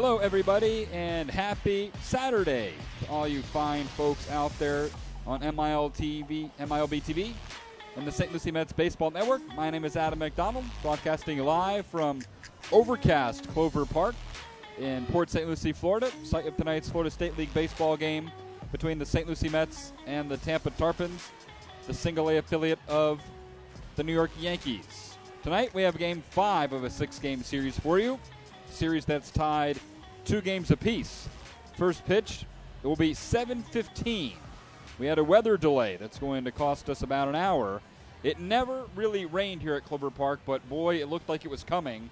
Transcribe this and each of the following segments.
Hello, everybody, and happy Saturday to all you fine folks out there on MILB TV, and the St. Lucie Mets Baseball Network. My name is Adam McDonald, broadcasting live from overcast Clover Park in Port St. Lucie, Florida, site of tonight's Florida State League baseball game between the St. Lucie Mets and the Tampa Tarpons, the single-A affiliate of the New York Yankees. Tonight we have Game 5 of a 6-game series for you, a series that's tied 2 games apiece. First pitch, it will be 7:15. We had a weather delay that's going to cost us about an hour. It never really rained here at Clover Park, but boy, it looked like it was coming.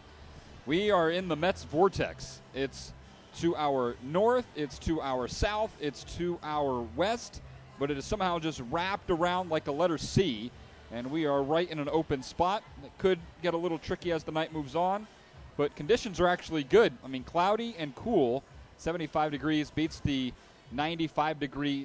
We are in the Mets vortex. It's to our north, it's to our south, it's to our west, but it is somehow just wrapped around like a letter C, and we are right in an open spot. It could get a little tricky as the night moves on, but conditions are actually good. I mean, cloudy and cool. 75 degrees beats the 95-degree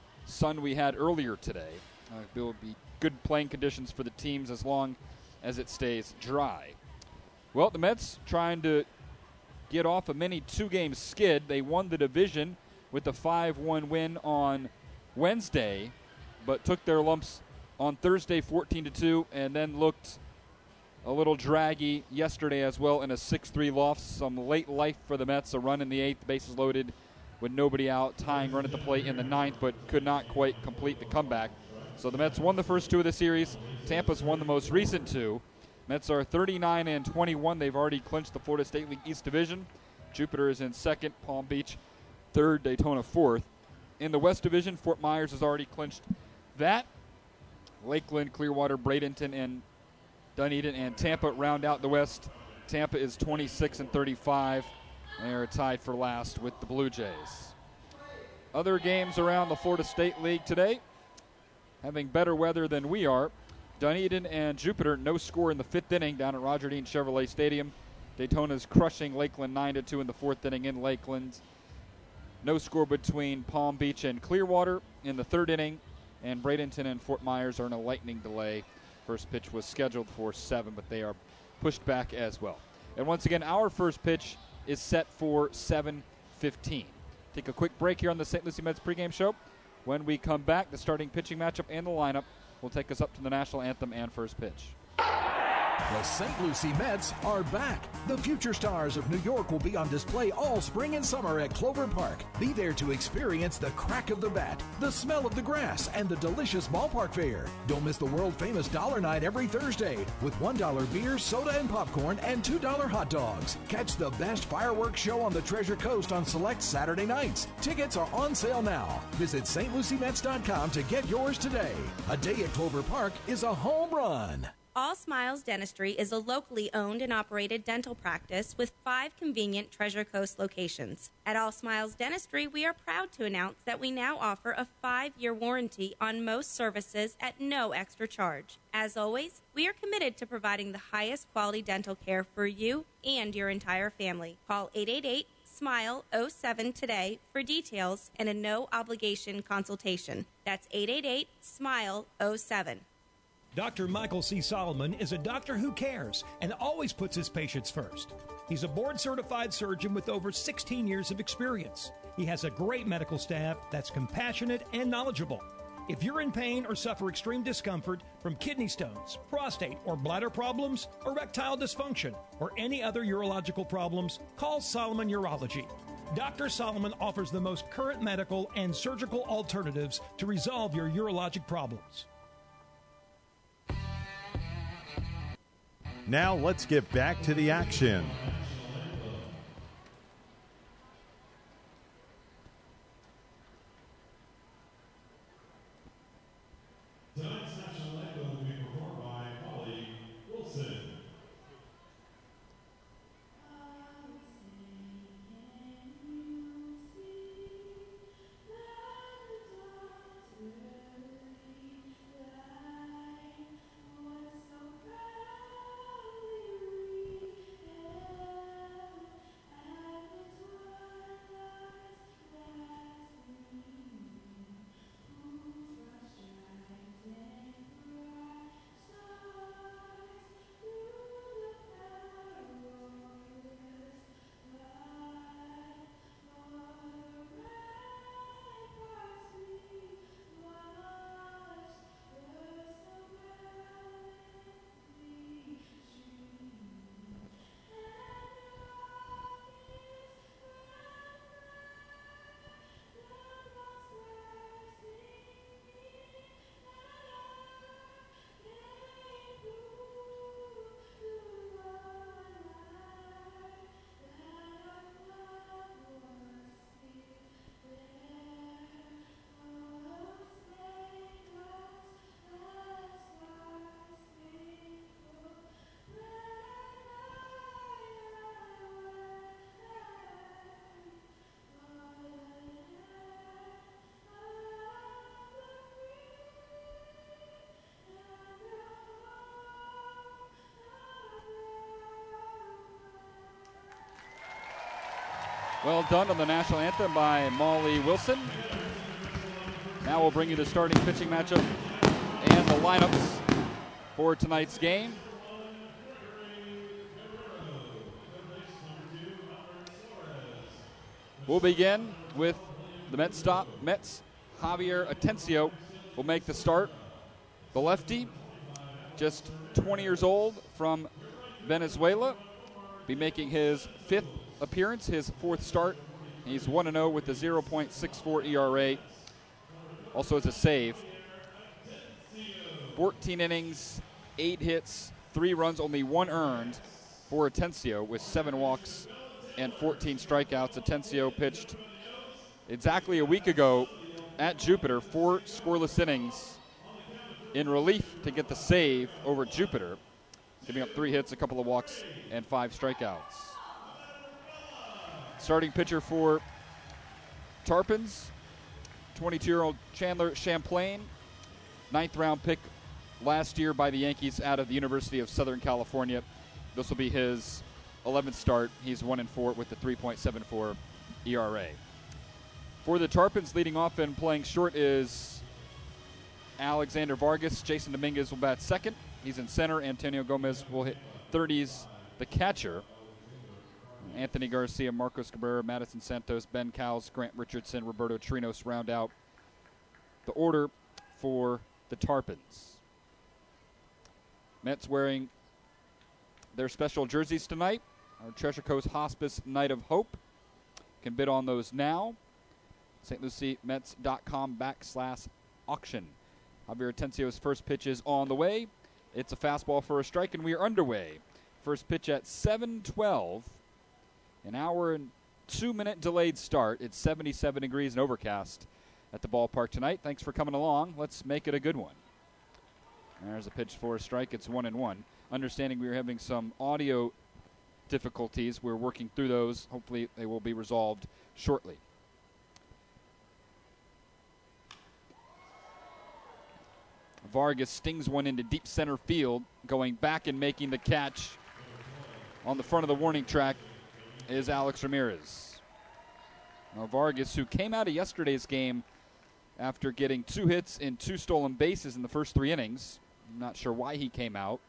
sun we had earlier today. It will be good playing conditions for the teams as long as it stays dry. Well, the Mets trying to get off a mini 2-game skid. They won the division with a 5-1 win on Wednesday, but took their lumps on Thursday 14-2, and then looked a little draggy yesterday as well in a 6-3 loss. Some late life for the Mets, a run in the 8th, bases loaded with nobody out, tying run at the plate in the 9th, but could not quite complete the comeback. So the Mets won the first 2 of the series. Tampa's won the most recent 2. Mets are 39-21. They've already clinched the Florida State League East Division. Jupiter is in 2nd, Palm Beach 3rd, Daytona 4th. In the West Division, Fort Myers has already clinched that. Lakeland, Clearwater, Bradenton, and Dunedin and Tampa round out the West. Tampa is 26-35. They are tied for last with the Blue Jays. Other games around the Florida State League today, having better weather than we are. Dunedin and Jupiter, no score in the 5th inning down at Roger Dean Chevrolet Stadium. Daytona's crushing Lakeland 9-2 in the 4th inning in Lakeland. No score between Palm Beach and Clearwater in the 3rd inning. And Bradenton and Fort Myers are in a lightning delay. First pitch was scheduled for 7, but they are pushed back as well. And once again, our first pitch is set for 7:15. Take a quick break here on the St. Lucie Mets pregame show. When we come back, the starting pitching matchup and the lineup will take us up to the national anthem and first pitch. The St. Lucie Mets are back. The future stars of New York will be on display all spring and summer at Clover Park. Be there to experience the crack of the bat, the smell of the grass, and the delicious ballpark fare. Don't miss the world-famous Dollar Night every Thursday with $1 beer, soda, and popcorn, and $2 hot dogs. Catch the best fireworks show on the Treasure Coast on select Saturday nights. Tickets are on sale now. Visit stluciemets.com to get yours today. A day at Clover Park is a home run. All Smiles Dentistry is a locally owned and operated dental practice with 5 convenient Treasure Coast locations. At All Smiles Dentistry, we are proud to announce that we now offer a 5-year warranty on most services at no extra charge. As always, we are committed to providing the highest quality dental care for you and your entire family. Call 888-SMILE-07 today for details and a no-obligation consultation. That's 888-SMILE-07. Dr. Michael C. Solomon is a doctor who cares and always puts his patients first. He's a board-certified surgeon with over 16 years of experience. He has a great medical staff that's compassionate and knowledgeable. If you're in pain or suffer extreme discomfort from kidney stones, prostate or bladder problems, erectile dysfunction, or any other urological problems, call Solomon Urology. Dr. Solomon offers the most current medical and surgical alternatives to resolve your urologic problems. Now let's get back to the action. Tonight's national anthem will be performed by Polly Wilson. Well done on the national anthem by Molly Wilson. Now we'll bring you the starting pitching matchup and the lineups for tonight's game. We'll begin with the Mets stop. Mets, Javier Atencio will make the start. The lefty, just 20 years old from Venezuela, be making his 5th appearance, his 4th start. He's 1-0 with a 0.64 ERA. Also has a save. 14 innings, 8 hits, 3 runs, only 1 earned for Atencio with 7 walks and 14 strikeouts. Atencio pitched exactly a week ago at Jupiter, 4 scoreless innings in relief to get the save over Jupiter, giving up 3 hits, a couple of walks, and 5 strikeouts. Starting pitcher for Tarpons, 22-year-old Chandler Champlain, 9th round pick last year by the Yankees out of the University of Southern California. This will be his 11th start. He's 1-4 with a 3.74 ERA. For the Tarpons, leading off and playing short is Alexander Vargas. Jason Dominguez will bat second. He's in center. Antonio Gomez will hit third. He's the catcher. Anthony Garcia, Marcos Cabrera, Madison Santos, Ben Cowles, Grant Richardson, Roberto Trinos round out the order for the Tarpons. Mets wearing their special jerseys tonight. Our Treasure Coast Hospice Night of Hope. Can bid on those now. stluciemets.com/auction. Javier Atencio's first pitch is on the way. It's a fastball for a strike, and we are underway. First pitch at 7:12. An hour and 2-minute delayed start. It's 77 degrees and overcast at the ballpark tonight. Thanks for coming along. Let's make it a good one. There's a pitch for a strike. It's 1-1. Understanding we are having some audio difficulties. We're working through those. Hopefully they will be resolved shortly. Vargas stings one into deep center field. Going back and making the catch on the front of the warning track is Alex Ramirez. Now Vargas, who came out of yesterday's game after getting 2 hits and 2 stolen bases in the first 3 innings. I'm not sure why he came out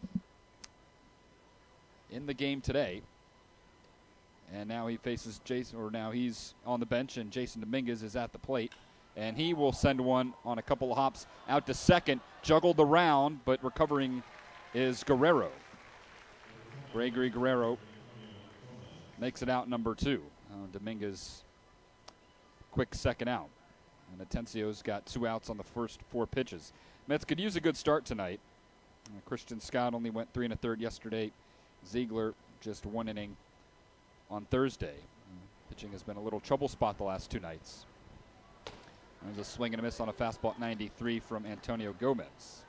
in the game today. And now he faces now he's on the bench, and Jason Dominguez is at the plate. And he will send one on a couple of hops out to second. Juggled around, but recovering is Guerrero. Gregory Guerrero makes it out number 2. Dominguez, quick second out. And Atencio's got 2 outs on the first 4 pitches. Mets could use a good start tonight. Christian Scott only went 3 1/3 yesterday. Ziegler just 1 inning on Thursday. Pitching has been a little trouble spot the last 2 nights. There's a swing and a miss on a fastball at 93 from Antonio Gomez.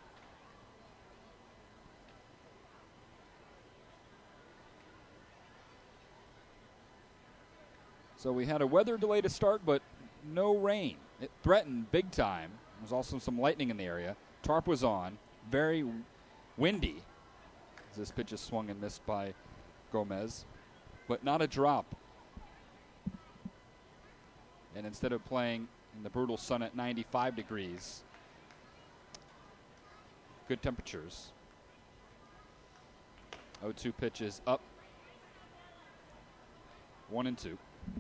So we had a weather delay to start, but no rain. It threatened big time. There was also some lightning in the area. Tarp was on. Very windy as this pitch is swung and missed by Gomez, but not a drop. And instead of playing in the brutal sun at 95 degrees, good temperatures. 0-2 pitch is up. 1-2.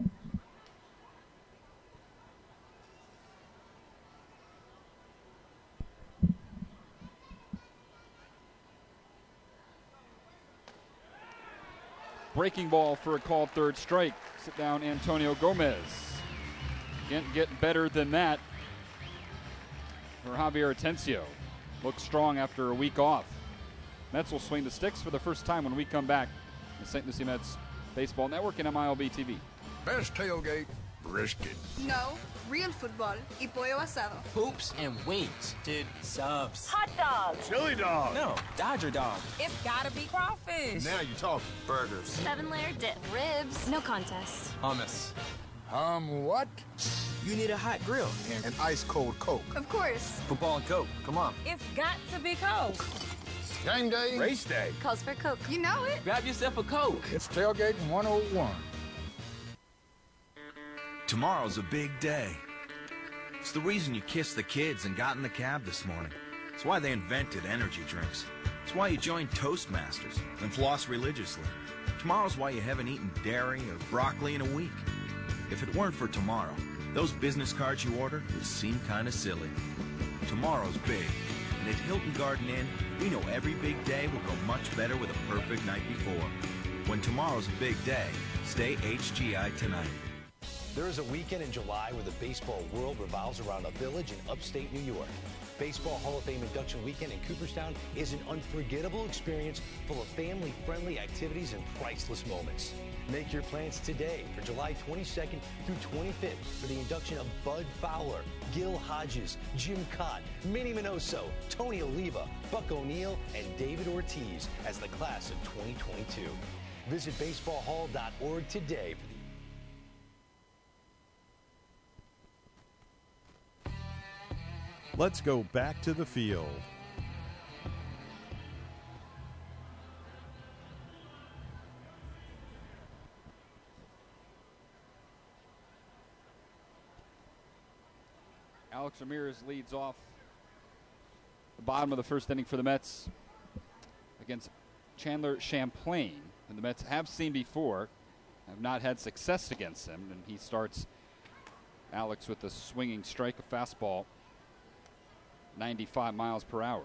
Breaking ball for a called third strike. Sit down Antonio Gomez. Can't get better than that for Javier Atencio. Looks strong after a week off. Mets will swing the sticks for the first time when we come back. The St. Lucie Mets Baseball Network and MILB TV. Best tailgate, brisket. No, real football y pollo asado. Hoops and wings. Dude, subs. Hot dogs. Chili dog. No, Dodger dog. It's gotta be crawfish. Now you're talking. Burgers. 7-layer dip. Ribs. No contest. Hummus. What? You need a hot grill. And an ice cold Coke. Of course. Football and Coke. Come on. It's got to be Coke. Game day. Race day. Calls for Coke. You know it. Grab yourself a Coke. It's Tailgate 101. Tomorrow's a big day. It's the reason you kissed the kids and got in the cab this morning. It's why they invented energy drinks. It's why you joined Toastmasters and floss religiously. Tomorrow's why you haven't eaten dairy or broccoli in a week. If it weren't for tomorrow, those business cards you ordered would seem kind of silly. Tomorrow's big, and at Hilton Garden Inn, we know every big day will go much better with a perfect night before. When tomorrow's a big day, stay HGI tonight. There is a weekend in July where the baseball world revolves around a village in upstate New York. Baseball Hall of Fame induction weekend in Cooperstown is an unforgettable experience full of family-friendly activities and priceless moments. Make your plans today for July 22nd through 25th for the induction of Bud Fowler, Gil Hodges, Jim Cott, Minnie Minoso, Tony Oliva, Buck O'Neil, and David Ortiz as the class of 2022. Visit baseballhall.org today for the Let's go back to the field. Alex Ramirez leads off the bottom of the first inning for the Mets against Chandler Champlain, and the Mets have seen before, have not had success against him, and he starts Alex with a swinging strike, a fastball, 95 miles per hour.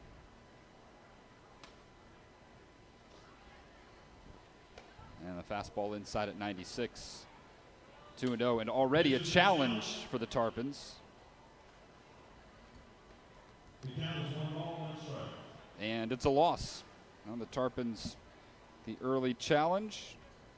And the fastball inside at 96. 2-0, and already a challenge for the Tarpons. And it's a loss. Well, the Tarpons, the early challenge.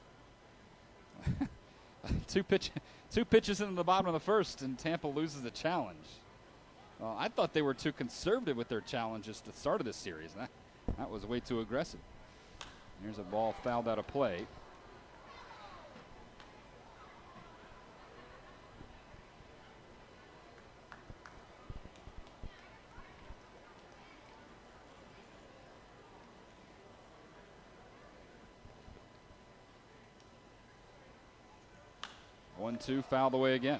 Two pitches into the bottom of the first, and Tampa loses the challenge. Well, I thought they were too conservative with their challenges at the start of this series. That was way too aggressive. Here's a ball fouled out of play. One-two, fouled away again.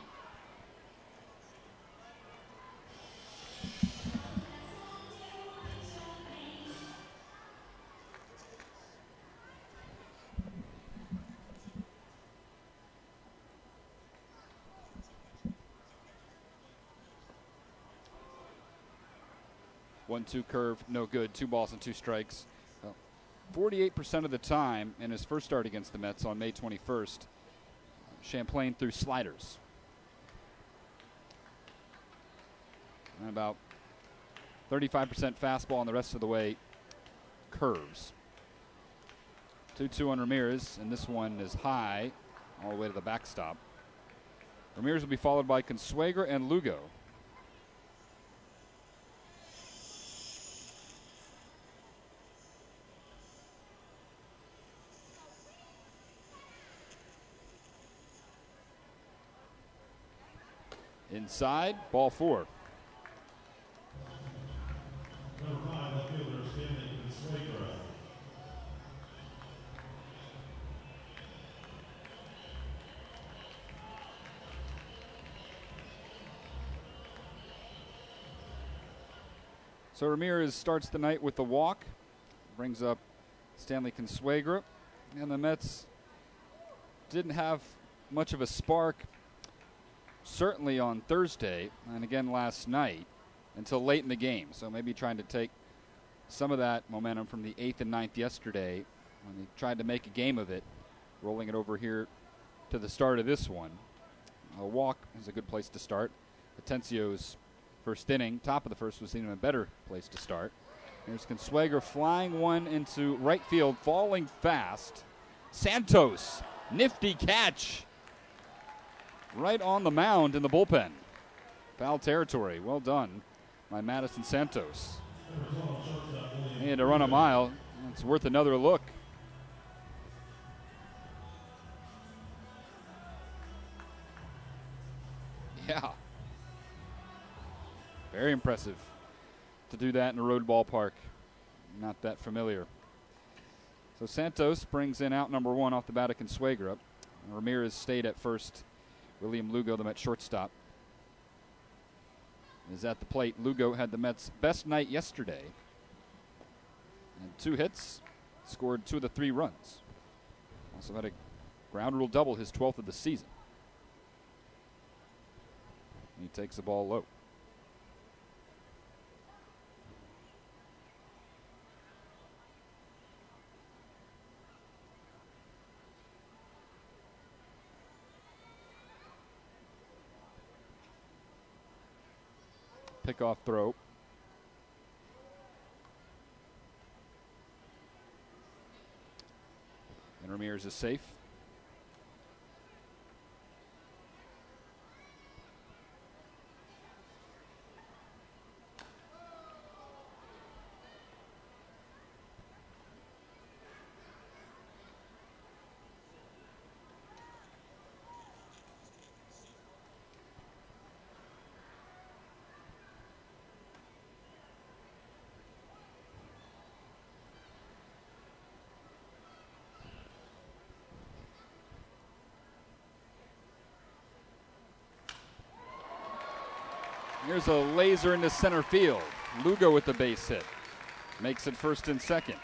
One-two curve, no good. 2 balls and 2 strikes. 48% of the time in his first start against the Mets on May 21st, Champlain threw sliders. And about 35% fastball, and the rest of the way curves. 2-2 on Ramirez, and this one is high all the way to the backstop. Ramirez will be followed by Consuegra and Lugo. Inside, ball 4. Number 5, left fielder, Stanley Consuegra. So Ramirez starts the night with the walk, brings up Stanley Consuegra, and the Mets didn't have much of a spark, certainly on Thursday and again last night, until late in the game. So maybe trying to take some of that momentum from the 8th and 9th yesterday when they tried to make a game of it, rolling it over here to the start of this one. A walk is a good place to start. Atencio's first inning, top of the first, was even a better place to start. Here's Consuegra flying one into right field, falling fast. Santos, nifty catch. Right on the mound in the bullpen. Foul territory. Well done by Madison Santos. He had to run a mile. It's worth another look. Yeah. Very impressive to do that in a road ballpark. Not that familiar. So Santos brings in out number 1 off the bat of Consuegra. Ramirez stayed at first William Lugo, the Mets shortstop, is at the plate. Lugo had the Mets' best night yesterday. And 2 hits, scored 2 of the 3 runs. Also had a ground rule double, his 12th of the season. He takes the ball low. Pickoff throw. And Ramirez is safe. Here's a laser into center field. Lugo with the base hit. Makes it first and second.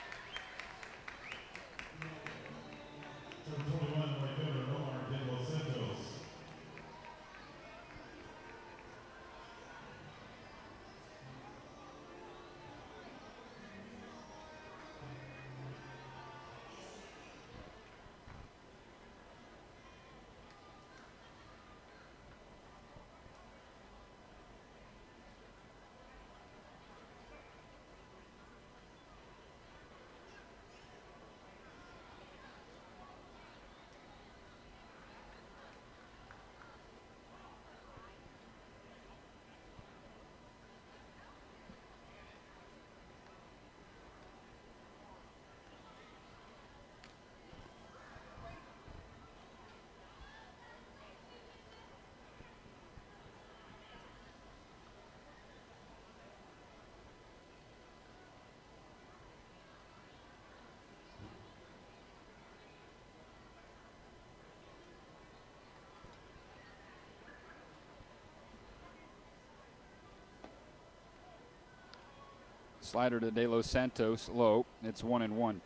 Slider to De Los Santos, low. It's 1-1.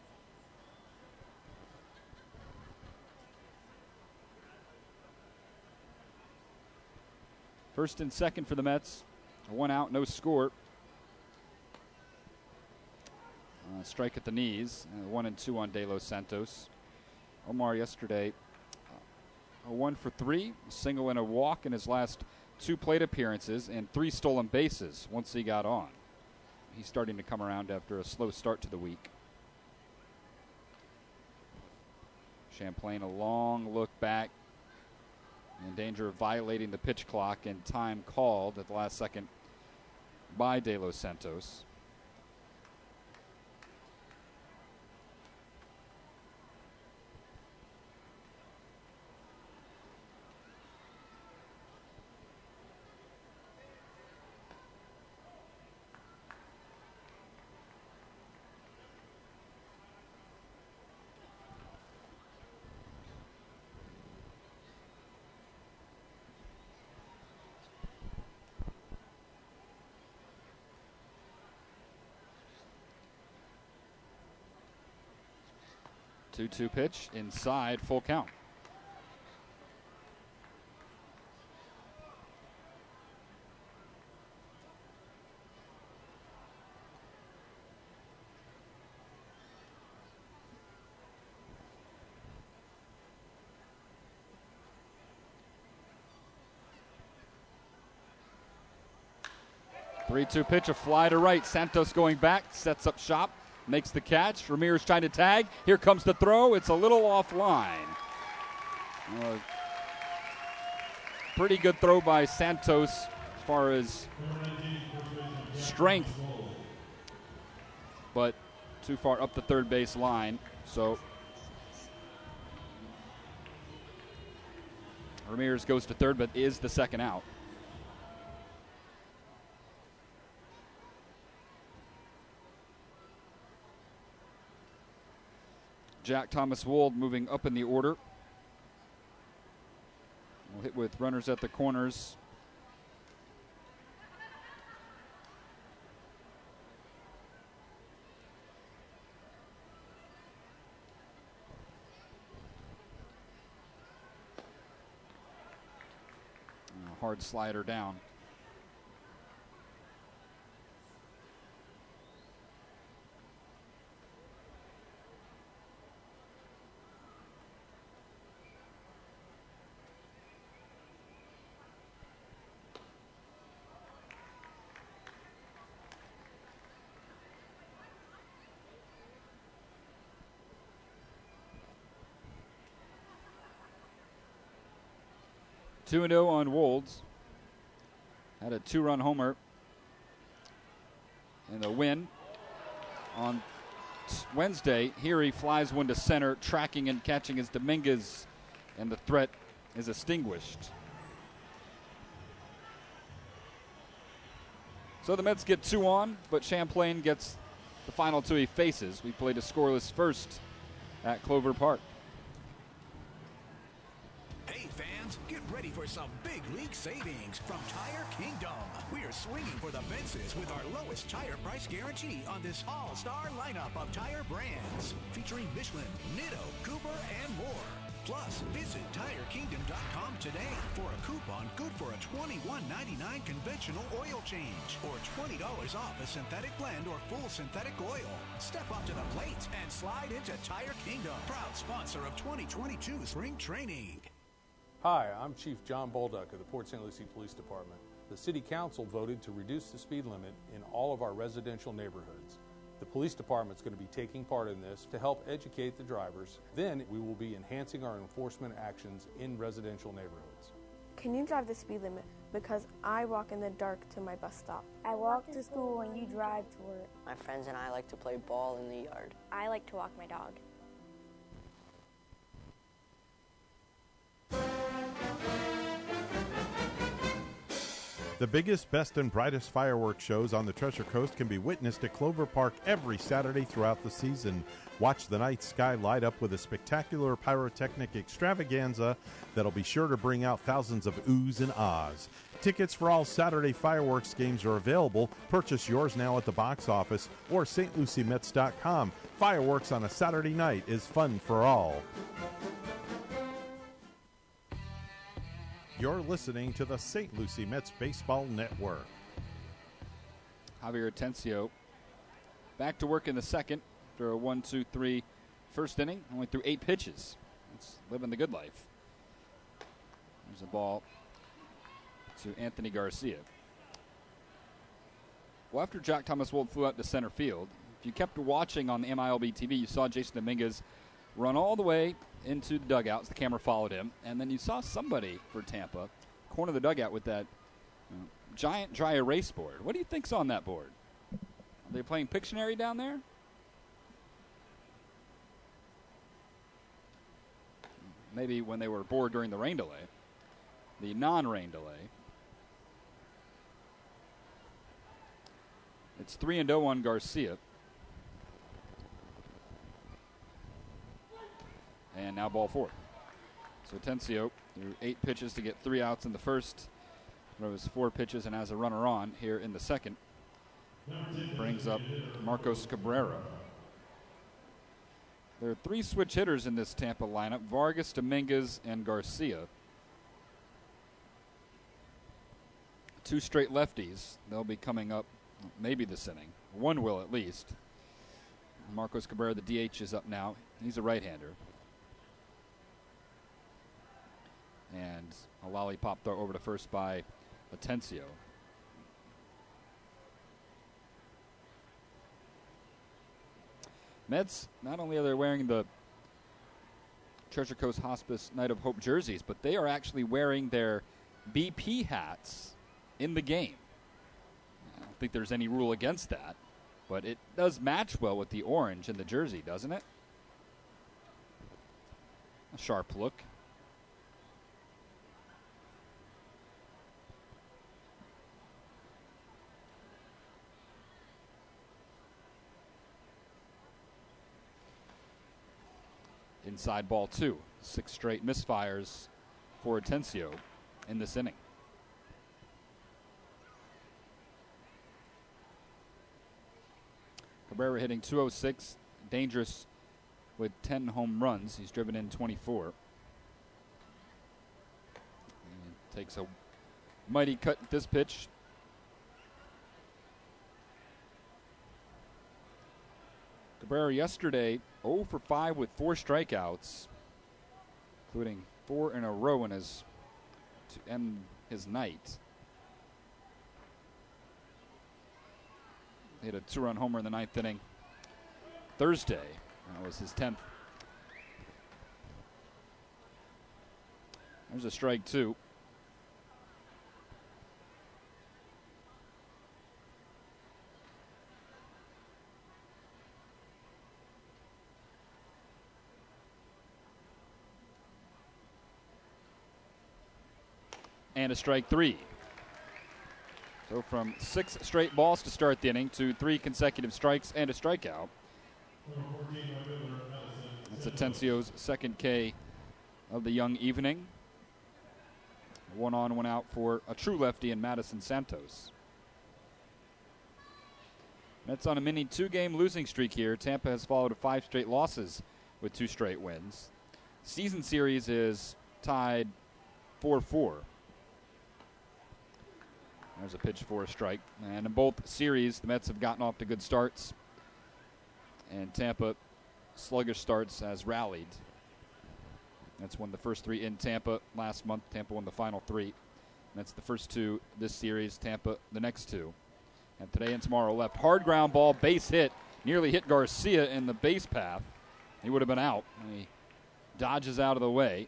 First and second for the Mets. 1 out, no score. Strike at the knees. 1-2 on De Los Santos. Omar yesterday, a 1 for 3, a single and a walk in his last 2 plate appearances, and 3 stolen bases once he got on. He's starting to come around after a slow start to the week. Champlain, a long look back, in danger of violating the pitch clock, and time called at the last second by De Los Santos. Two-two pitch inside, full count. Three-two pitch, a fly to right. Santos going back, sets up shop. Makes the catch. Ramirez trying to tag. Here comes the throw. It's a little offline. Pretty good throw by Santos as far as strength, but too far up the third base line. So Ramirez goes to third, but is the second out. Jack Thomas Wold moving up in the order. Well, hit with runners at the corners. Hard slider down. Two 2-0 on Wolds. Had a 2-run homer in the win on Wednesday. Here he flies one to center, tracking and catching is Dominguez, and the threat is extinguished. So the Mets get 2 on, but Champlain gets the final 2 he faces. We played a scoreless first at Clover Park. Hey fans, get ready for some big league savings from Tire Kingdom. We are swinging for the fences with our lowest tire price guarantee on this all-star lineup of tire brands, featuring Michelin, Nitto, Cooper, and more. Plus, visit TireKingdom.com today for a coupon good for a $21.99 conventional oil change or $20 off a synthetic blend or full synthetic oil. Step up to the plate and slide into Tire Kingdom, proud sponsor of 2022 spring training. Hi, I'm Chief John Bolduck of the Port St. Lucie Police Department. The City Council voted to reduce the speed limit in all of our residential neighborhoods. The police department is going to be taking part in this to help educate the drivers. Then we will be enhancing our enforcement actions in residential neighborhoods. Can you drive the speed limit? Because I walk in the dark to my bus stop. I walk to school and you drive to work. My friends and I like to play ball in the yard. I like to walk my dog. The biggest, best, and brightest fireworks shows on the Treasure Coast can be witnessed at Clover Park every Saturday throughout the season. Watch the night sky light up with a spectacular pyrotechnic extravaganza that'll be sure to bring out thousands of oohs and ahs. Tickets for all Saturday fireworks games are available. Purchase yours now at the box office or stluciemets.com. Fireworks on a Saturday night is fun for all. You're listening to the St. Lucie Mets Baseball Network. Javier Atencio back to work in the second after a 1-2-3 first inning. Only threw 8 pitches. That's living the good life. There's a ball to Anthony Garcia. Well, after Jack Thomas Wold flew out to center field, if you kept watching on the MILB TV, you saw Jason Dominguez run all the way into the dugouts. The camera followed him. And then you saw somebody for Tampa corner the dugout with that giant dry erase board. What do you think's on that board? Are they playing Pictionary down there? Maybe when they were bored during the rain delay. The non-rain delay. It's 3-0 on Garcia. And now ball 4. So Atencio threw 8 pitches to get 3 outs in the first. Throws 4 pitches and has a runner on here in the second. Brings up Marcos Cabrera. There are 3 switch hitters in this Tampa lineup: Vargas, Dominguez, and Garcia. 2 straight lefties. They'll be coming up maybe this inning. One will at least. Marcos Cabrera, the DH, is up now. He's a right-hander. And a lollipop throw over to first by Atencio. Mets, not only are they wearing the Treasure Coast Hospice Night of Hope jerseys, but they are actually wearing their BP hats in the game. I don't think there's any rule against that, but it does match well with the orange in the jersey, doesn't it? A sharp look. Inside ball 2. 6 straight misfires for Atencio. in this inning. Cabrera hitting .206, dangerous with 10 home runs. He's driven in 24. And takes a mighty cut at this pitch. Cabrera yesterday 0 for 5 with 4 strikeouts, including 4 in a row to end his night. He hit a 2-run homer in the 9th inning Thursday. That was his 10th. There's a strike 2. And a strike 3. So from 6 straight balls to start the inning to 3 consecutive strikes and a strikeout. That's Atencio's second K of the young evening. 1 on, 1 out for a true lefty in Madison Santos. Mets on a mini 2-game losing streak here. Tampa has followed 5 straight losses with 2 straight wins. Season series is tied 4-4. There's a pitch for a strike. And in both series, the Mets have gotten off to good starts. And Tampa, sluggish starts, has rallied. Mets won the first 3 in Tampa last month. Tampa won the final 3. That's the first 2 this series. Tampa the next 2. And today and tomorrow left. Hard ground ball, base hit. Nearly hit Garcia in the base path. He would have been out. And he dodges out of the way.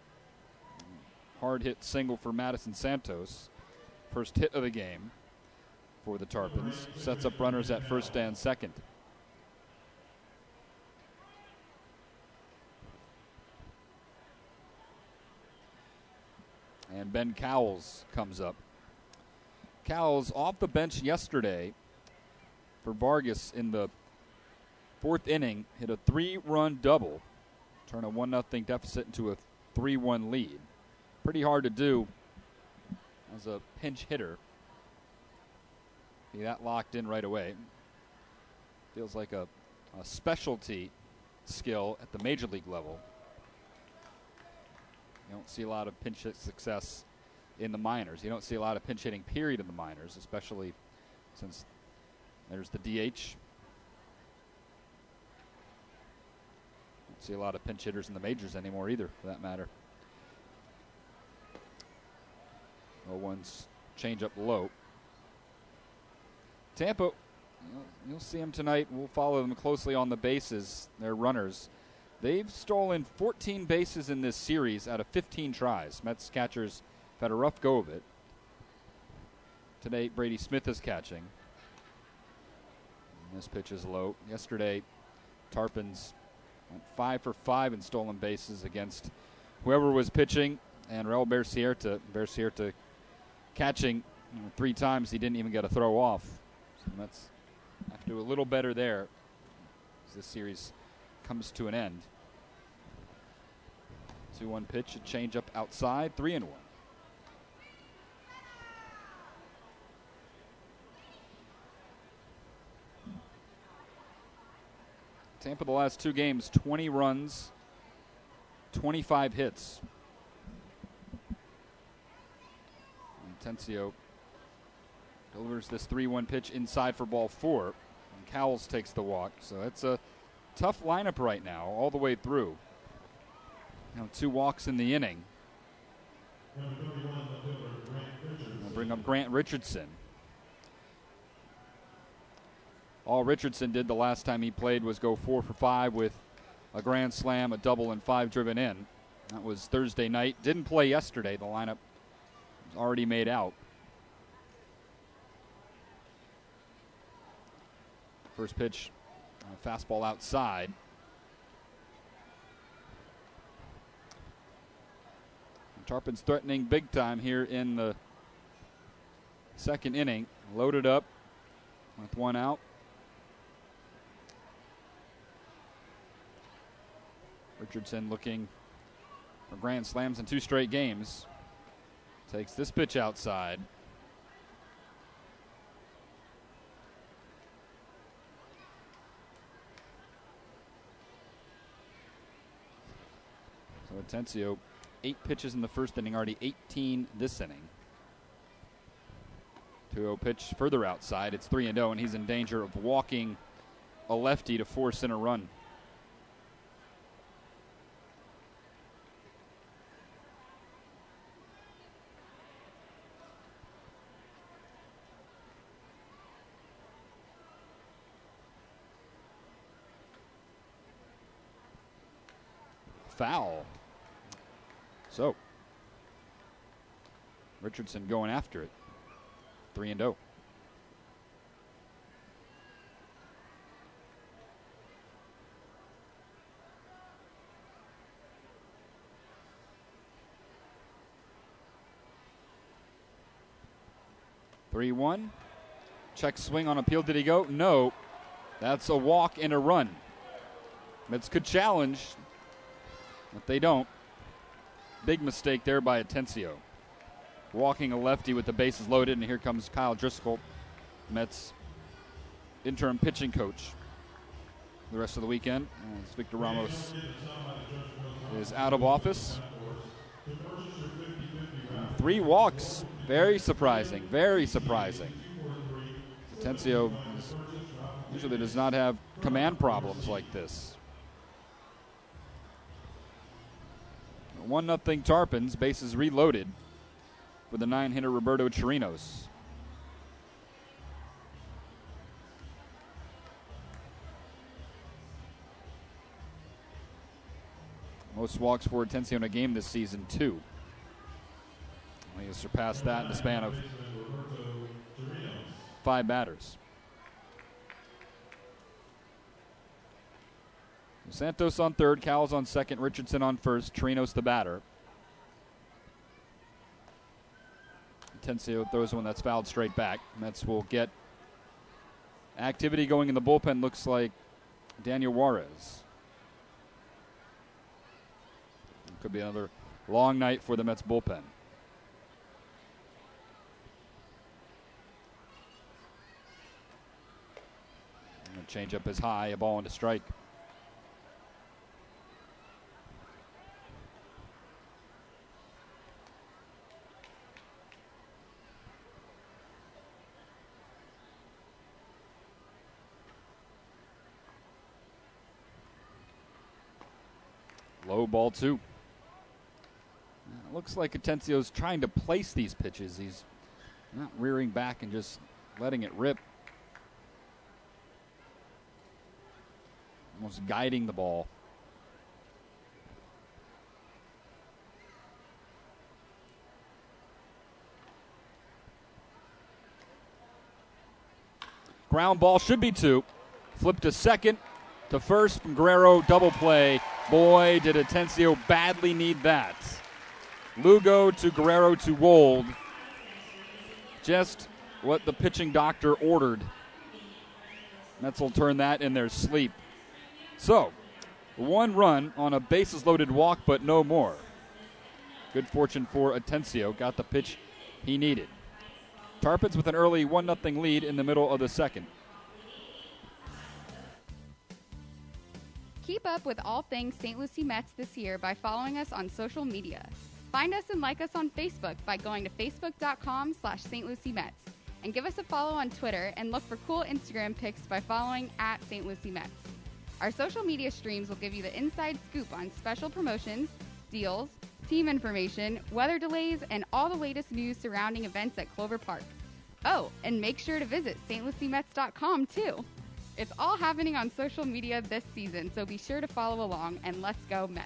Hard hit single for Madison Santos. First hit of the game for the Tarpons. Sets up runners at first and second. And Ben Cowles comes up. Cowles off the bench yesterday for Vargas in the 4th inning. Hit a 3-run double. Turn a 1-0 deficit into a 3-1 lead. Pretty hard to do as a pinch hitter. Be that locked in right away. Feels like a specialty skill at the major league level. You don't see a lot of pinch hit success in the minors. You don't see a lot of pinch hitting period in the minors, especially since there's the DH. Don't see a lot of pinch hitters in the majors anymore either, for that matter. 0-1's change up low. Tampa, you'll see them tonight. We'll follow them closely on the bases. They're runners. They've stolen 14 bases in this series out of 15 tries. Mets catchers have had a rough go of it. Today, Brady Smith is catching. And this pitch is low. Yesterday, Tarpons went 5 for 5 in stolen bases against whoever was pitching. And Raul Bersierta catching 3 times. He didn't even get a throw off. So the Mets have to do a little better there as this series comes to an end. 2-1 pitch, a change up outside, 3-1. Tampa the last 2 games, 20 runs, 25 hits. Atencio delivers this 3-1 pitch inside for ball 4. And Cowles takes the walk. So it's a tough lineup right now, all the way through. 2 walks in the inning. We'll bring up Grant Richardson. All Richardson did the last time he played was go 4 for 5 with a grand slam, a double, and 5 driven in. That was Thursday night. Didn't play yesterday. The lineup was already made out. First pitch, fastball outside. And Tarpon's threatening big time here in the 2nd inning. Loaded up with 1 out. Richardson looking for grand slams in 2 straight games. Takes this pitch outside. So Atencio, 8 pitches in the first inning, already 18 this inning. 2-0 pitch further outside. It's 3-0, and he's in danger of walking a lefty to force in a run. Foul. So, Richardson going after it. 3-0. Check swing on appeal. Did he go? No. That's a walk and a run. Mets could challenge, but they don't. Big mistake there by Atencio. Walking a lefty with the bases loaded, and here comes Kyle Driscoll, Mets interim pitching coach the rest of the weekend, as Victor Ramos is out of office. 3 walks. Very surprising. Very surprising. Atencio usually does not have command problems like this. 1-0 Tarpons, bases reloaded for the 9-hitter Roberto Chirinos. Most walks for Atencio in a game this season, 2. He has surpassed that in the span of 5 batters. Santos on third, Cowles on second, Richardson on first, Chirinos the batter. Atencio throws one that's fouled straight back. Mets will get activity going in the bullpen. Looks like Daniel Juarez. Could be another long night for the Mets bullpen. Change up is high, a ball into strike. Low ball 2. It looks like Atencio's trying to place these pitches. He's not rearing back and just letting it rip. Almost guiding the ball. Ground ball should be 2. Flip to second, to first from Guerrero, double play. Boy, did Atencio badly need that. Lugo to Guerrero to Wold. Just what the pitching doctor ordered. Mets will turn that in their sleep. So, 1 run on a bases-loaded walk, but no more. Good fortune for Atencio. Got the pitch he needed. Tarpons with an early 1-0 lead in the middle of the second. Keep up with all things St. Lucie Mets this year by following us on social media. Find us and like us on Facebook by going to facebook.com/St. Lucie Mets. And give us a follow on Twitter and look for cool Instagram pics by following @St. Lucie Mets. Our social media streams will give you the inside scoop on special promotions, deals, team information, weather delays, and all the latest news surrounding events at Clover Park. Oh, and make sure to visit stluciemets.com too. It's all happening on social media this season, so be sure to follow along, and let's go Mets.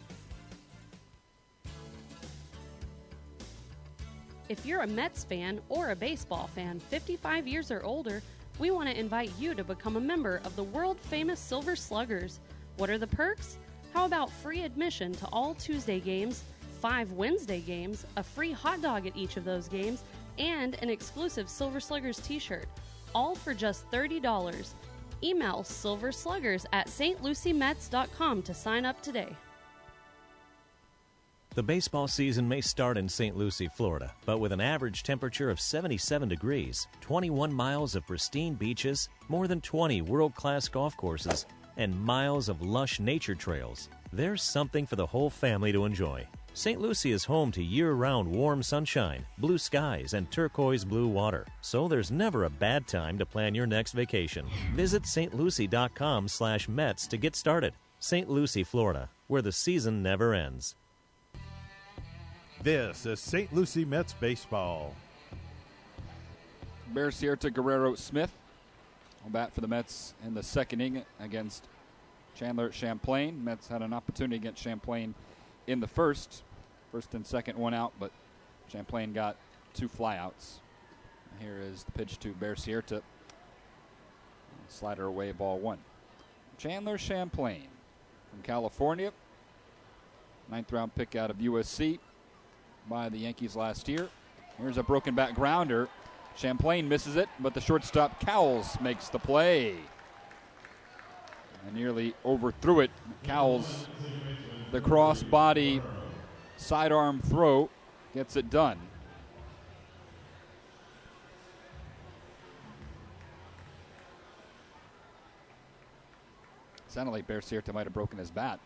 If you're a Mets fan or a baseball fan 55 years or older, we want to invite you to become a member of the world-famous Silver Sluggers. What are the perks? How about free admission to all Tuesday games, 5 Wednesday games, a free hot dog at each of those games, and an exclusive Silver Sluggers t-shirt, all for just $30. Email silversluggers@stluciemets.com to sign up today. The baseball season may start in St. Lucie, Florida, but with an average temperature of 77 degrees, 21 miles of pristine beaches, more than 20 world-class golf courses, and miles of lush nature trails, there's something for the whole family to enjoy. St. Lucie is home to year-round warm sunshine, blue skies, and turquoise blue water, so there's never a bad time to plan your next vacation. Visit stlucie.com/Mets to get started. St. Lucie, Florida, where the season never ends. This is St. Lucie Mets baseball. Bearcierta Guerrero Smith will bat for the Mets in the second inning against Chandler Champlain. Mets had an opportunity against Champlain in the first and second, one out, but Champlain got 2 flyouts. Here is the pitch to Bearcierta. Slider away, ball 1. Chandler Champlain from California, 9th round pick out of USC by the Yankees last year. Here's a broken back grounder. Champlain misses it, but the shortstop Cowles makes the play. And nearly overthrew it. Cowles, the cross-body sidearm throw, gets it done. Sounded like Bearcierta might have broken his bat.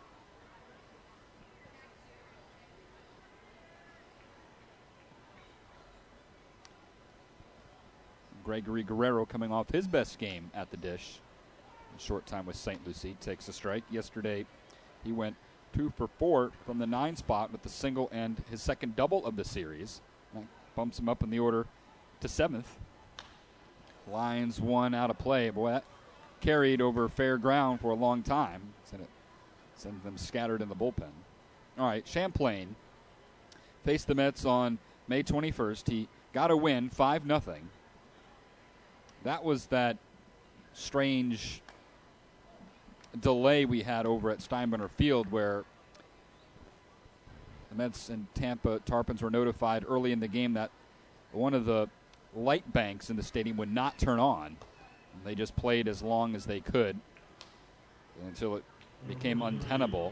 Gregory Guerrero coming off his best game at the dish. A short time with St. Lucie, takes a strike. Yesterday, he went 2 for 4 from the 9 spot with the single and his second double of the series. That bumps him up in the order to 7th. Lines 1 out of play. Boy, that carried over fair ground for a long time. Sent them scattered in the bullpen. All right, Champlain faced the Mets on May 21st. He got a win, 5-0. That was that strange delay we had over at Steinbrenner Field where the Mets and Tampa Tarpons were notified early in the game that one of the light banks in the stadium would not turn on. They just played as long as they could until it became untenable.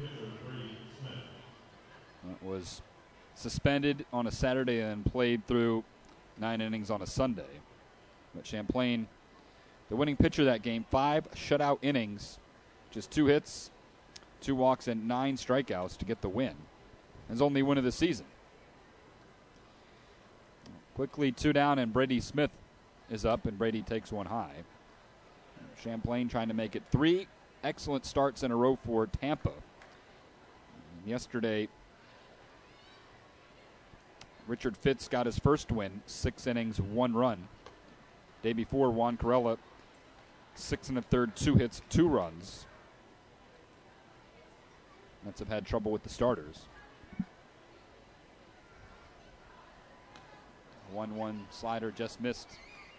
It was suspended on a Saturday and played through 9 innings on a Sunday. But Champlain, the winning pitcher that game, 5 shutout innings, just 2 hits, 2 walks, and 9 strikeouts to get the win. His only win of the season. Quickly 2 down, and Brady Smith is up, and Brady takes one high. Champlain trying to make it 3 excellent starts in a row for Tampa. Yesterday, Richard Fitz got his first win, 6 innings, 1 run. Day before, Juan Corella, 6 1/3, 2 hits, 2 runs. Mets have had trouble with the starters. 1-1 slider just missed.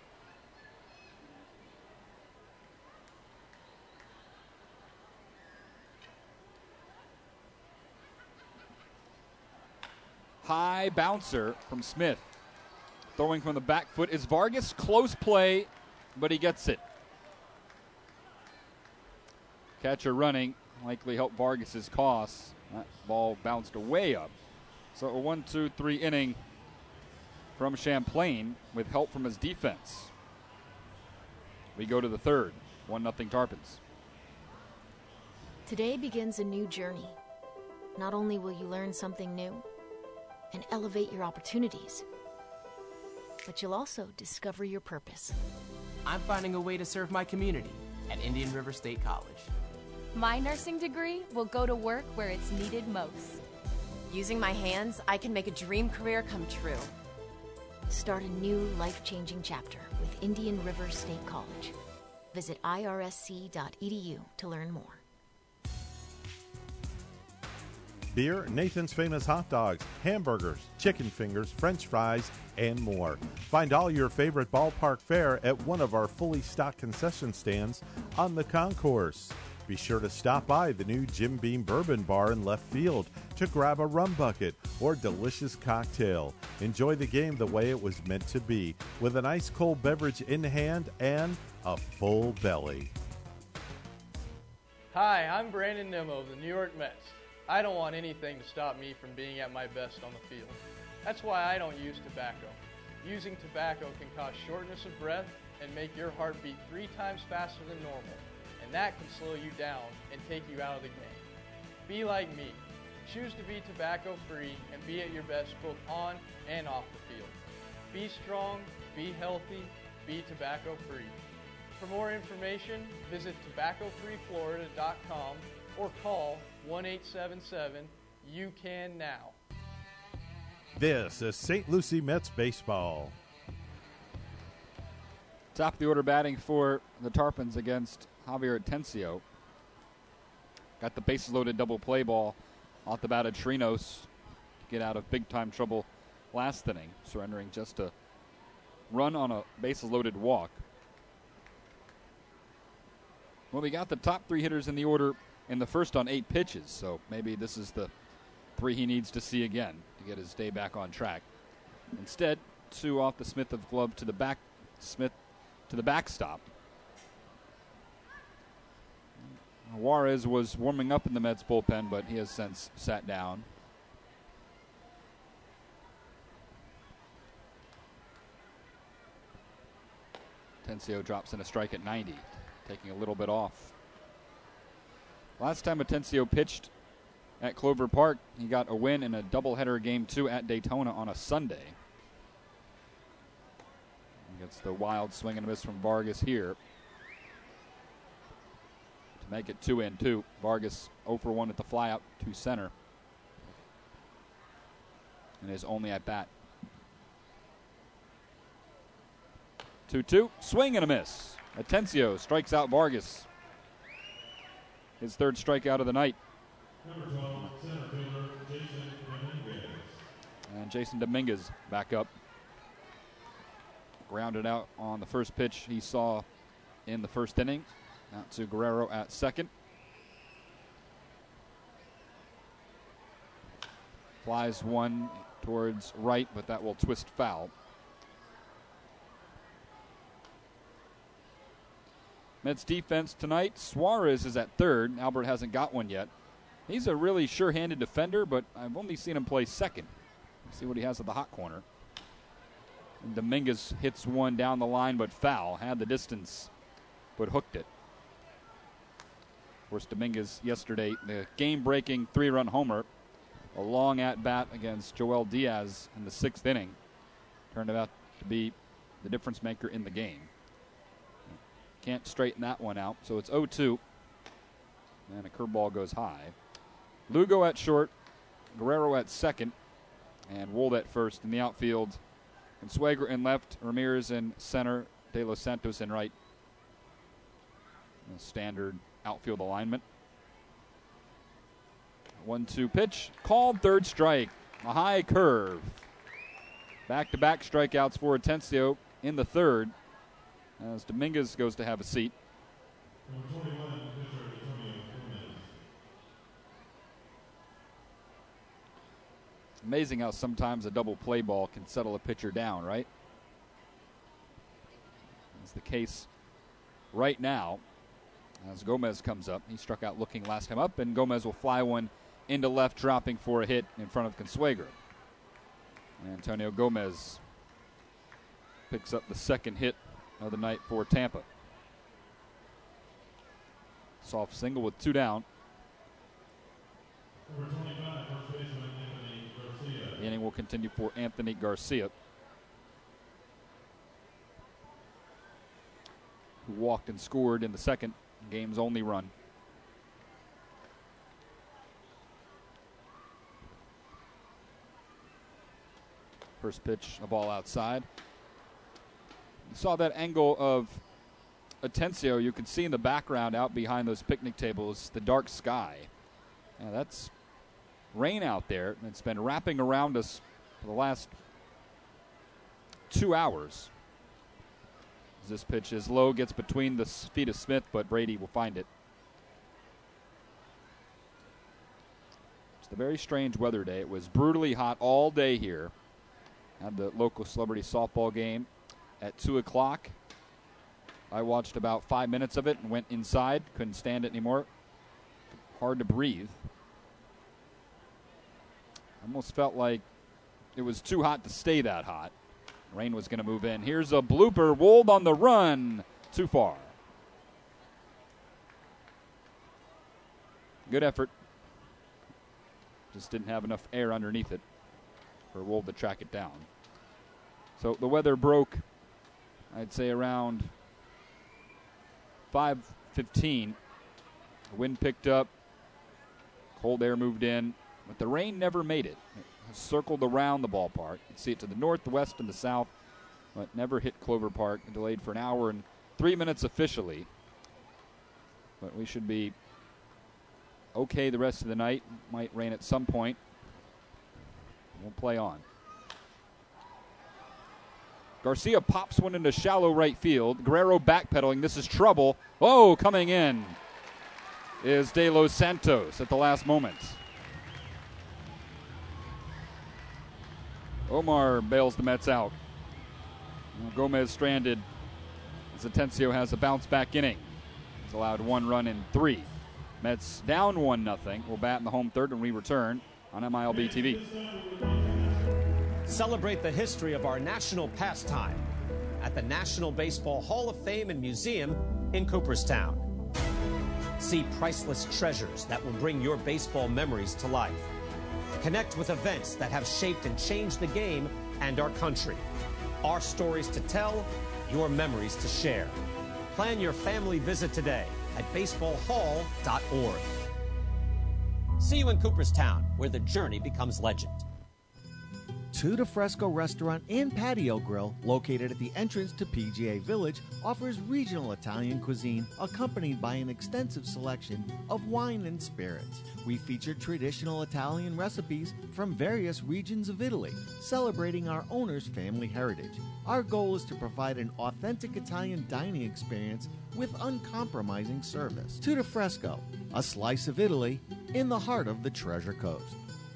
High bouncer from Smith. Throwing from the back foot is Vargas. Close play, but he gets it. Catcher running, likely helped Vargas's cause. That ball bounced way up. So a 1-2-3 inning from Champlain with help from his defense. We go to the third. 1-0 Tarpons. Today begins a new journey. Not only will you learn something new and elevate your opportunities, but you'll also discover your purpose. I'm finding a way to serve my community at Indian River State College. My nursing degree will go to work where it's needed most. Using my hands, I can make a dream career come true. Start a new life-changing chapter with Indian River State College. Visit irsc.edu to learn more. Beer, Nathan's Famous Hot Dogs, hamburgers, chicken fingers, French fries, and more. Find all your favorite ballpark fare at one of our fully stocked concession stands on the concourse. Be sure to stop by the new Jim Beam Bourbon Bar in left field to grab a rum bucket or delicious cocktail. Enjoy the game the way it was meant to be, with an ice cold beverage in hand and a full belly. Hi, I'm Brandon Nimmo of the New York Mets. I don't want anything to stop me from being at my best on the field. That's why I don't use tobacco. Using tobacco can cause shortness of breath and make your heart beat 3 times faster than normal, and that can slow you down and take you out of the game. Be like me. Choose to be tobacco-free and be at your best both on and off the field. Be strong, be healthy, be tobacco-free. For more information, visit tobaccofreeflorida.com or call 1-877-YOU-CAN-NOW. This is St. Lucie Mets baseball. Top of the order batting for the Tarpons against Javier Atencio. Got the bases loaded double play ball off the bat of Trinos to get out of big-time trouble last inning, surrendering just a run on a bases loaded walk. Well, we got the top 3 hitters in the order in the first on 8 pitches, so maybe this is the 3 he needs to see again to get his day back on track. Instead, 2 off the Smith of glove to the back, Smith to the backstop. Juarez was warming up in the Mets bullpen, but he has since sat down. Atencio drops in a strike at 90, taking a little bit off. Last time Atencio pitched at Clover Park, he got a win in a doubleheader Game 2 at Daytona on a Sunday. He gets the wild swing and a miss from Vargas here to make it 2-2. Vargas 0 for 1 at the flyout to center and his only at bat. 2-2, swing and a miss. Atencio strikes out Vargas. His 3rd strikeout of the night. Number 12, center fielder Jason Dominguez. And Jason Dominguez back up. Grounded out on the first pitch he saw in the first inning. Out to Guerrero at second. Flies one towards right, but that will twist foul. Mets defense tonight. Suarez is at third. Albert hasn't got one yet. He's a really sure-handed defender, but I've only seen him play second. Let's see what he has at the hot corner. And Dominguez hits one down the line, but foul. Had the distance, but hooked it. Of course, Dominguez yesterday, the game-breaking 3-run homer, a long at-bat against Joel Diaz in the 6th inning, turned out to be the difference maker in the game. Can't straighten that one out, so it's 0-2. And a curveball goes high. Lugo at short, Guerrero at second, and Wold at first. In the outfield, Consuegra in left, Ramirez in center, De Los Santos in right. A standard outfield alignment. 1-2 pitch, called 3rd strike. A high curve. Back-to-back strikeouts for Atencio in the 3rd, as Dominguez goes to have a seat. Number 21, pitcher Antonio Gomez. Amazing how sometimes a double play ball can settle a pitcher down, right? That's the case right now as Gomez comes up. He struck out looking last time up, and Gomez will fly one into left, dropping for a hit in front of Consuegra. Antonio Gomez picks up the 2nd hit of the night for Tampa. Soft single with 2 down. Number 25, first baseman Anthony Garcia. The inning will continue for Anthony Garcia, who walked and scored in the 2nd, game's only run. First pitch, a ball outside. You saw that angle of Atencio. You could see in the background out behind those picnic tables the dark sky. Now that's rain out there. It's been wrapping around us for the last 2 hours. As this pitch is low, gets between the feet of Smith, but Brady will find it. It's a very strange weather day. It was brutally hot all day here. Had the local celebrity softball game at 2 o'clock. I watched about 5 minutes of it and went inside. Couldn't stand it anymore. Hard to breathe. Almost felt like it was too hot to stay that hot. Rain was going to move in. Here's a blooper. Wold on the run. Too far. Good effort. Just didn't have enough air underneath it for Wold to track it down. So the weather broke, I'd say, around 5:15. The wind picked up. Cold air moved in. But the rain never made it. It circled around the ballpark. You can see it to the north, the west, and the south, but never hit Clover Park. It delayed for an hour and 3 minutes officially. But we should be okay the rest of the night. Might rain at some point. We'll play on. Garcia pops one into shallow right field. Guerrero backpedaling. This is trouble. Oh, coming in is De Los Santos at the last moment. Omar bails the Mets out. Gomez stranded as Atencio has a bounce-back inning. He's allowed 1 run in 3. Mets down 1-0. We'll bat in the home third when we return on MILB TV. Celebrate the history of our national pastime at the National Baseball Hall of Fame and Museum in Cooperstown. See priceless treasures that will bring your baseball memories to life. Connect with events that have shaped and changed the game and our country. Our stories to tell, your memories to share. Plan your family visit today at baseballhall.org. See you in Cooperstown, where the journey becomes legend. Tuda Fresco Restaurant and Patio Grill, located at the entrance to PGA Village, offers regional Italian cuisine accompanied by an extensive selection of wine and spirits. We feature traditional Italian recipes from various regions of Italy, celebrating our owner's family heritage. Our goal is to provide an authentic Italian dining experience with uncompromising service. Tuda Fresco, a slice of Italy in the heart of the Treasure Coast.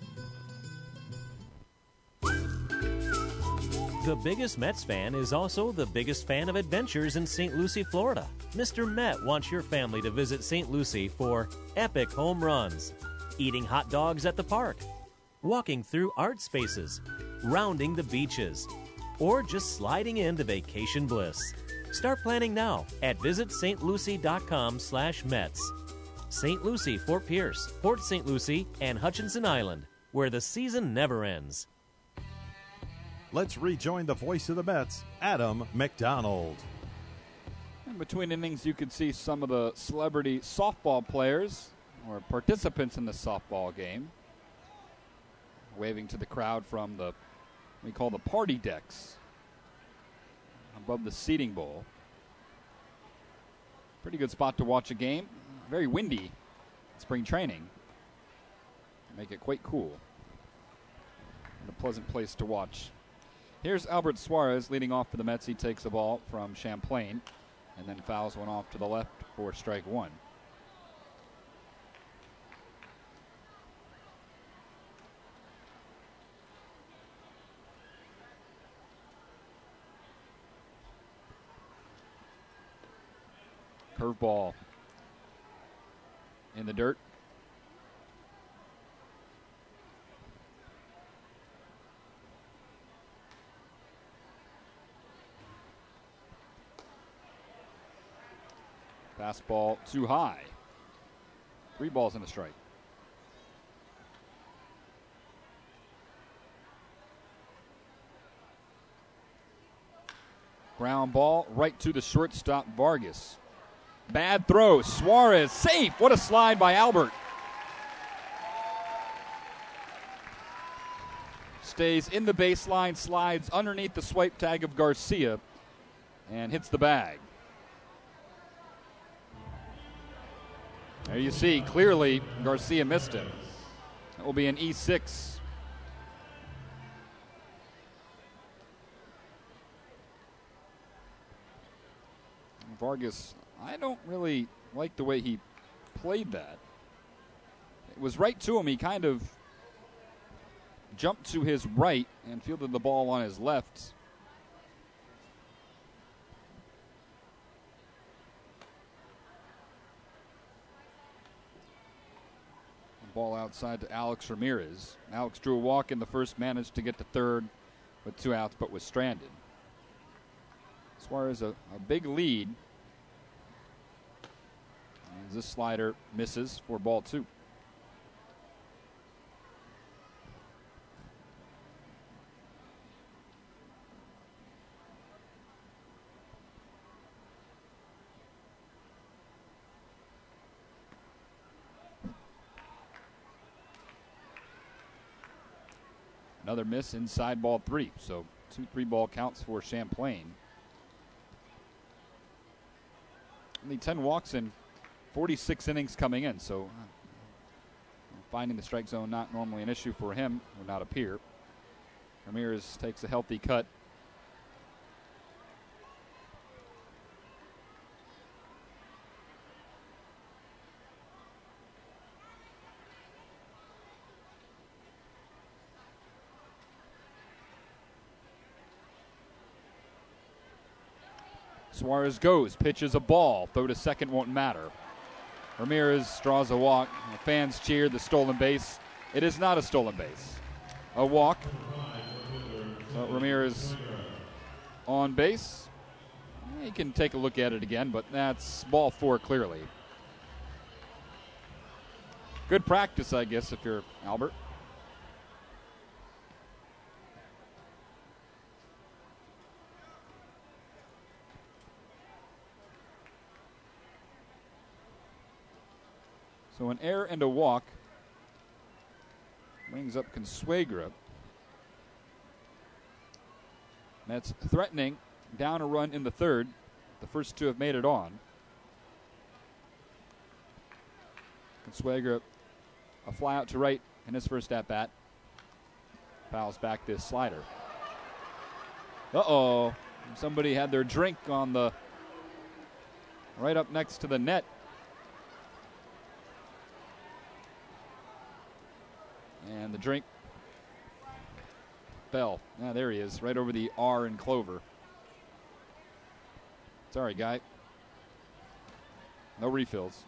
The biggest Mets fan is also the biggest fan of adventures in St. Lucie, Florida. Mr. Met wants your family to visit St. Lucie for epic home runs, eating hot dogs at the park, walking through art spaces, rounding the beaches, or just sliding into vacation bliss. Start planning now at visitstlucie.com/Mets. St. Lucie, Fort Pierce, Port St. Lucie, and Hutchinson Island, where the season never ends. Let's rejoin the voice of the Mets, Adam McDonald. In between innings, you could see some of the celebrity softball players or participants in the softball game waving to the crowd from the, we call the party decks above the seating bowl. Pretty good spot to watch a game. Very windy in spring training. Make it quite cool. And a pleasant place to watch. Here's Albert Suarez leading off for the Mets. He takes a ball from Champlain and then fouls one off to the left for strike 1. Curveball in the dirt. Fastball too high. 3 balls and a strike. Ground ball right to the shortstop, Vargas. Bad throw. Suarez safe. What a slide by Albert. Stays in the baseline, slides underneath the swipe tag of Garcia, and hits the bag. There you see, clearly Garcia missed it. That will be an E6. Vargas, I don't really like the way he played that. It was right to him. He kind of jumped to his right and fielded the ball on his left. Ball outside to Alex Ramirez. Alex drew a walk in the first, managed to get to third with 2 outs, but was stranded. Suarez a big lead. As this slider misses for ball 2. Another miss inside ball 3. So 2-3 ball counts for Champlain. Only 10 walks in 46 innings coming in. So finding the strike zone not normally an issue for him, would not appear. Ramirez takes a healthy cut. Suarez goes, pitches a ball, throw to second won't matter. Ramirez draws a walk. The fans cheer the stolen base. It is not a stolen base. A walk. So Ramirez on base. He can take a look at it again, but that's ball 4 clearly. Good practice, I guess, if you're Albert. So an error and a walk brings up Consuegra. That's threatening, down a run in the third. The first 2 have made it on. Consuegra, a fly out to right in his first at bat. Fouls back this slider. Uh-oh. Somebody had their drink on the right up next to the net. And the drink fell. Ah, there he is, right over the R in Clover. Sorry, guy. No refills.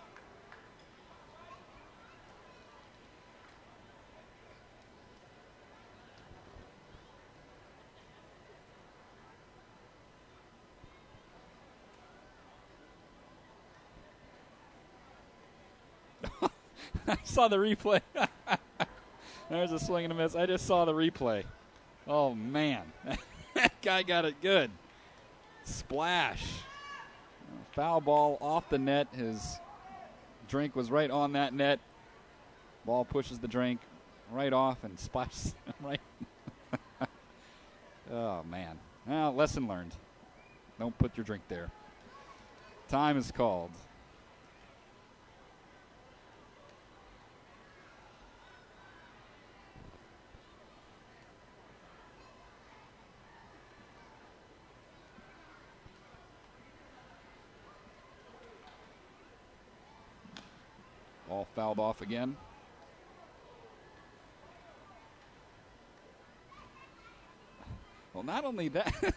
I saw the replay. There's a swing and a miss. I just saw the replay. Oh, man. That guy got it good. Splash. Foul ball off the net. His drink was right on that net. Ball pushes the drink right off and splashes right. Oh, man. Well, lesson learned. Don't put your drink there. Time is called. Ball fouled off again. Well, not only that,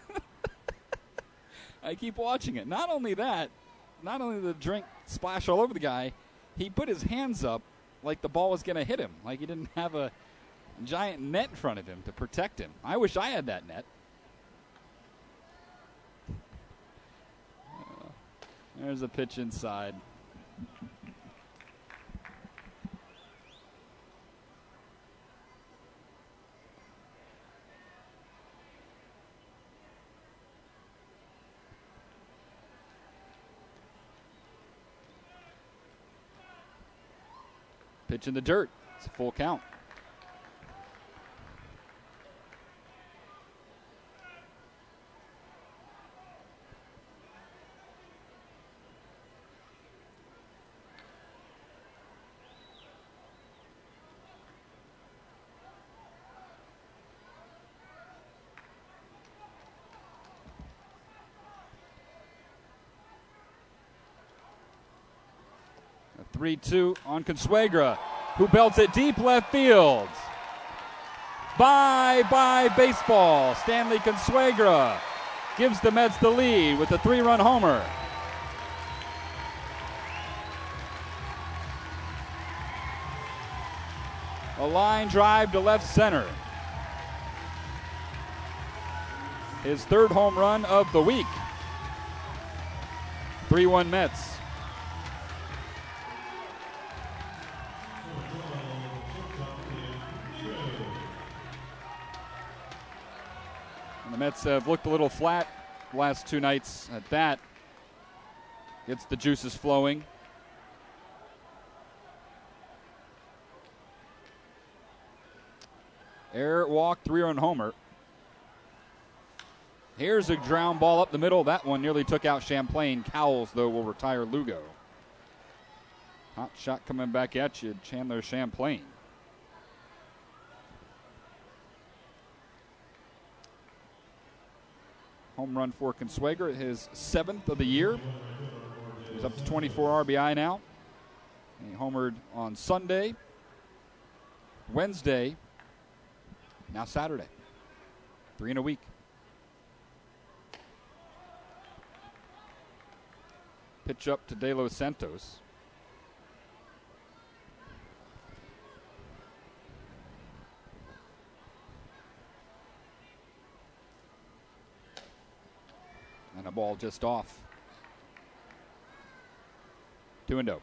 I keep watching it. Not only that, not only did the drink splash all over the guy, he put his hands up like the ball was going to hit him, like he didn't have a giant net in front of him to protect him. I wish I had that net. There's a pitch inside. Pitch in the dirt. It's a full count. A 3-2 on Consuegra, who belts it deep left field. Bye-bye baseball. Stanley Consuegra gives the Mets the lead with a 3-run homer. A line drive to left center. His third home run of the week. 3-1 Mets. And the Mets have looked a little flat the last two nights at that. Gets the juices flowing. Air walk, 3-run homer. Here's a ground ball up the middle. That one nearly took out Champlain. Cowles, though, will retire Lugo. Hot shot coming back at you, Chandler Champlain. Home run for Consuegra, his 7th of the year. He's up to 24 RBI now. And he homered on Sunday, Wednesday, now Saturday. 3 in a week. Pitch up to De Los Santos. And a ball just off. 2-0.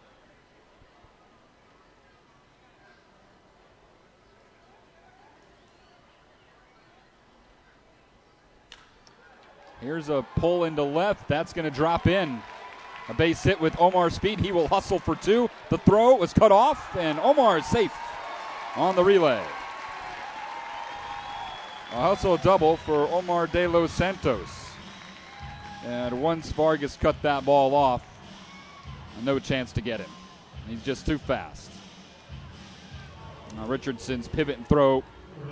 Here's a pull into left. That's going to drop in. A base hit with Omar Speed. He will hustle for 2. The throw was cut off, and Omar is safe on the relay. A hustle double for Omar De Los Santos. And once Vargas cut that ball off, no chance to get him. He's just too fast. Now Richardson's pivot and throw.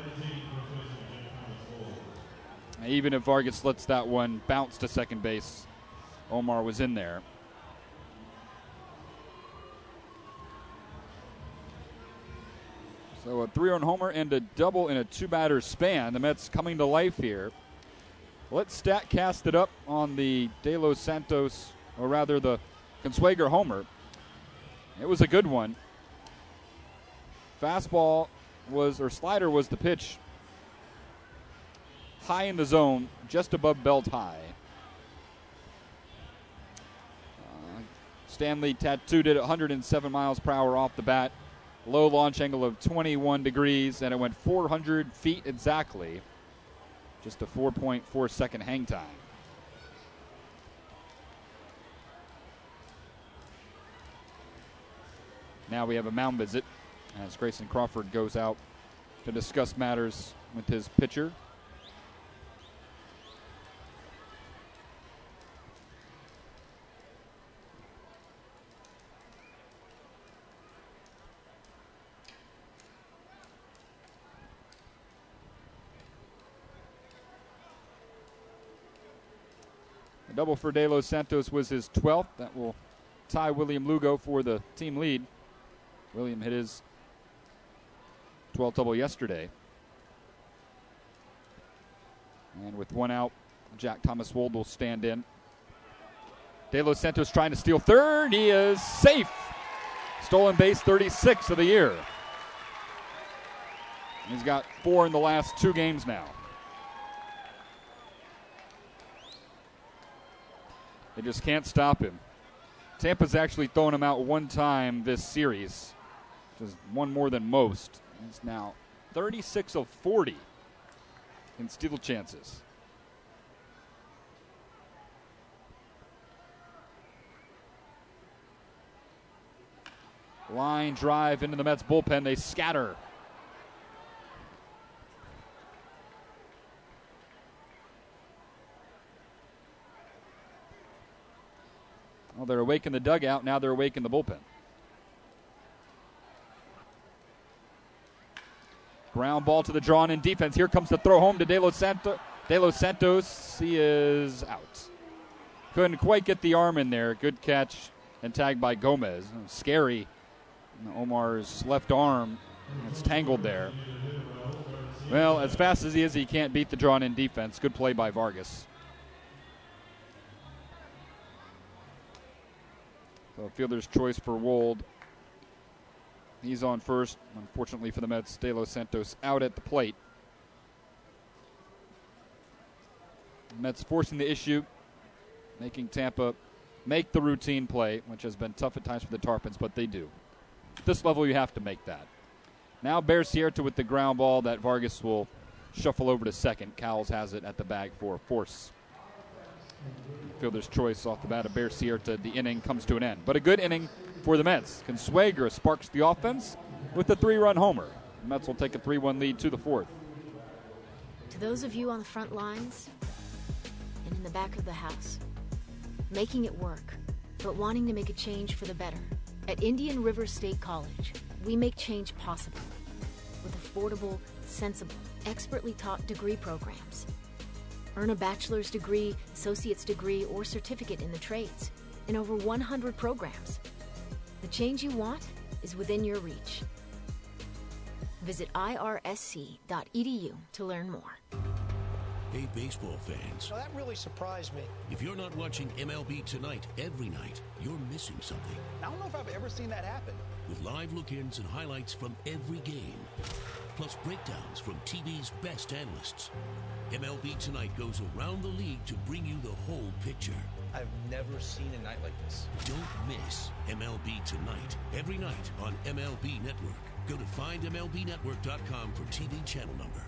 Even if Vargas lets that one bounce to second base, Omar was in there. So a 3-run homer and a double in a 2-batter span. The Mets coming to life here. Let's StatCast it up on the De Los Santos, or rather the Consuegra homer. It was a good one. Fastball was, or slider was the pitch. High in the zone, just above belt high. Stanley tattooed it at 107 miles per hour off the bat. Low launch angle of 21 degrees, and it went 400 feet exactly. Just a 4.4 second hang time. Now we have a mound visit as Grayson Crawford goes out to discuss matters with his pitcher. A double for De Los Santos was his 12th. That will tie William Lugo for the team lead. William hit his 12th double yesterday. And with one out, Jack Thomas Wold will stand in. De Los Santos trying to steal third. He is safe. Stolen base 36 of the year. He's got 4 in the last 2 games now. They just can't stop him. Tampa's actually thrown him out one time this series, which is one more than most. He's now 36 of 40 in steal chances. Line drive into the Mets bullpen. They scatter. Well, they're awake in the dugout. Now they're awake in the bullpen. Ground ball to the drawn-in defense. Here comes the throw home to De Los Santos. He is out. Couldn't quite get the arm in there. Good catch and tagged by Gomez. Scary. Omar's left arm. It's tangled there. Well, as fast as he can't beat the drawn-in defense. Good play by Vargas. So fielder's choice for Wold. He's on first. Unfortunately for the Mets, De Los Santos out at the plate. The Mets forcing the issue, making Tampa make the routine play, which has been tough at times for the Tarpons, but they do. At this level, you have to make that. Now Bear Sierra with the ground ball that Vargas will shuffle over to second. Cowles has it at the bag for a force. Fielder's choice off the bat of Bear Sierra. The inning comes to an end. But a good inning for the Mets. Consuegra sparks the offense with a 3-run homer. The Mets will take a 3-1 lead to the fourth. To those of you on the front lines and in the back of the house, making it work, but wanting to make a change for the better. At Indian River State College, we make change possible with affordable, sensible, expertly taught degree programs. Earn a bachelor's degree, associate's degree, or certificate in the trades in over 100 programs. The change you want is within your reach. Visit irsc.edu to learn more. Hey, baseball fans. Now that really surprised me. If you're not watching MLB Tonight every night, you're missing something. I don't know if I've ever seen that happen. With live look-ins and highlights from every game, plus breakdowns from TV's best analysts. MLB Tonight goes around the league to bring you the whole picture. I've never seen a night like this. Don't miss MLB Tonight every night on MLB Network. Go to findmlbnetwork.com for TV channel number.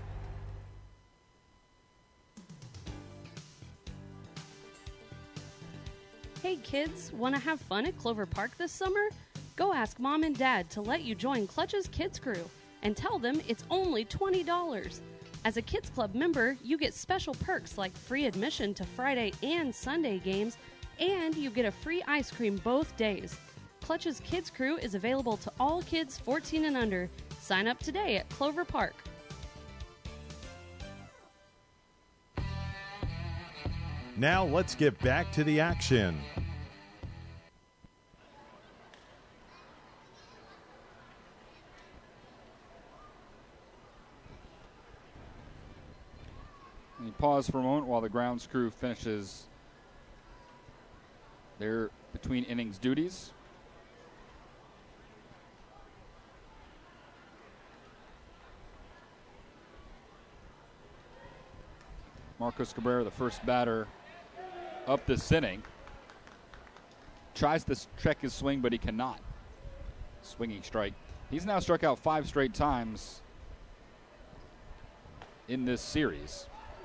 Hey kids, want to have fun at Clover Park this summer? Go ask Mom and Dad to let you join Clutch's Kids Crew and tell them it's only $20. As a Kids Club member, you get special perks like free admission to Friday and Sunday games, and you get a free ice cream both days. Clutch's Kids Crew is available to all kids 14 and under. Sign up today at Clover Park. Now let's get back to the action. We pause for a moment while the grounds crew finishes their between innings duties. Marcos Cabrera, the first batter up this inning, tries to check his swing, but he cannot. Swinging strike. He's now struck out 5 straight times in this series.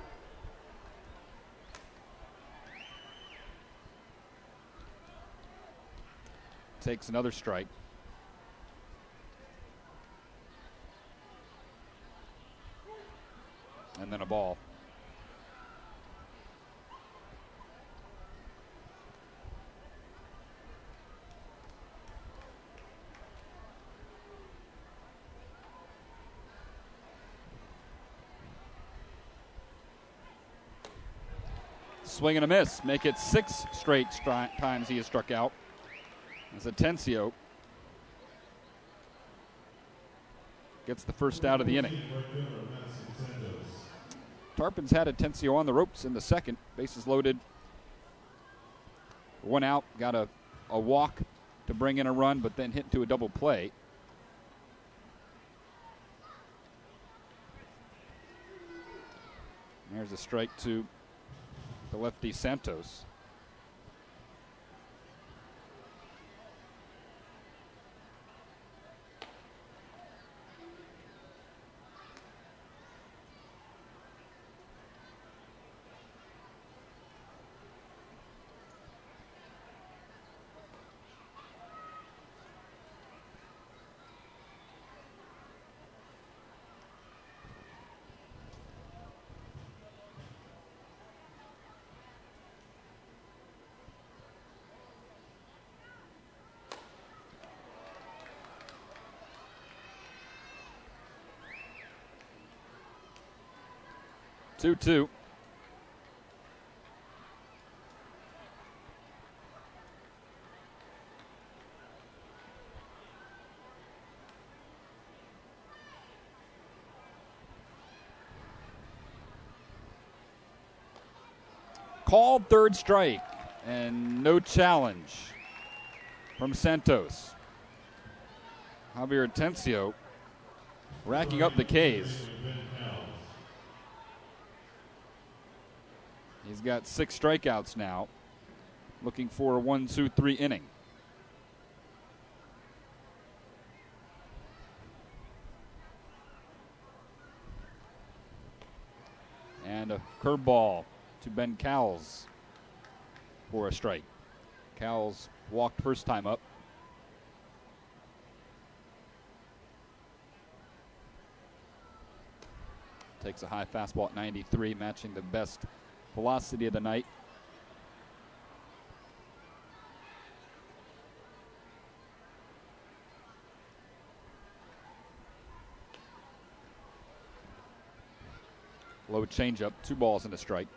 Takes another strike. And then a ball. Swing and a miss. Make it 6 straight times he has struck out. As Atencio gets the first out of the inning. Tarpons had Atencio on the ropes in the second. Bases loaded. 1 out. Got a walk to bring in a run, but then hit into a double play. There's a strike to the lefty Santos. Two. Called third strike and no challenge from Santos. Javier Atencio racking up the Ks. He's got 6 strikeouts now, looking for a 1-2-3 inning. And a curveball to Ben Cowles for a strike. Cowles walked first time up. Takes a high fastball at 93, matching the best velocity of the night. Low changeup, 2 balls and a strike.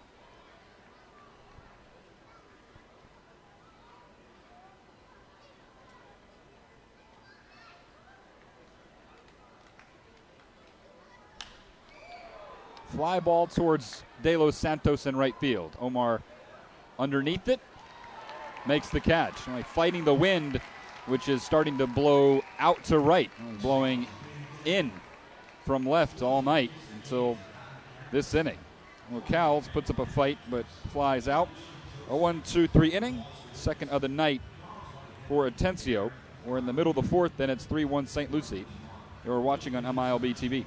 Fly ball towards De Los Santos in right field. Omar underneath it, makes the catch. Only fighting the wind, which is starting to blow out to right. Blowing in from left all night until this inning. Well, Cowles puts up a fight but flies out. A 1-2-3 inning, second of the night for Atencio. We're in the middle of the fourth, then it's 3-1 St. Lucie. You're watching on MILB TV.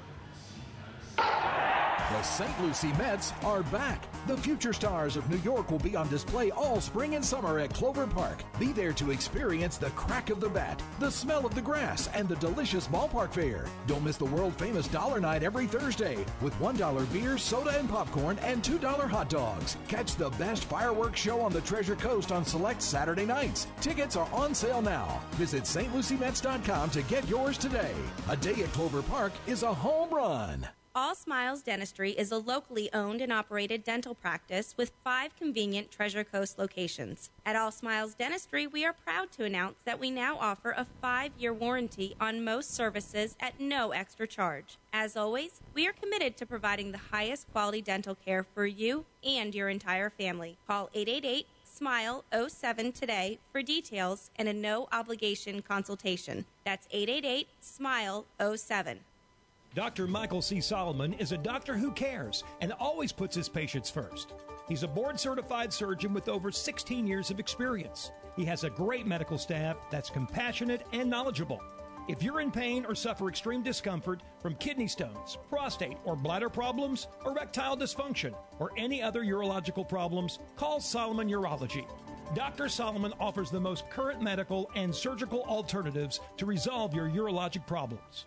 The St. Lucie Mets are back. The future stars of New York will be on display all spring and summer at Clover Park. Be there to experience the crack of the bat, the smell of the grass, and the delicious ballpark fare. Don't miss the world-famous Dollar Night every Thursday with $1 beer, soda, and popcorn, and $2 hot dogs. Catch the best fireworks show on the Treasure Coast on select Saturday nights. Tickets are on sale now. Visit stluciemets.com to get yours today. A day at Clover Park is a home run. All Smiles Dentistry is a locally owned and operated dental practice with 5 convenient Treasure Coast locations. At All Smiles Dentistry, we are proud to announce that we now offer a 5-year warranty on most services at no extra charge. As always, we are committed to providing the highest quality dental care for you and your entire family. Call 888-SMILE-07 today for details and a no-obligation consultation. That's 888-SMILE-07. Dr. Michael C. Solomon is a doctor who cares and always puts his patients first. He's a board-certified surgeon with over 16 years of experience. He has a great medical staff that's compassionate and knowledgeable. If you're in pain or suffer extreme discomfort from kidney stones, prostate or bladder problems, erectile dysfunction, or any other urological problems, call Solomon Urology. Dr. Solomon offers the most current medical and surgical alternatives to resolve your urologic problems.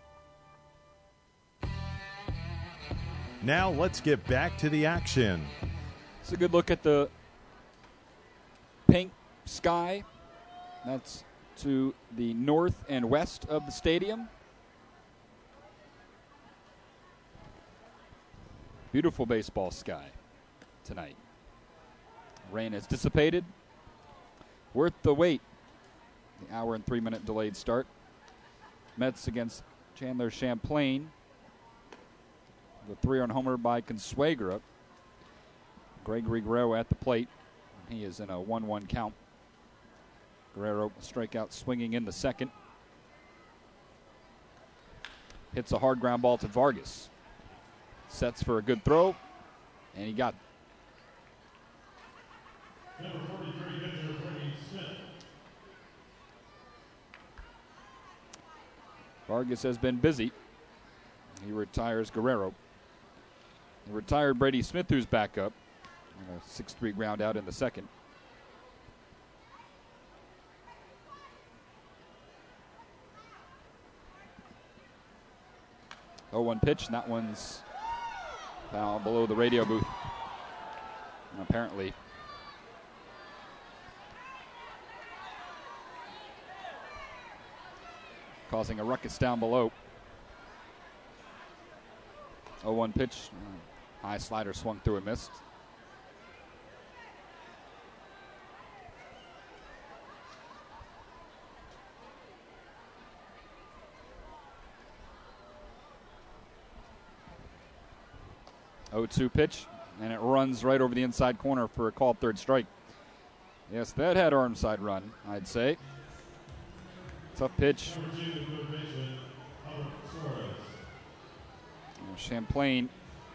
Now let's get back to the action. It's a good look at the pink sky. That's to the north and west of the stadium. Beautiful baseball sky tonight. Rain has dissipated. Worth the wait. The hour and 3-minute delayed start. Mets against Chandler Champlain. The 3-run homer by Consuegra. Gregory Guerrero at the plate. He is in a 1-1 count. Guerrero strikeout swinging in the second. Hits a hard ground ball to Vargas. Sets for a good throw, and he got it. Number 43, pitcher Brady Smith. Vargas has been busy. He retires Guerrero. He retired Brady Smith, who's back up. A 6-3 ground out in the second. Oh, 1 pitch, and that one's foul below the radio booth. And apparently causing a ruckus down below. 0-1 pitch. High slider swung through and missed. Oh, 2 pitch, and it runs right over the inside corner for a called third strike. Yes, that had arm side run, I'd say. Tough pitch. Champlain,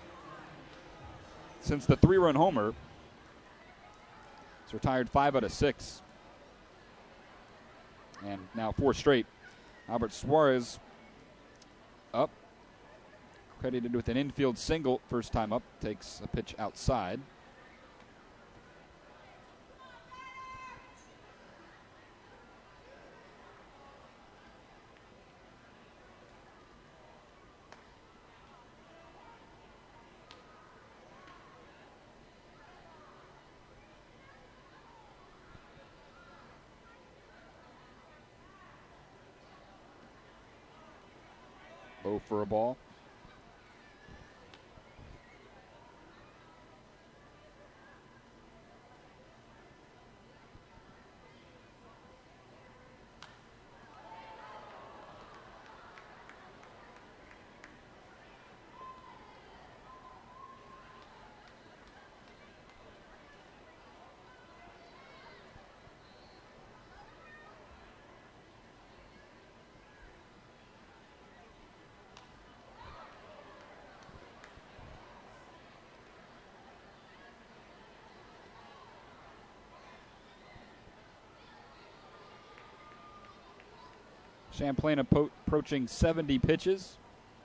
since the 3-run homer, has retired 5 out of 6. And now 4 straight. Albert Suarez up. Credited with an infield single. First time up. Takes a pitch outside. Low for a ball. Champlain approaching 70 pitches.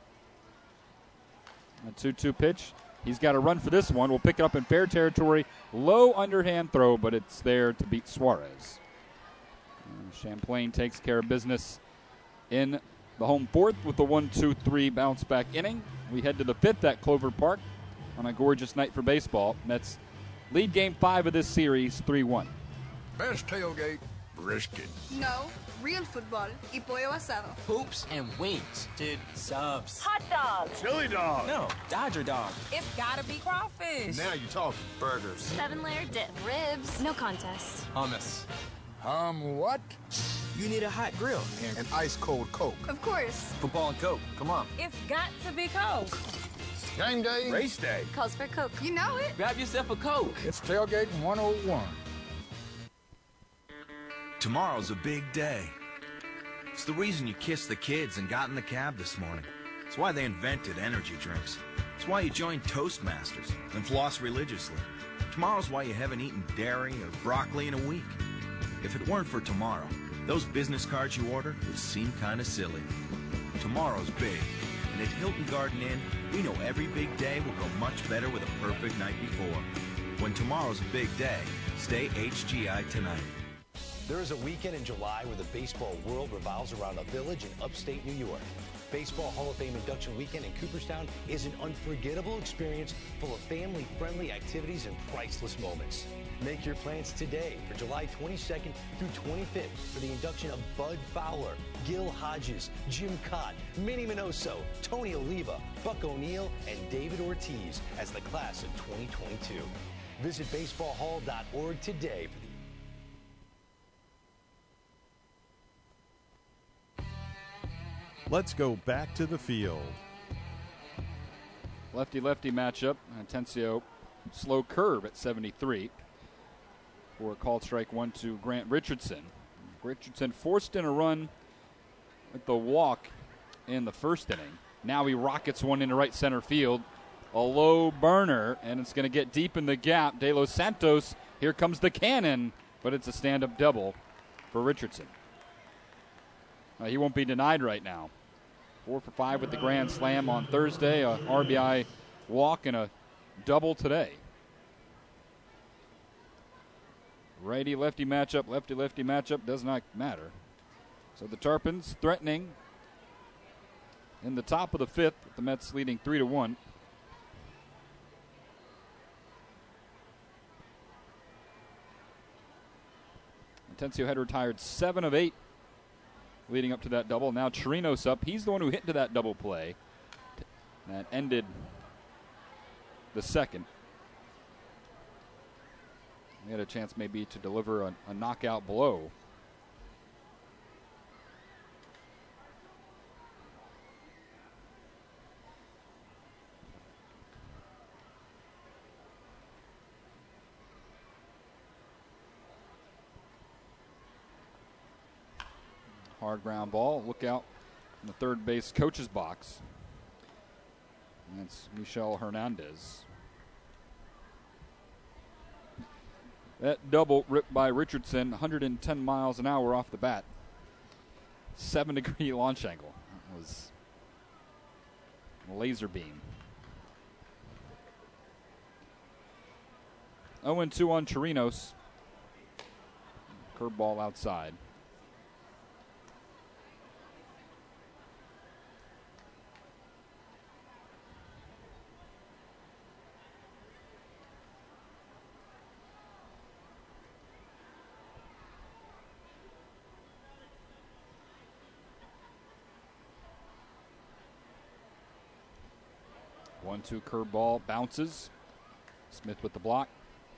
A 2-2 pitch. He's got to run for this one. We'll pick it up in fair territory. Low underhand throw, but it's there to beat Suarez. And Champlain takes care of business in the home fourth with the 1-2-3 bounce back inning. We head to the 5th at Clover Park on a gorgeous night for baseball. Mets lead game 5 of this series 3-1. Best tailgate, brisket. No, real football y pollo asado. Hoops and wings. Dude, subs. Hot dogs. Chili dog. No, Dodger dog. It's gotta be crawfish. Now you're talking. Burgers. 7-layer dip. Ribs. No contest. Hummus. What? You need a hot grill. And ice cold Coke. Of course. Football and Coke. Come on. It's got to be Coke. Game day. Race day. Calls for Coke. You know it. Grab yourself a Coke. It's tailgating 101. Tomorrow's a big day. It's the reason you kissed the kids and got in the cab this morning. It's why they invented energy drinks. It's why you joined Toastmasters and floss religiously. Tomorrow's why you haven't eaten dairy or broccoli in a week. If it weren't for tomorrow, those business cards you ordered would seem kind of silly. Tomorrow's big, and at Hilton Garden Inn, we know every big day will go much better with a perfect night before. When tomorrow's a big day, stay HGI tonight. There is a weekend in July where the baseball world revolves around a village in upstate New York. Baseball Hall of Fame induction weekend in Cooperstown is an unforgettable experience full of family-friendly activities and priceless moments. Make your plans today for July 22nd through 25th for the induction of Bud Fowler, Gil Hodges, Jim Cott, Minnie Minoso, Tony Oliva, Buck O'Neill, and David Ortiz as the class of 2022. Visit baseballhall.org today for the Let's go back to the field. Lefty-lefty matchup. Atencio, slow curve at 73 for a called strike 1 to Grant Richardson. Richardson forced in a run with the walk in the first inning. Now he rockets one into right center field. A low burner, and it's going to get deep in the gap. De Los Santos, here comes the cannon, but it's a stand-up double for Richardson. He won't be denied right now. 4 for 5 with the grand slam on Thursday, a RBI walk and a double today. Righty-lefty matchup, lefty-lefty matchup does not matter. So the Tarpons threatening in the top of the 5th, with the Mets leading 3-1. Atencio had retired 7 of 8 leading up to that double. Now Chirinos up. He's the one who hit into that double play that ended the second. He had a chance maybe to deliver a knockout blow. Hard ground ball. Look out in the third base coach's box. That's Michel Hernandez. That double ripped by Richardson, 110 miles an hour off the bat. 7-degree launch angle. That was a laser beam. 0-2 on Chirinos. Curveball outside. One-two curveball bounces. Smith with the block.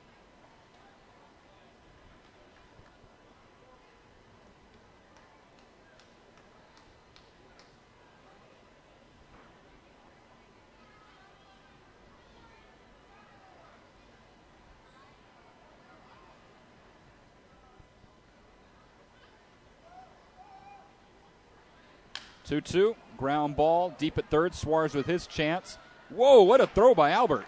Two-two, ground ball deep at third. Suarez with his chance. Whoa, what a throw by Albert.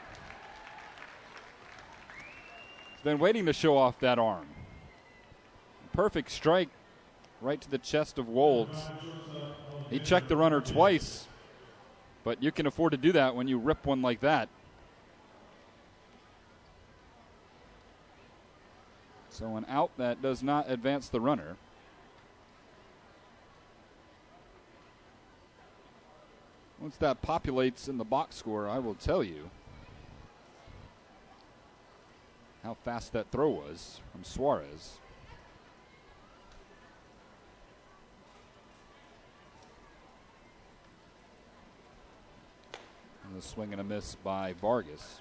He's been waiting to show off that arm. Perfect strike right to the chest of Wolds. He checked the runner twice, but you can afford to do that when you rip one like that. So an out that does not advance the runner. Once that populates in the box score, I will tell you how fast that throw was from Suarez. And a swing and a miss by Vargas.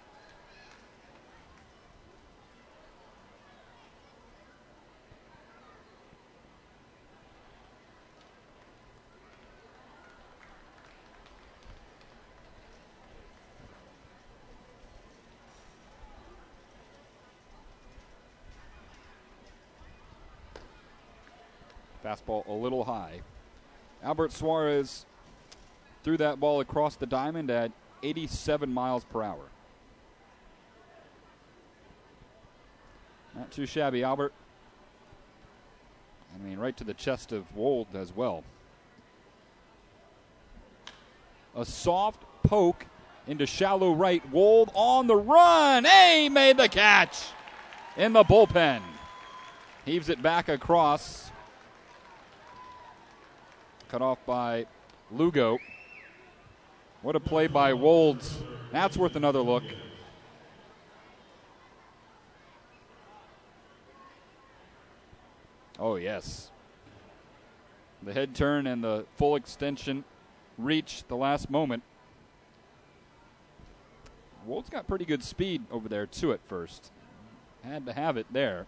Fastball a little high. Albert Suarez threw that ball across the diamond at 87 miles per hour. Not too shabby, Albert. I mean, right to the chest of Wold as well. A soft poke into shallow right. Wold on the run. Hey, made the catch in the bullpen. Heaves it back across. Cut off by Lugo. What a play by Wolds. That's worth another look. Oh, yes. The head turn and the full extension reach the last moment. Wolds got pretty good speed over there, too, at first. Had to have it there.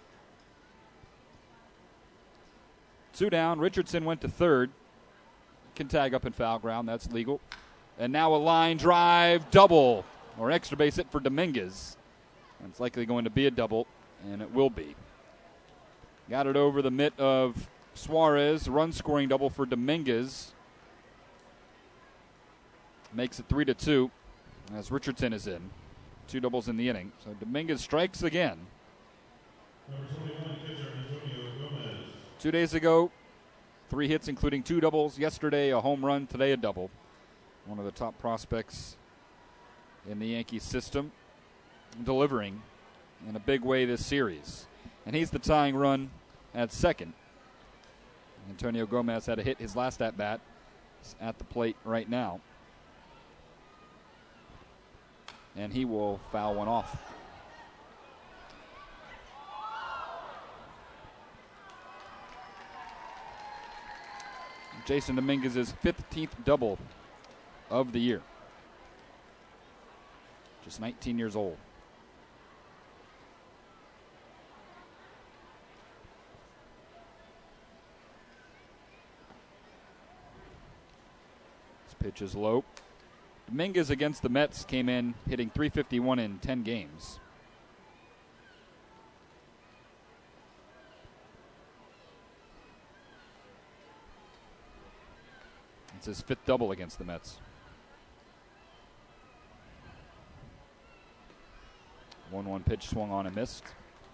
2 down. Richardson went to third. Can tag up in foul ground. That's legal. And now a line drive double or extra base hit for Dominguez. It's likely going to be a double, and it will be. Got it over the mitt of Suarez. Run-scoring double for Dominguez. Makes it 3-2 as Richardson is in. 2 doubles in the inning. So Dominguez strikes again. Number 21, pitcher Antonio Gomez. 2 days ago, 3 hits, including 2 doubles. Yesterday, a home run. Today, a double. One of the top prospects in the Yankees system, delivering in a big way this series. And he's the tying run at second. Antonio Gomez had a hit his last at-bat. He's at the plate right now. And he will foul one off. Jason Dominguez's 15th double of the year. Just 19 years old. This pitch is low. Dominguez against the Mets came in hitting .351 in 10 games. It's his 5th double against the Mets. 1-1 pitch swung on and missed.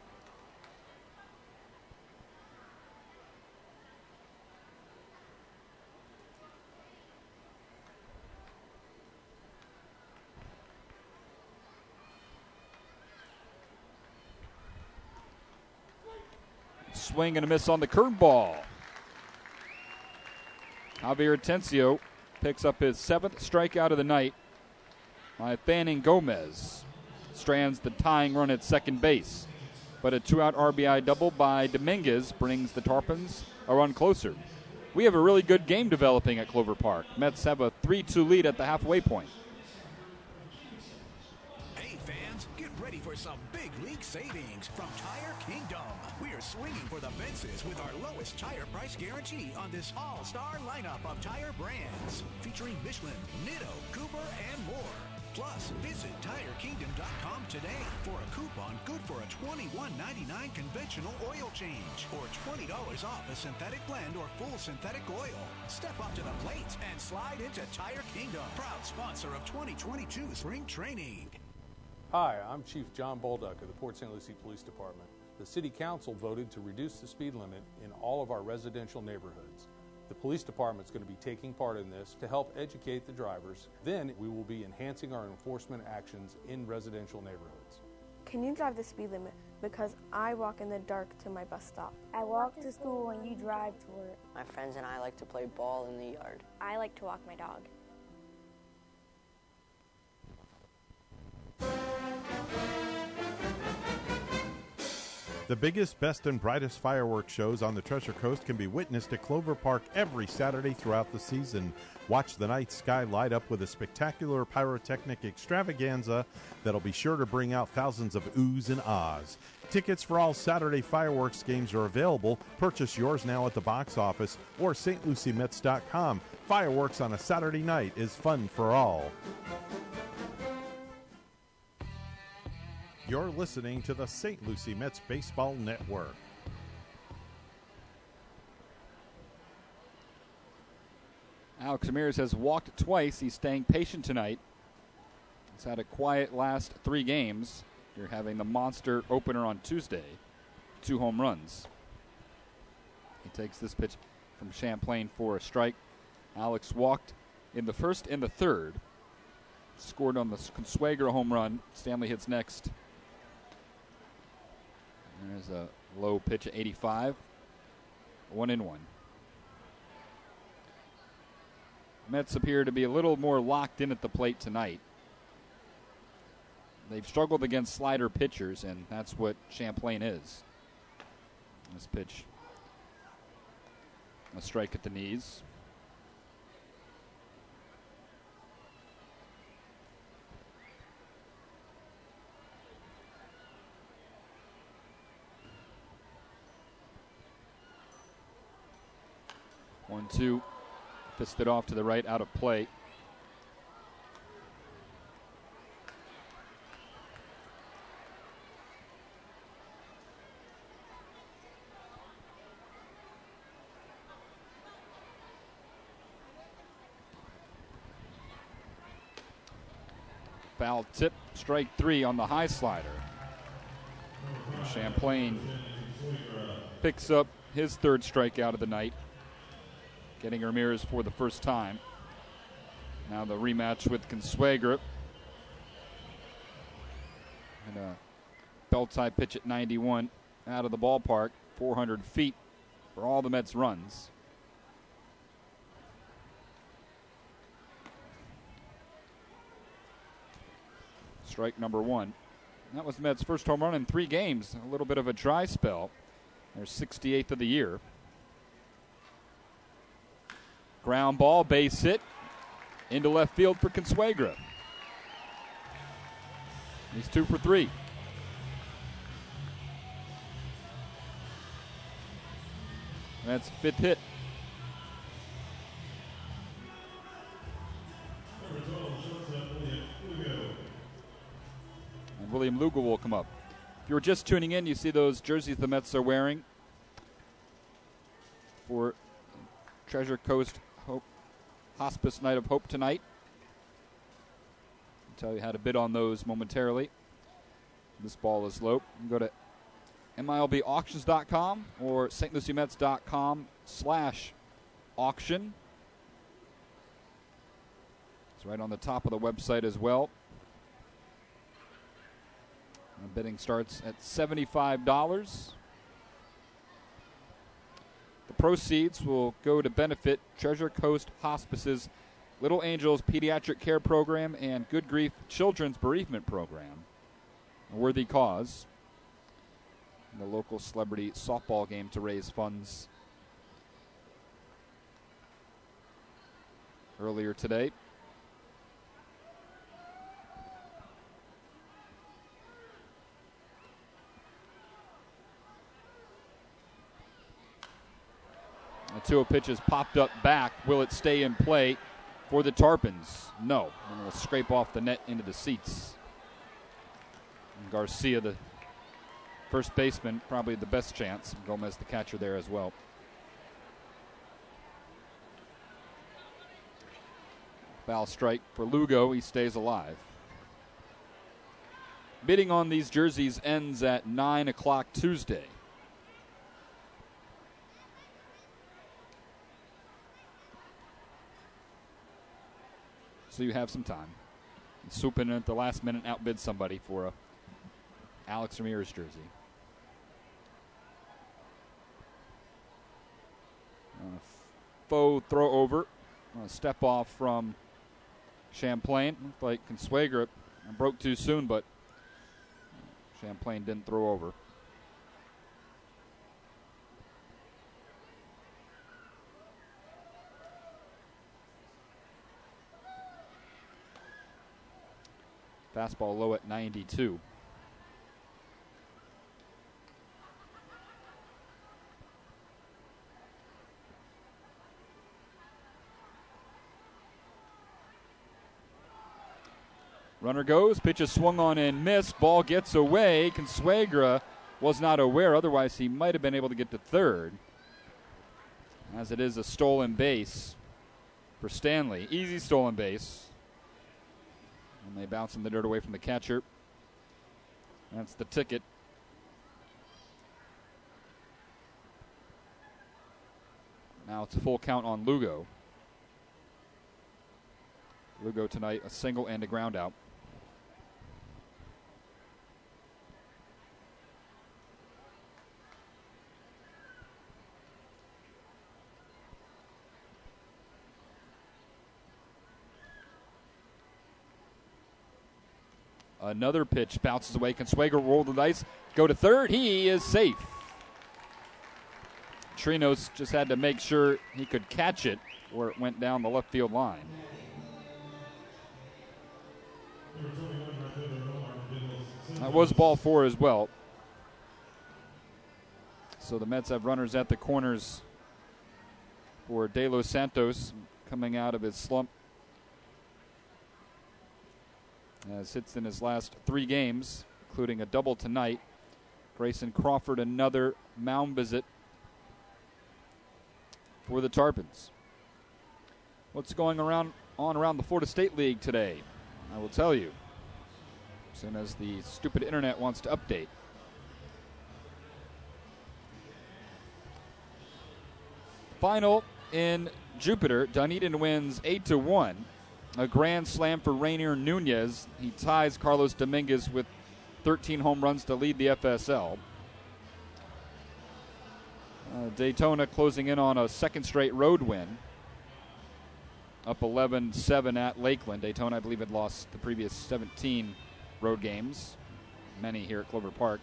Swing and a miss on the curveball. Javier Atencio picks up his 7th strikeout of the night by Fanning Gomez. Strands the tying run at second base. But a 2-out RBI double by Dominguez brings the Tarpons a run closer. We have a really good game developing at Clover Park. Mets have a 3-2 lead at the halfway point. Hey fans, get ready for some big league savings from Tire Kingdom. We are swinging for the fences with our lowest tire price guarantee on this all-star lineup of tire brands, featuring Michelin, Nitto, Cooper, and more. Plus, visit TireKingdom.com today for a coupon good for a $21.99 conventional oil change or $20 off a synthetic blend or full synthetic oil. Step up to the plate and slide into Tire Kingdom, proud sponsor of 2022 spring training. Hi, I'm Chief John Bolduc of the Port St. Lucie Police Department. The City Council voted to reduce the speed limit in all of our residential neighborhoods. The police department is going to be taking part in this to help educate the drivers. Then we will be enhancing our enforcement actions in residential neighborhoods. Can you drive the speed limit? Because I walk in the dark to my bus stop. I walk to school and you drive to work. My friends and I like to play ball in the yard. I like to walk my dog. The biggest, best, and brightest fireworks shows on the Treasure Coast can be witnessed at Clover Park every Saturday throughout the season. Watch the night sky light up with a spectacular pyrotechnic extravaganza that'll be sure to bring out thousands of oohs and ahs. Tickets for all Saturday fireworks games are available. Purchase yours now at the box office or stluciemets.com. Fireworks on a Saturday night is fun for all. You're listening to the St. Lucie Mets Baseball Network. Alex Ramirez has walked twice. He's staying patient tonight. He's had a quiet last 3 games. You're having the monster opener on Tuesday. 2 home runs. He takes this pitch from Champlain for a strike. Alex walked in the first and the third. Scored on the Consuegra home run. Stanley hits next. There's a low pitch at 85. 1-1. Mets appear to be a little more locked in at the plate tonight. They've struggled against slider pitchers, and that's what Champlain is. This pitch, a strike at the knees. One, two, fisted off to the right, out of play. Foul tip, strike 3 on the high slider. Champlain picks up his 3rd strikeout of the night, getting Ramirez for the first time. Now the rematch with Consuegra. And a belt-tie pitch at 91 out of the ballpark, 400 feet for all the Mets' runs. Strike number 1. That was Mets' first home run in 3 games. A little bit of a dry spell. Their 68th of the year. Ground ball, base hit into left field for Consuegra. He's 2 for 3. That's 5th hit. And William Lugo will come up. If you were just tuning in, you see those jerseys the Mets are wearing for Treasure Coast Hospice Night of Hope tonight. I'll tell you how to bid on those momentarily. This ball is low. You can go to MILBauctions.com or stluciemets.com/auction. It's right on the top of the website as well. The bidding starts at $75. The proceeds will go to benefit Treasure Coast Hospice's Little Angels Pediatric Care Program and Good Grief Children's Bereavement Program. A worthy cause. The local celebrity softball game to raise funds earlier today. The 2-0 pitch is popped up back. Will it stay in play for the Tarpons? No. And it'll scrape off the net into the seats. And Garcia, the first baseman, probably the best chance. Gomez, the catcher, there as well. Foul strike for Lugo. He stays alive. Bidding on these jerseys ends at 9 o'clock Tuesday. So you have some time. Swoop in at the last minute, outbid somebody for a Alex Ramirez jersey. Faux throw over. Step off from Champlain. Looked like Consuegra broke too soon, but Champlain didn't throw over. Fastball low at 92. Runner goes, pitch is swung on and missed. Ball gets away. Consuegra was not aware, otherwise he might have been able to get to third. As it is a stolen base for Stanley. Easy stolen base. And they bounce in the dirt away from the catcher. That's the ticket. Now it's a full count on Lugo. Lugo tonight, a single and a ground out. Another pitch bounces away. Consuegra roll the dice. Go to third. He is safe. Trinos just had to make sure he could catch it where it went down the left field line. That was ball 4 as well. So the Mets have runners at the corners for De Los Santos coming out of his slump. As hits in his last 3 games, including a double tonight. Grayson Crawford, another mound visit for the Tarpons. What's going around the Florida State League today? I will tell you as soon as the stupid internet wants to update. Final in Jupiter, Dunedin wins 8-1. A grand slam for Rainier Nunez. He ties Carlos Dominguez with 13 home runs to lead the FSL. Daytona closing in on a second straight road win. Up 11-7 at Lakeland. Daytona, I believe, had lost the previous 17 road games. Many here at Clover Park.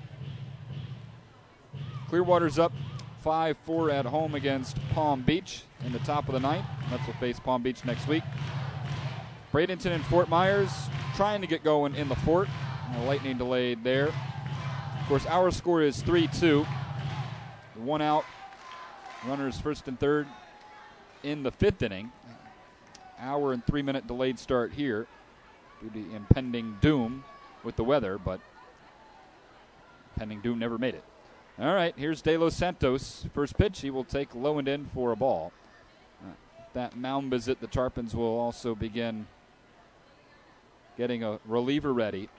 Clearwater's up 5-4 at home against Palm Beach in the top of the ninth. Mets will face Palm Beach next week. Bradenton and Fort Myers trying to get going in the Fort. Lightning delayed there. Of course, our score is 3-2. 1 out. Runners first and third in the 5th inning. Hour and 3-minute delayed start here due to impending doom with the weather, but impending doom never made it. All right, here's De Los Santos. First pitch, he will take low and in for a ball. that mound visit, the Tarpons will also begin getting a reliever ready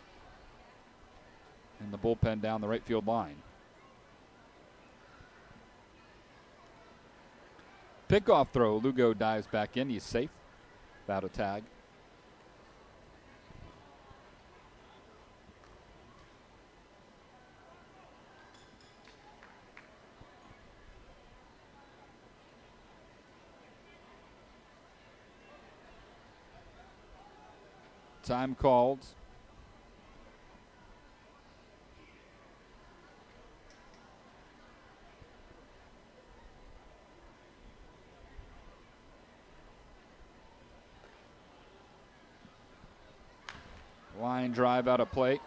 in the bullpen down the right field line. Pickoff throw. Lugo dives back in. He's safe. About a tag. Time called. Line drive out of play.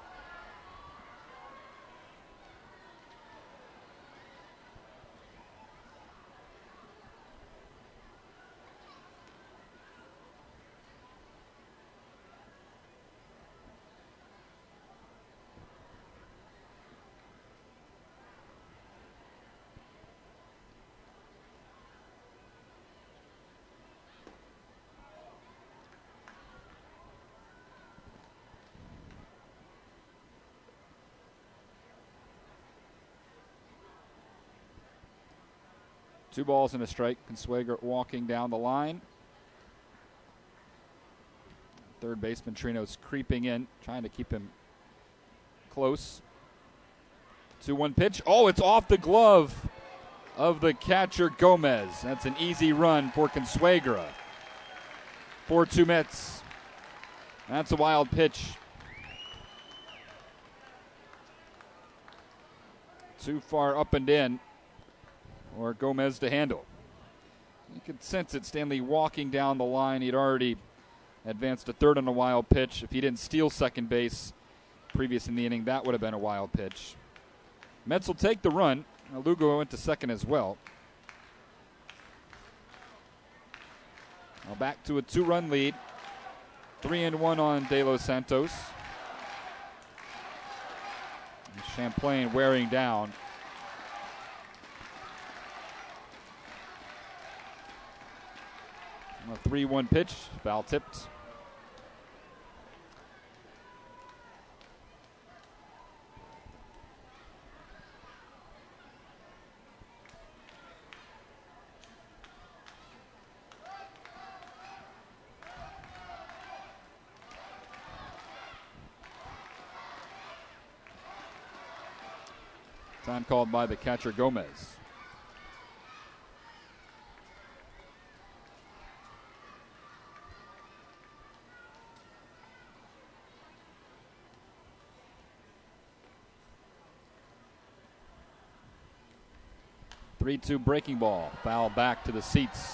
Two balls and a strike. Consuegra walking down the line. Third baseman Trino's creeping in, trying to keep him close. 2-1 pitch. Oh, it's off the glove of the catcher Gomez. That's an easy run for Consuegra. 4-2 Mets. That's a wild pitch. Too far up and in. Or Gomez to handle. You could sense it. Stanley walking down the line. He'd already advanced to third on a wild pitch. If he didn't steal second base previous in the inning, that would have been a wild pitch. Mets will take the run. Lugo went to second as well. Now back to a 2-run lead. 3-1 on De Los Santos. And Champlain wearing down. A 3-1 pitch, foul tipped. Time called by the catcher Gomez. Three-two breaking ball. Foul back to the seats.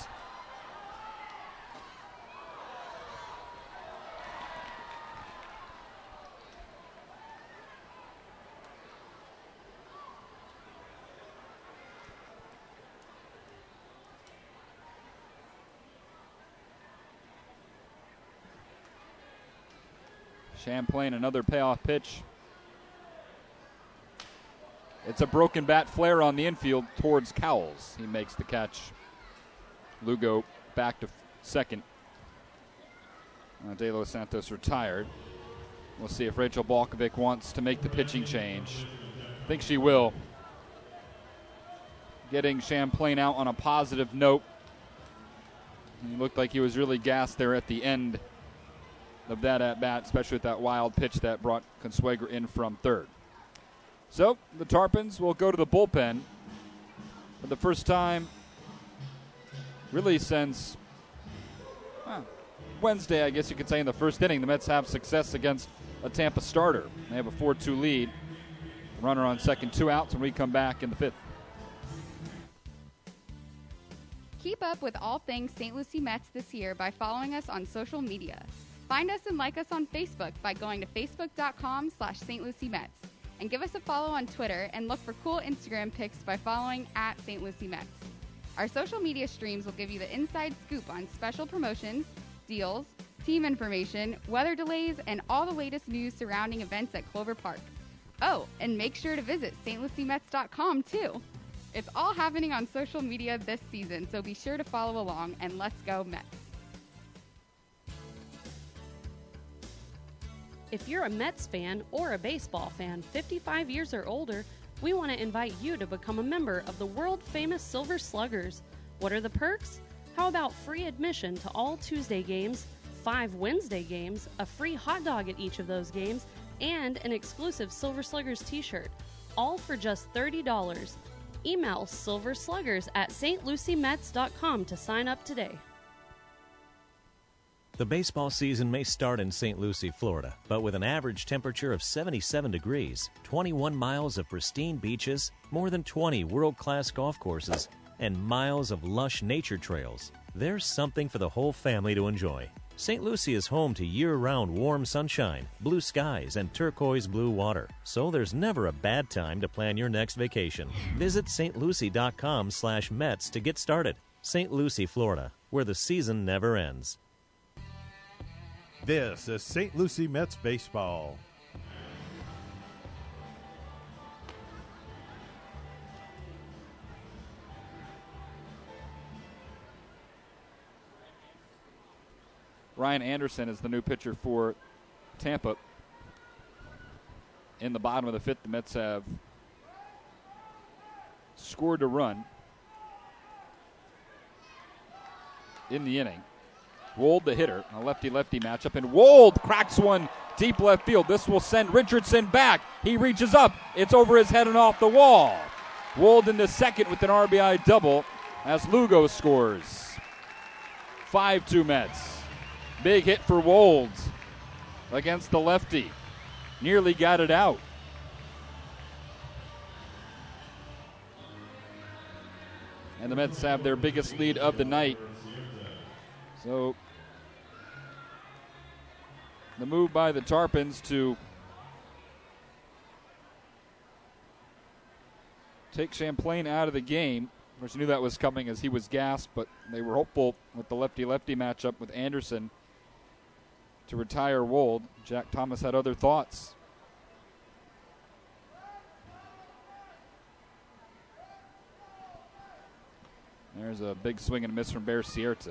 Champlain, another payoff pitch. It's a broken bat flare on the infield towards Cowles. He makes the catch. Lugo back to second. De Los Santos retired. We'll see if Rachel Balkovic wants to make the pitching change. I think she will. Getting Champlain out on a positive note. He looked like he was really gassed there at the end of that at-bat, especially with that wild pitch that brought Consuegra in from third. So the Tarpons will go to the bullpen for the first time really since Wednesday, I guess you could say, in the first inning. The Mets have success against a Tampa starter. They have a 4-2 lead. Runner on second, 2 outs, and we come back in the fifth. Keep up with all things St. Lucie Mets this year by following us on social media. Find us and like us on Facebook by going to facebook.com/St. Lucie Mets. And give us a follow on Twitter and look for cool Instagram pics by following @St. Lucie Mets. Our social media streams will give you the inside scoop on special promotions, deals, team information, weather delays, and all the latest news surrounding events at Clover Park. Oh, and make sure to visit stluciemets.com too. It's all happening on social media this season, so be sure to follow along, and let's go Mets. If you're a Mets fan or a baseball fan 55 years or older, we want to invite you to become a member of the world-famous Silver Sluggers. What are the perks? How about free admission to all Tuesday games, 5 Wednesday games, a free hot dog at each of those games, and an exclusive Silver Sluggers t-shirt, all for just $30. Email silversluggers@stluciemets.com to sign up today. The baseball season may start in St. Lucie, Florida, but with an average temperature of 77 degrees, 21 miles of pristine beaches, more than 20 world-class golf courses, and miles of lush nature trails, there's something for the whole family to enjoy. St. Lucie is home to year-round warm sunshine, blue skies, and turquoise blue water, so there's never a bad time to plan your next vacation. Visit stlucie.com/Mets to get started. St. Lucie, Florida, where the season never ends. This is St. Lucie Mets baseball. Ryan Anderson is the new pitcher for Tampa. In the bottom of the fifth, the Mets have scored a run in the inning. Wold, the hitter, a lefty-lefty matchup, and Wold cracks one deep left field. This will send Richardson back. He reaches up. It's over his head and off the wall. Wold into second with an RBI double as Lugo scores. 5-2 Mets. Big hit for Wold against the lefty. Nearly got it out. And the Mets have their biggest lead of the night. So the move by the Tarpons to take Champlain out of the game. Of course, you knew that was coming as he was gassed, but they were hopeful with the lefty-lefty matchup with Anderson to retire Wold. Jack Thomas had other thoughts. There's a big swing and a miss from Bear Cierta.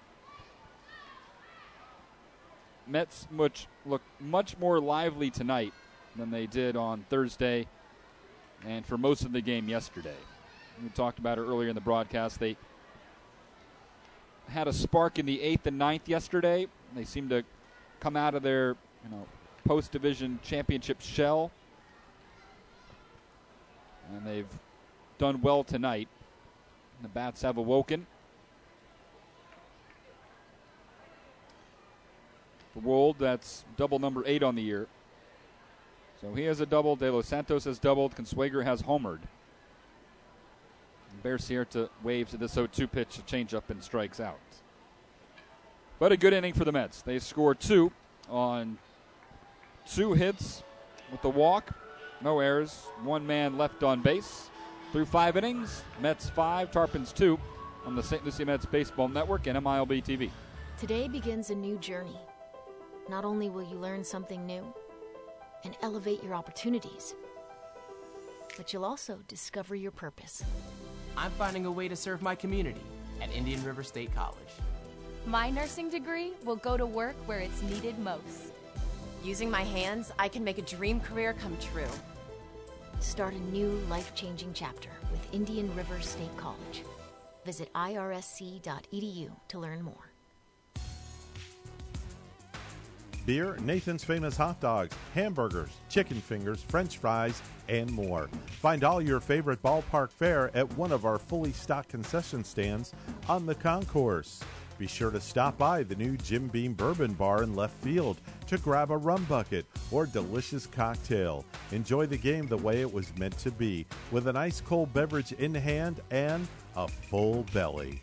Mets look much more lively tonight than they did on Thursday and for most of the game yesterday. We talked about it earlier in the broadcast. They had a spark in the 8th and 9th yesterday. They seemed to come out of their post-division championship shell. And they've done well tonight. The bats have awoken. For Wold, that's double number 8 on the year. So he has a double. De Los Santos has doubled. Consuegra has homered. Bear Cierta waves at this 0-2 pitch, a changeup, and strikes out. But a good inning for the Mets. They scored 2 on 2 hits with the walk. No errors. 1 man left on base. Through 5 innings, Mets 5, Tarpons 2 on the St. Lucie Mets Baseball Network and MILB TV. Today begins a new journey. Not only will you learn something new and elevate your opportunities, but you'll also discover your purpose. I'm finding a way to serve my community at Indian River State College. My nursing degree will go to work where it's needed most. Using my hands, I can make a dream career come true. Start a new life-changing chapter with Indian River State College. Visit irsc.edu to learn more. Beer, Nathan's Famous Hot Dogs, hamburgers, chicken fingers, French fries, and more. Find all your favorite ballpark fare at one of our fully stocked concession stands on the concourse. Be sure to stop by the new Jim Beam Bourbon Bar in left field to grab a rum bucket or delicious cocktail. Enjoy the game the way it was meant to be, with an ice-cold beverage in hand and a full belly.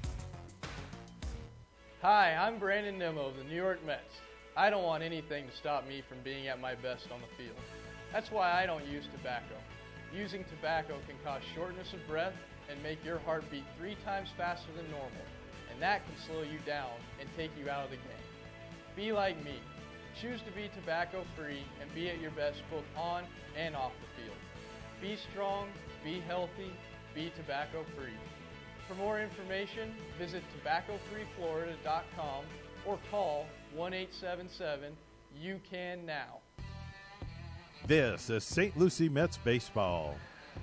Hi, I'm Brandon Nimmo of the New York Mets. I don't want anything to stop me from being at my best on the field. That's why I don't use tobacco. Using tobacco can cause shortness of breath and make your heart beat 3 times faster than normal, and that can slow you down and take you out of the game. Be like me. Choose to be tobacco-free and be at your best both on and off the field. Be strong, be healthy, be tobacco free. For more information, visit tobaccofreeflorida.com or call 1-877-YOU-CAN-NOW. This is St. Lucie Mets baseball.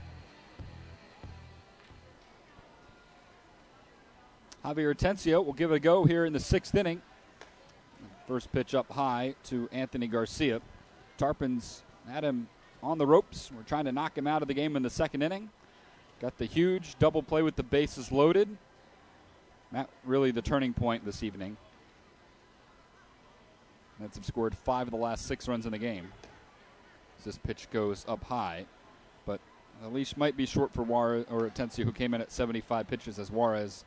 Javier Atencio will give it a go here in the 6th inning. First pitch up high to Anthony Garcia. Tarpon's had him on the ropes. We're trying to knock him out of the game in the 2nd inning. Got the huge double play with the bases loaded. Not really the turning point this evening. Mets have scored 5 of the last 6 runs in the game. This pitch goes up high, but the leash might be short for Juarez or Atencio, who came in at 75 pitches as Juarez.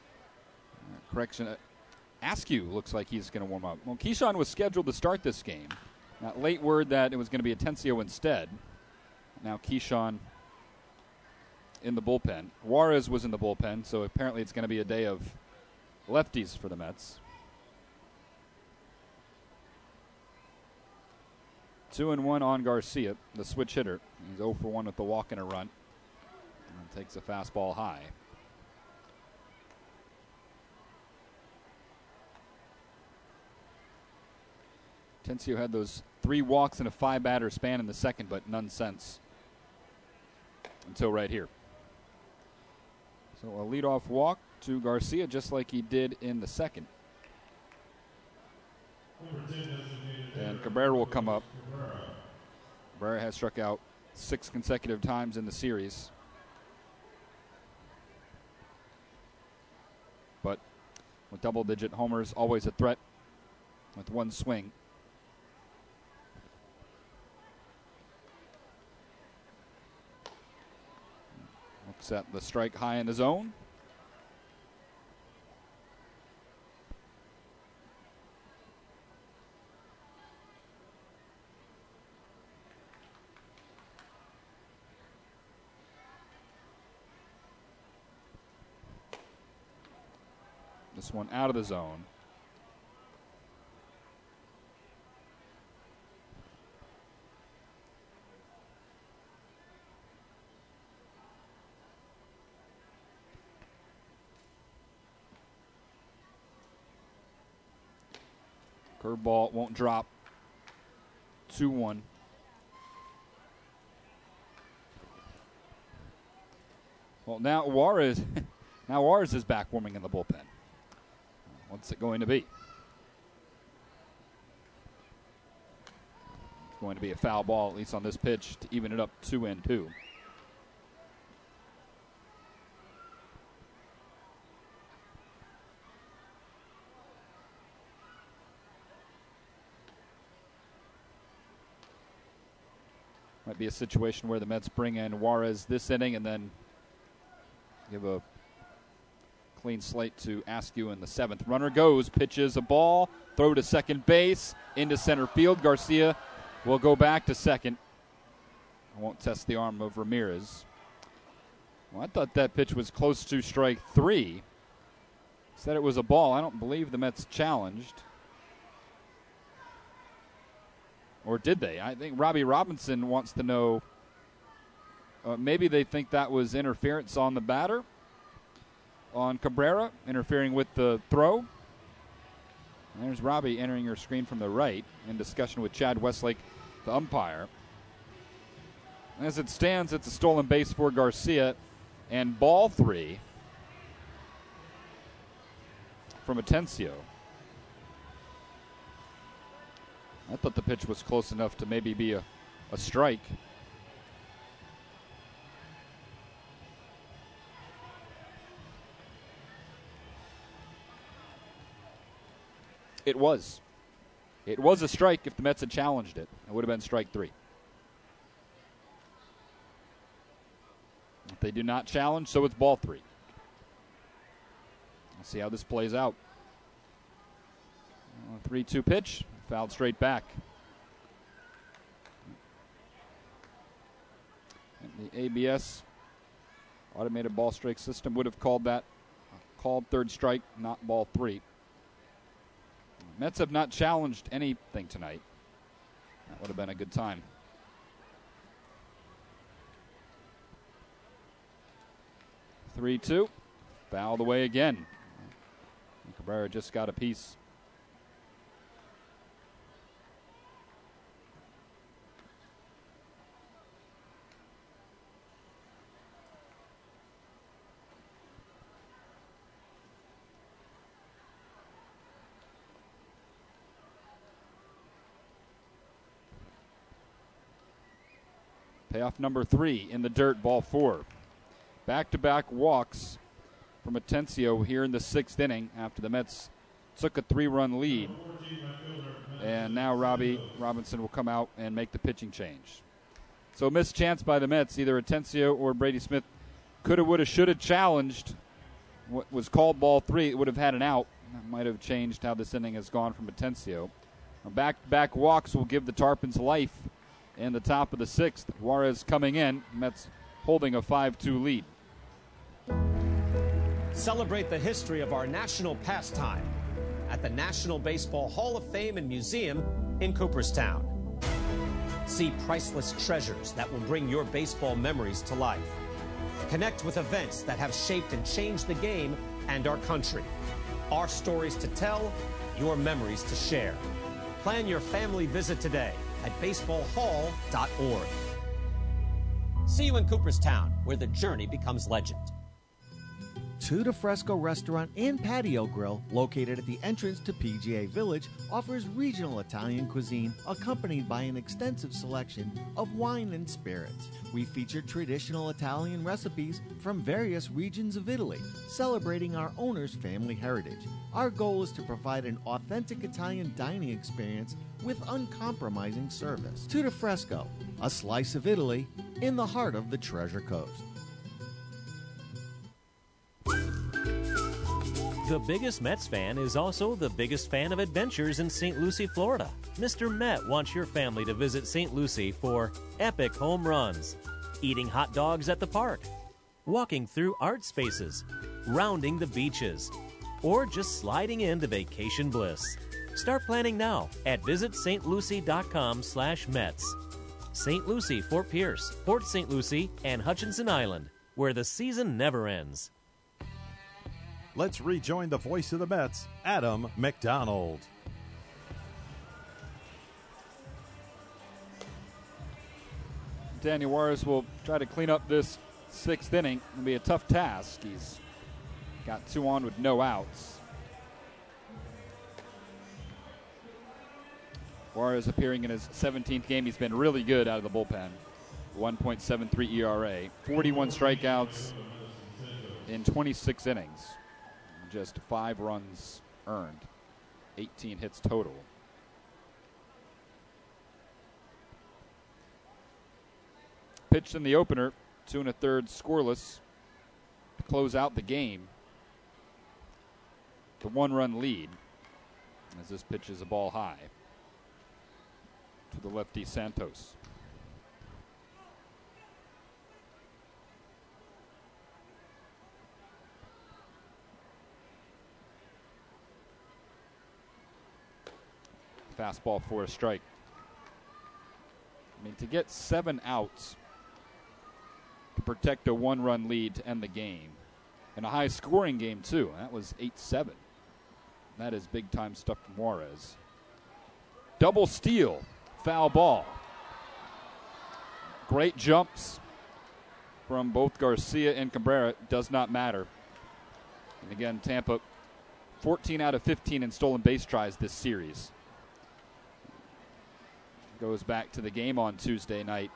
Askew looks like he's going to warm up. Well, Keyshawn was scheduled to start this game. Now, late word that it was going to be Atencio instead. Now Keyshawn in the bullpen. Juarez was in the bullpen, so apparently it's going to be a day of lefties for the Mets. 2-1 on Garcia, the switch hitter. He's 0 for 1 with the walk and a run. And takes a fastball high. Atencio had those 3 walks and a 5-batter span in the 2nd, but none since until right here. So a leadoff walk to Garcia, just like he did in the 2nd. And Cabrera will come up. Cabrera has struck out 6 consecutive times in the series. But with double-digit homers, always a threat with one swing. Looks at the strike high in the zone. This one out of the zone. Curveball won't drop. 2-1. Well, now Juarez is back warming in the bullpen. What's it going to be? It's going to be a foul ball, at least on this pitch, to even it up 2-2. Might be a situation where the Mets bring in Juarez this inning and then give a clean slate to Askew in the 7th. Runner goes, pitches a ball, throw to second base, into center field. Garcia will go back to second. I won't test the arm of Ramirez. Well, I thought that pitch was close to strike 3. Said it was a ball. I don't believe the Mets challenged. Or did they? I think Robbie Robinson wants to know. Maybe they think that was interference on the batter, on Cabrera, interfering with the throw. And there's Robbie entering your screen from the right in discussion with Chad Westlake, the umpire. As it stands, it's a stolen base for Garcia and ball 3 from Atencio. I thought the pitch was close enough to maybe be a strike. It was. It was a strike if the Mets had challenged it. It would have been strike 3. If they do not challenge, so it's ball 3. We'll see how this plays out. 3-2 pitch, fouled straight back. And the ABS, automated ball strike system, would have called that called third strike, not ball 3. Mets have not challenged anything tonight. That would have been a good time. 3-2. Fouled away again. Cabrera just got a piece. Payoff number 3 in the dirt, ball 4. Back-to-back walks from Atencio here in the 6th inning after the Mets took a 3-run lead. And now Robbie Robinson will come out and make the pitching change. So a missed chance by the Mets. Either Atencio or Brady Smith coulda, woulda, shoulda challenged what was called ball 3. It would have had an out. That might have changed how this inning has gone from Atencio. Back-to-back walks will give the Tarpons life in the top of the 6th. Juarez coming in. Mets holding a 5-2 lead. Celebrate the history of our national pastime at the National Baseball Hall of Fame and Museum in Cooperstown. See priceless treasures that will bring your baseball memories to life. Connect with events that have shaped and changed the game and our country. Our stories to tell, your memories to share. Plan your family visit today at baseballhall.org. See you in Cooperstown, where the journey becomes legend. Two de Fresco Restaurant and Patio Grill, located at the entrance to PGA Village, offers regional Italian cuisine accompanied by an extensive selection of wine and spirits. We feature traditional Italian recipes from various regions of Italy, celebrating our owner's family heritage. Our goal is to provide an authentic Italian dining experience with uncompromising service. Two de Fresco, a slice of Italy in the heart of the Treasure Coast. The biggest Mets fan is also the biggest fan of adventures in St. Lucie, Florida. Mr. Met wants your family to visit St. Lucie for epic home runs, eating hot dogs at the park, walking through art spaces, rounding the beaches, or just sliding into vacation bliss. Start planning now at visitstlucie.com/Mets. St. Lucie, Fort Pierce, Port St. Lucie, and Hutchinson Island, where the season never ends. Let's rejoin the voice of the Mets, Adam McDonald. Daniel Juarez will try to clean up this 6th inning. It'll be a tough task. He's got 2 on with no outs. Juarez appearing in his 17th game. He's been really good out of the bullpen. 1.73 ERA, 41 strikeouts in 26 innings. Just 5 runs earned, 18 hits total. Pitched in the opener, 2 1/3 scoreless to close out the game. The 1-run lead as this pitch is a ball high to the lefty Santos. Fastball for a strike. I mean, to get 7 outs to protect a 1-run lead to end the game, and a high-scoring game, too. That was 8-7. That is big-time stuff from Juarez. Double steal, foul ball. Great jumps from both Garcia and Cabrera. Does not matter. And again, Tampa, 14 out of 15 in stolen base tries this series. Goes back to the game on Tuesday night.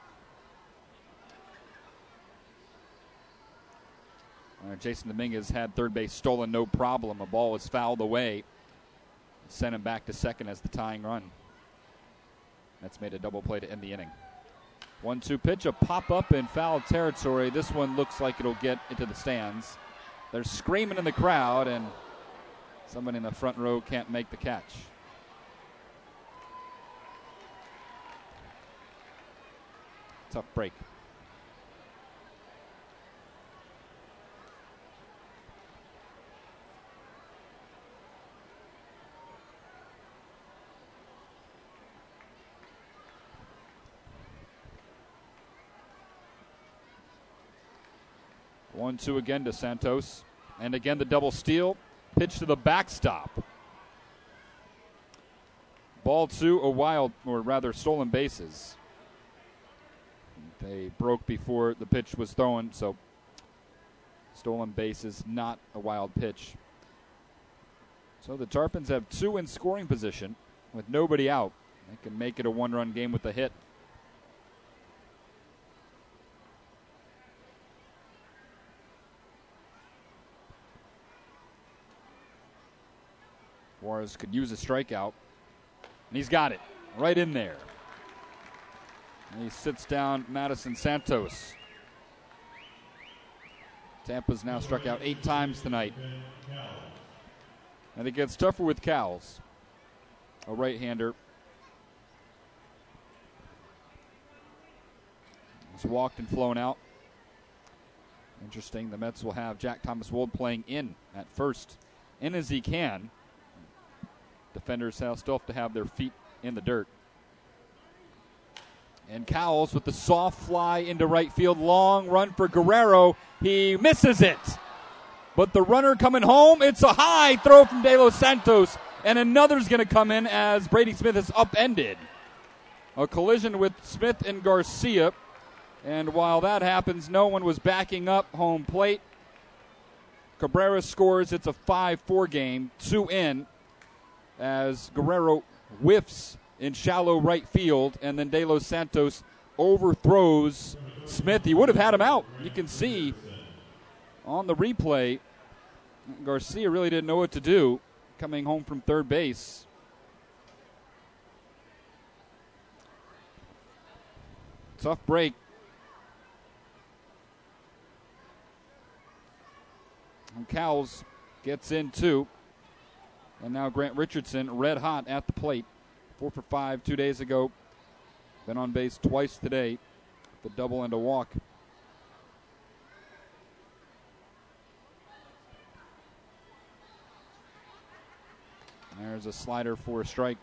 Jason Dominguez had third base stolen, no problem. A ball was fouled away. Sent him back to second as the tying run. That's made a double play to end the inning. 1-2 pitch, a pop-up in foul territory. This one looks like it'll get into the stands. They're screaming in the crowd, and someone in the front row can't make the catch. Tough break. 1-2 again to Santos. And again the double steal. Pitch to the backstop. Ball 2, a wild, or rather stolen bases. They broke before the pitch was thrown, so stolen bases, not a wild pitch. So the Tarpons have 2 in scoring position with nobody out. They can make it a 1-run game with a hit. Juarez could use a strikeout, and he's got it right in there. And he sits down Madison Santos. Tampa's now struck out 8 times tonight. And it gets tougher with Cowles, a right-hander. He's walked and flown out. Interesting, the Mets will have Jack Thomas Wold playing in at first, in as he can. Defenders still have to have their feet in the dirt. And Cowles with the soft fly into right field. Long run for Guerrero. He misses it. But the runner coming home, it's a high throw from De Los Santos. And another's going to come in as Brady Smith is upended. A collision with Smith and Garcia. And while that happens, no one was backing up home plate. Cabrera scores. It's a 5-4 game. 2 in. As Guerrero whiffs in shallow right field, and then De Los Santos overthrows Smith. He would have had him out. You can see on the replay, Garcia really didn't know what to do coming home from third base. Tough break. And Cowles gets in too. And now Grant Richardson, red hot at the plate. 4 for 5 2 days ago. Been on base twice today. The double and a walk. There's a slider for a strike.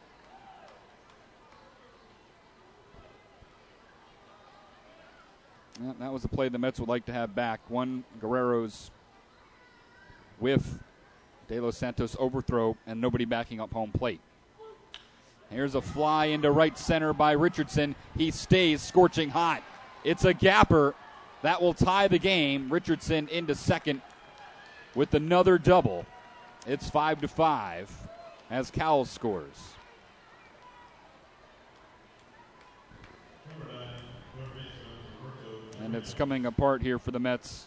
Yeah, that was a play the Mets would like to have back. One, Guerrero's whiff. De Los Santos overthrow, and nobody backing up home plate. Here's a fly into right center by Richardson. He stays scorching hot. It's a gapper. That will tie the game. Richardson into second with another double. It's 5-5 as Cowles scores. And it's coming apart here for the Mets.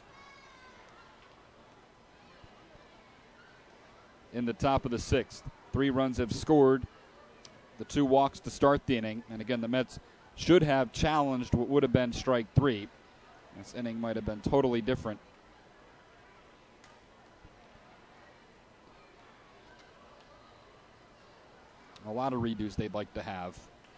In the top of the 6th. 3 runs have scored. The 2 walks to start the inning. And again, the Mets should have challenged what would have been strike 3. This inning might have been totally different. A lot of redos they'd like to have.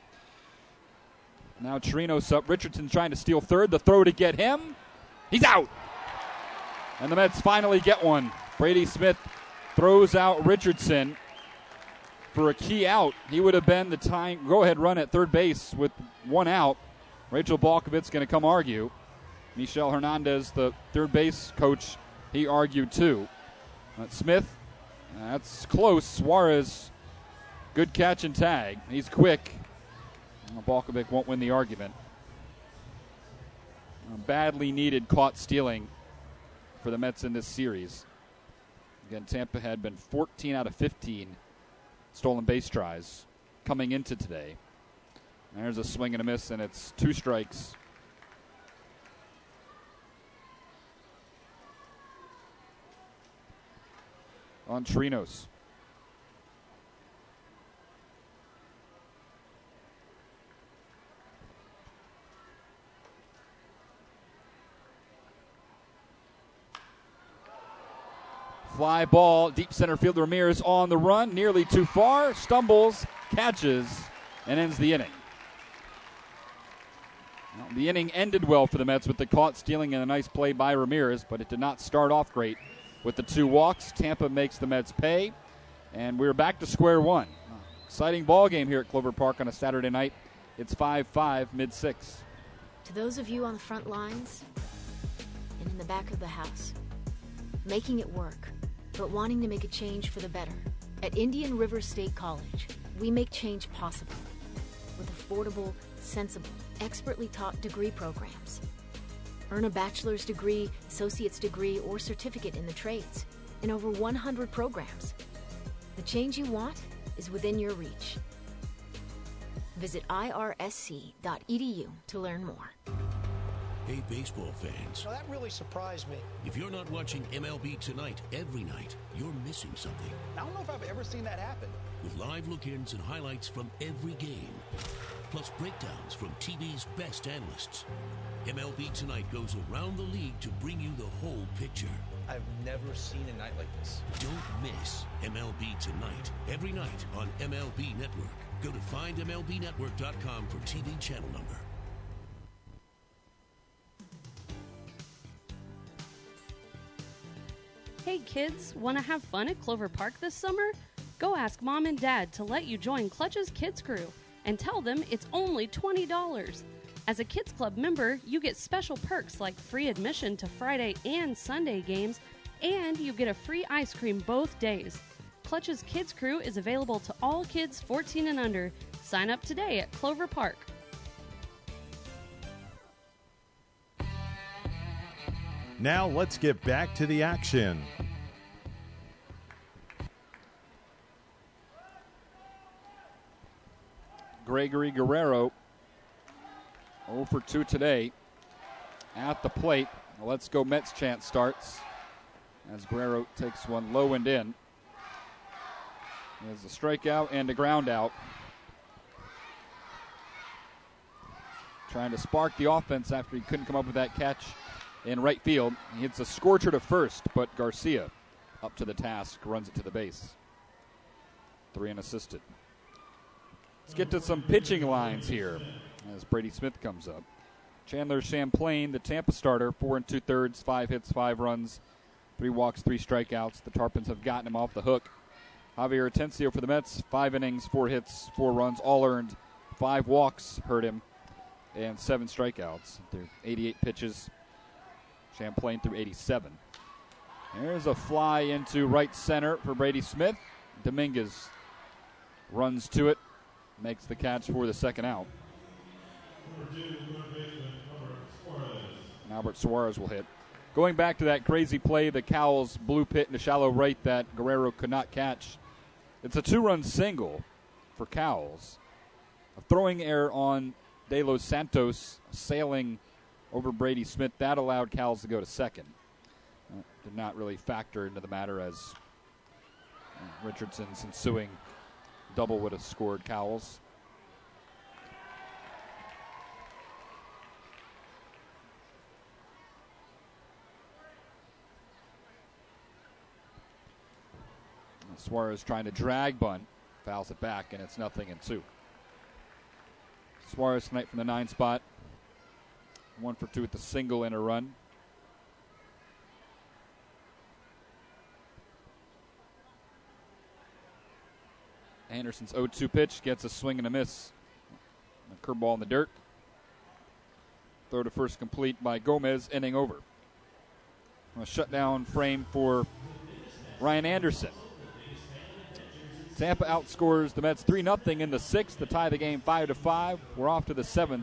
Now Chirinos up. Richardson trying to steal third. The throw to get him. He's out. And the Mets finally get one. Brady Smith throws out Richardson for a key out. He would have been the tying go-ahead run at third base with 1 out. Rachel Balkovitz going to come argue. Michel Hernandez, the third base coach, he argued too. Smith, that's close. Suarez, good catch and tag. He's quick. Balkovic won't win the argument. Badly needed caught stealing for the Mets in this series. Again, Tampa had been 14 out of 15 stolen base tries coming into today. There's a swing and a miss, and it's 2 strikes. On Chirinos. Fly ball, deep center field. Ramirez on the run, nearly too far, stumbles, catches, and ends the inning. Well, the inning ended well for the Mets with the caught stealing and a nice play by Ramirez, but it did not start off great with the 2 walks. Tampa makes the Mets pay, and we're back to square one. Exciting ball game here at Clover Park on a Saturday night. It's 5-5, mid-6. To those of you on the front lines and in in the back of the house. Making it work, but wanting to make a change for the better. At Indian River State College, we make change possible with affordable, sensible, expertly taught degree programs. Earn a bachelor's degree, associate's degree, or certificate in the trades in over 100 programs. The change you want is within your reach. Visit irsc.edu to learn more. Hey, baseball fans. Now, that really surprised me. If you're not watching MLB Tonight every night, you're missing something. I don't know if I've ever seen that happen. With live look-ins and highlights from every game, plus breakdowns from TV's best analysts. MLB Tonight goes around the league to bring you the whole picture. I've never seen a night like this. Don't miss MLB Tonight, every night on MLB Network. Go to findmlbnetwork.com for TV channel number. Hey kids, want to have fun at Clover Park this summer? Go ask Mom and Dad to let you join Clutch's Kids Crew and tell them it's only $20. As a Kids Club member, you get special perks like free admission to Friday and Sunday games, and you get a free ice cream both days. Clutch's Kids Crew is available to all kids 14 and under. Sign up today at Clover Park. Now let's get back to the action. Gregory Guerrero 0 for 2 today at the plate. A Let's Go Mets chant starts as Guerrero takes one low and in. There's a strikeout and a ground out. Trying to spark the offense after he couldn't come up with that catch in right field. He hits a scorcher to first, but Garcia up to the task, runs it to the base. 3 unassisted. Let's get to some pitching lines here as Brady Smith comes up. Chandler Champlain, the Tampa starter, 4 2/3, 5 hits, 5 runs, 3 walks, 3 strikeouts. The Tarpons have gotten him off the hook. Javier Atencio for the Mets, 5 innings, 4 hits, 4 runs, all earned. 5 walks hurt him, and 7 strikeouts. Through 88 pitches. Champlain through 87. There's a fly into right center for Brady Smith. Dominguez runs to it, makes the catch for the second out. And Albert Suarez will hit. Going back to that crazy play, the Cowles blue pit into shallow right that Guerrero could not catch. It's a 2-run single for Cowles. A throwing error on De Los Santos sailing over Brady Smith. That allowed Cowles to go to second. Did not really factor into the matter as Richardson's ensuing double would have scored Cowles. Suarez trying to drag bunt, fouls it back, and it's 0-2. Suarez tonight from the 9 spot. 1 for 2 with the single and a run. Anderson's 0-2 pitch gets a swing and a miss. A curveball in the dirt. Throw to first complete by Gomez, inning over. A shutdown frame for Ryan Anderson. Tampa outscores the Mets 3-0 in the 6th to tie the game 5-5. We're off to the 7th.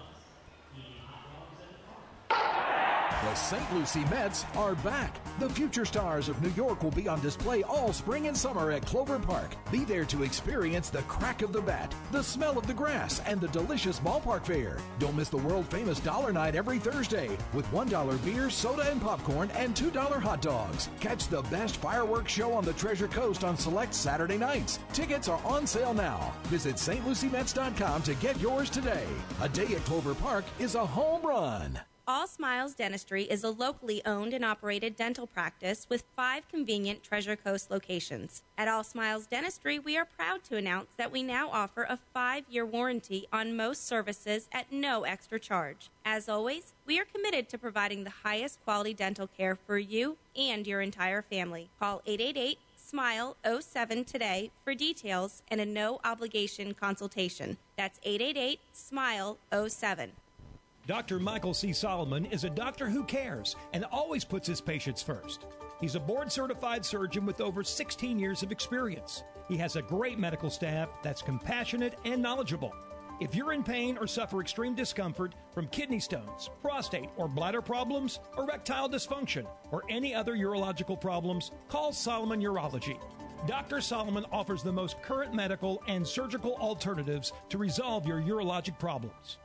The St. Lucie Mets are back. The future stars of New York will be on display all spring and summer at Clover Park. Be there to experience the crack of the bat, the smell of the grass, and the delicious ballpark fare. Don't miss the world-famous Dollar Night every Thursday with $1 beer, soda, and popcorn, and $2 hot dogs. Catch the best fireworks show on the Treasure Coast on select Saturday nights. Tickets are on sale now. Visit stluciemets.com to get yours today. A day at Clover Park is a home run. All Smiles Dentistry is a locally owned and operated dental practice with 5 convenient Treasure Coast locations. At All Smiles Dentistry, we are proud to announce that we now offer a 5-year warranty on most services at no extra charge. As always, we are committed to providing the highest quality dental care for you and your entire family. Call 888-SMILE-07 today for details and a no-obligation consultation. That's 888-SMILE-07. Dr. Michael C. Solomon is a doctor who cares and always puts his patients first. He's a board-certified surgeon with over 16 years of experience. He has a great medical staff that's compassionate and knowledgeable. If you're in pain or suffer extreme discomfort from kidney stones, prostate or bladder problems, erectile dysfunction, or any other urological problems, call Solomon Urology. Dr. Solomon offers the most current medical and surgical alternatives to resolve your urologic problems.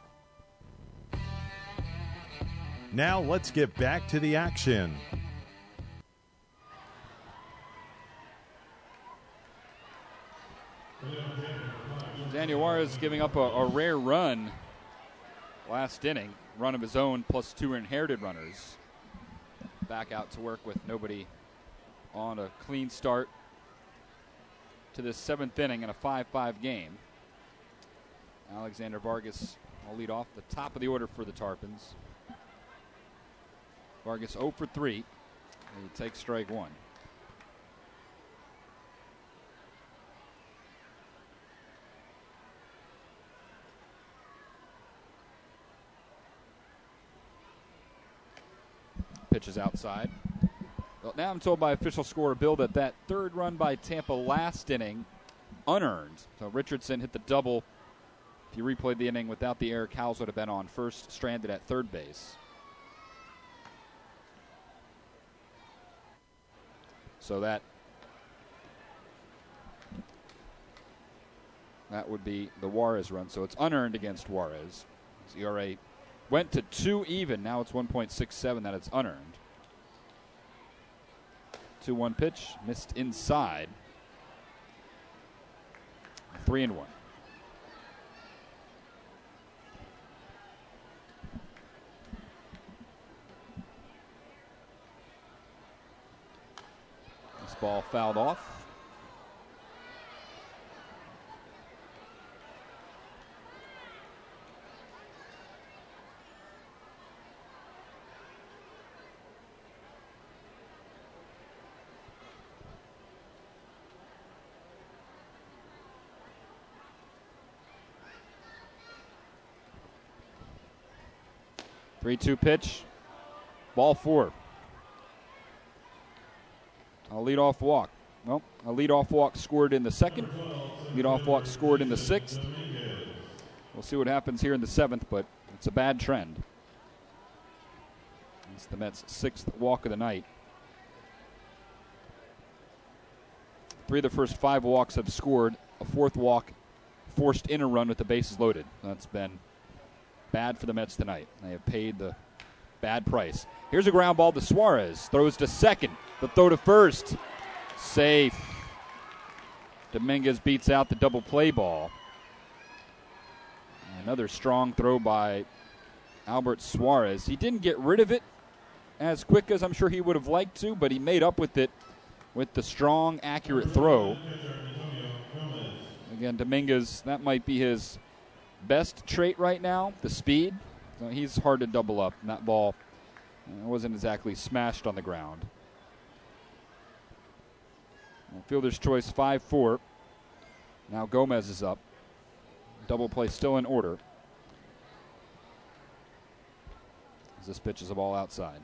Now let's get back to the action. Daniel Juarez giving up a rare run last inning. Run of his own plus 2 inherited runners. Back out to work with nobody on a clean start to this 7th inning in a 5-5 game. Alexander Vargas will lead off the top of the order for the Tarpons. Vargas 0 for 3. He takes strike 1. Pitches outside. Well, now I'm told by official scorer Bill that third run by Tampa last inning unearned. So Richardson hit the double. If you replayed the inning without the error, Cowles would have been on first, stranded at third base. So that would be the Juarez run. So it's unearned against Juarez. His ERA went to 2 even. Now it's 1.67 that it's unearned. 2-1 pitch. Missed inside. 3-1. This ball fouled off. Three-two pitch. Ball 4. A leadoff walk. Well, a leadoff walk scored in the 2nd. Leadoff walk scored in the 6th. We'll see what happens here in the 7th, but it's a bad trend. It's the Mets' 6th walk of the night. 3 of the first 5 walks have scored. A 4th walk forced in a run with the bases loaded. That's been bad for the Mets tonight. They have paid the bad price. Here's a ground ball to Suarez. Throws to second. The throw to first. Safe. Dominguez beats out the double play ball. Another strong throw by Albert Suarez. He didn't get rid of it as quick as I'm sure he would have liked to, but he made up with it with the strong, accurate throw. Again, Dominguez, that might be his best trait right now, the speed. So he's hard to double up, and that ball wasn't exactly smashed on the ground. Well, fielder's choice 5-4. Now Gomez is up. Double play still in order. As this pitch is a ball outside.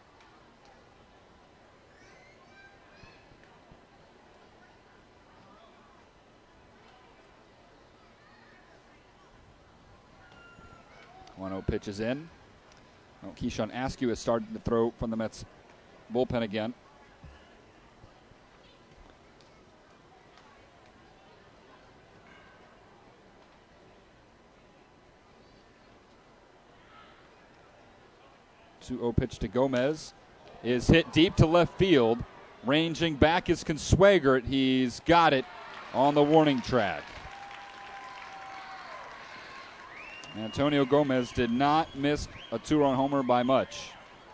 One-0 pitch is in. Well, Keyshawn Askew has started to throw from the Mets bullpen again. The 2-0 pitch to Gomez is hit deep to left field. Ranging back is Consuegra. He's got it on the warning track. Antonio Gomez did not miss a 2-run homer by much.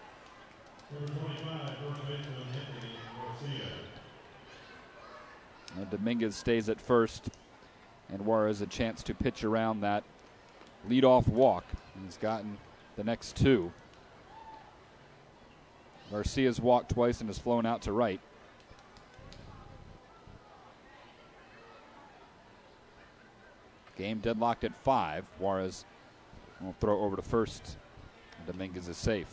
And Dominguez stays at first, and Juarez a chance to pitch around that leadoff walk. He's gotten the next 2. Garcia's walked twice and has flown out to right. Game deadlocked at 5. Juarez We'll throw over to first. Dominguez is safe.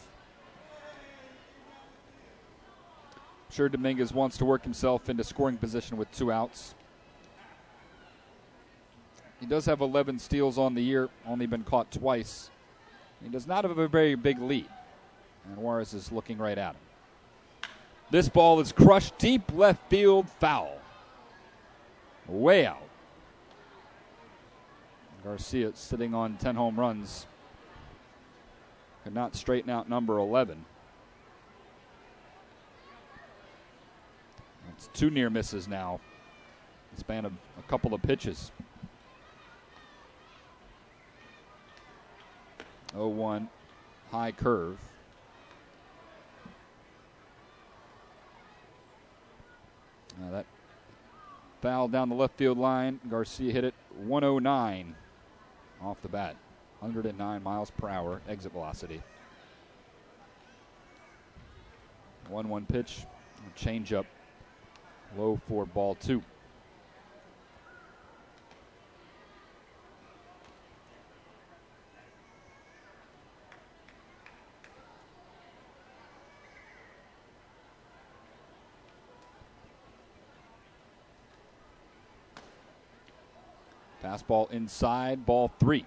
I'm sure Dominguez wants to work himself into scoring position with 2 outs. He does have 11 steals on the year, only been caught twice. He does not have a very big lead. And Juarez is looking right at him. This ball is crushed deep left field, foul. Way out. Garcia sitting on 10 home runs. Could not straighten out number 11. It's 2 near misses now. The span of a couple of pitches. 0-1, high curve. Now that foul down the left field line. Garcia hit it 109 off the bat. 109 miles per hour exit velocity. 1-1 pitch, change up, low for ball 2. Fastball inside, ball 3.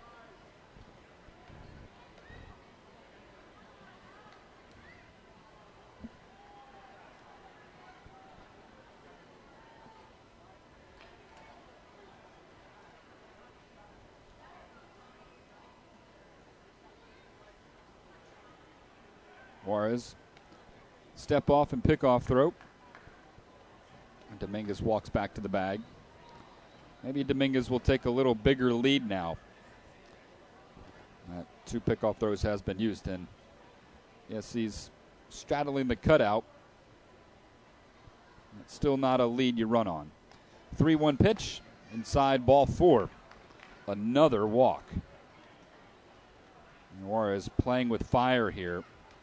Juarez, step off and pick off throw. And Dominguez walks back to the bag. Maybe Dominguez will take a little bigger lead now. That 2 pickoff throws has been used, and yes, he's straddling the cutout. It's still not a lead you run on. 3-1 pitch, inside ball 4. Another walk. Juarez playing with fire here.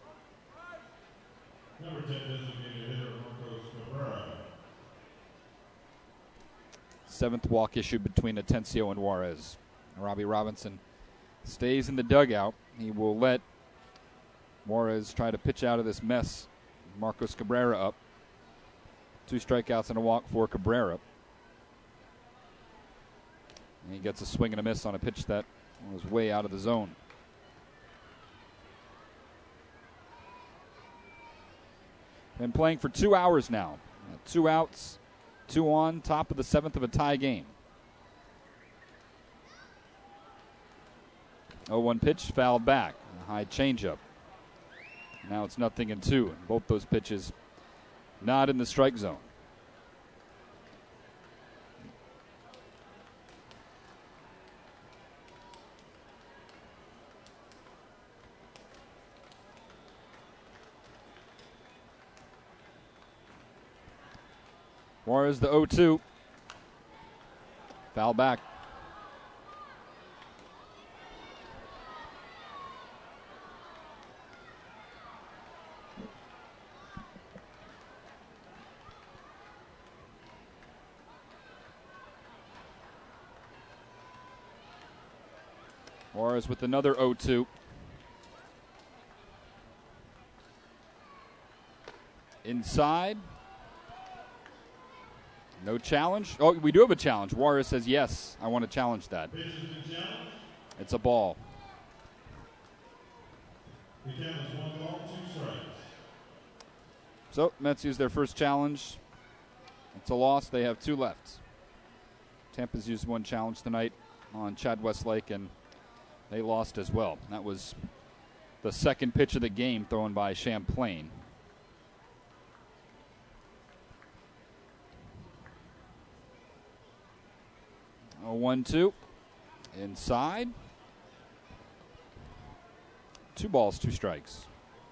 Number 10 designated hitter Marcos Cabrera. 7th walk issued between Atencio and Juarez. Robbie Robinson stays in the dugout. He will let Juarez try to pitch out of this mess. Marcos Cabrera up. 2 strikeouts and a walk for Cabrera. And he gets a swing and a miss on a pitch that was way out of the zone. Been playing for 2 hours now. 2 outs. 2 on, top of the 7th of a tie game. 0-1 pitch, fouled back. A high changeup. Now it's 0-2. And both those pitches not in the strike zone. Juarez the 0-2. Foul back. Juarez with another 0-2. Inside. No challenge. Oh, we do have a challenge. Juarez says, yes, I want to challenge that. It's a ball. So, Mets use their first challenge. It's a loss. They have 2 left. Tampa's used 1 challenge tonight on Chad Westlake, and they lost as well. That was the 2nd pitch of the game thrown by Champlain. 1-2. Inside. 2 balls, 2 strikes.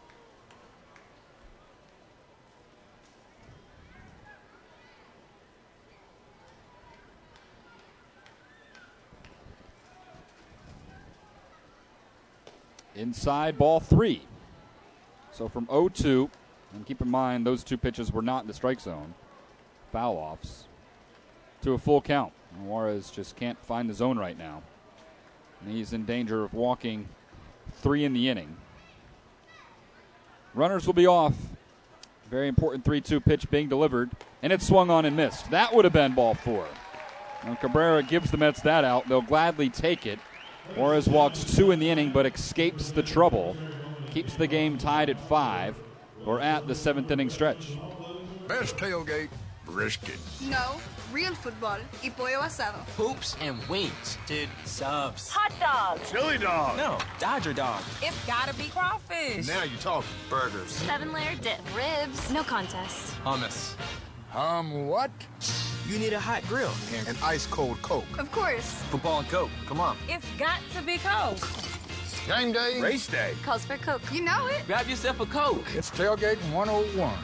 Inside, ball 3. So from 0-2, and keep in mind those 2 pitches were not in the strike zone, foul offs, to a full count. Juarez just can't find the zone right now. And he's in danger of walking 3 in the inning. Runners will be off. Very important 3-2 pitch being delivered, and it swung on and missed. That would have been ball 4. And Cabrera gives the Mets that out. They'll gladly take it. Juarez walks 2 in the inning, but escapes the trouble. Keeps the game tied at 5. We're at the 7th inning stretch. Best tailgate, brisket. No, real football y pollo asado. Hoops and wings. Dude, subs. Hot dogs. Chili dog. No, Dodger dog. It's gotta be crawfish. Now you're talking. Burgers. 7-layer dip. Ribs. No contest. Hummus. What? You need a hot grill. And an ice-cold Coke. Of course. Football and Coke. Come on. It's got to be Coke. Game day. Race day. Calls for Coke. You know it. Grab yourself a Coke. It's Tailgate 101.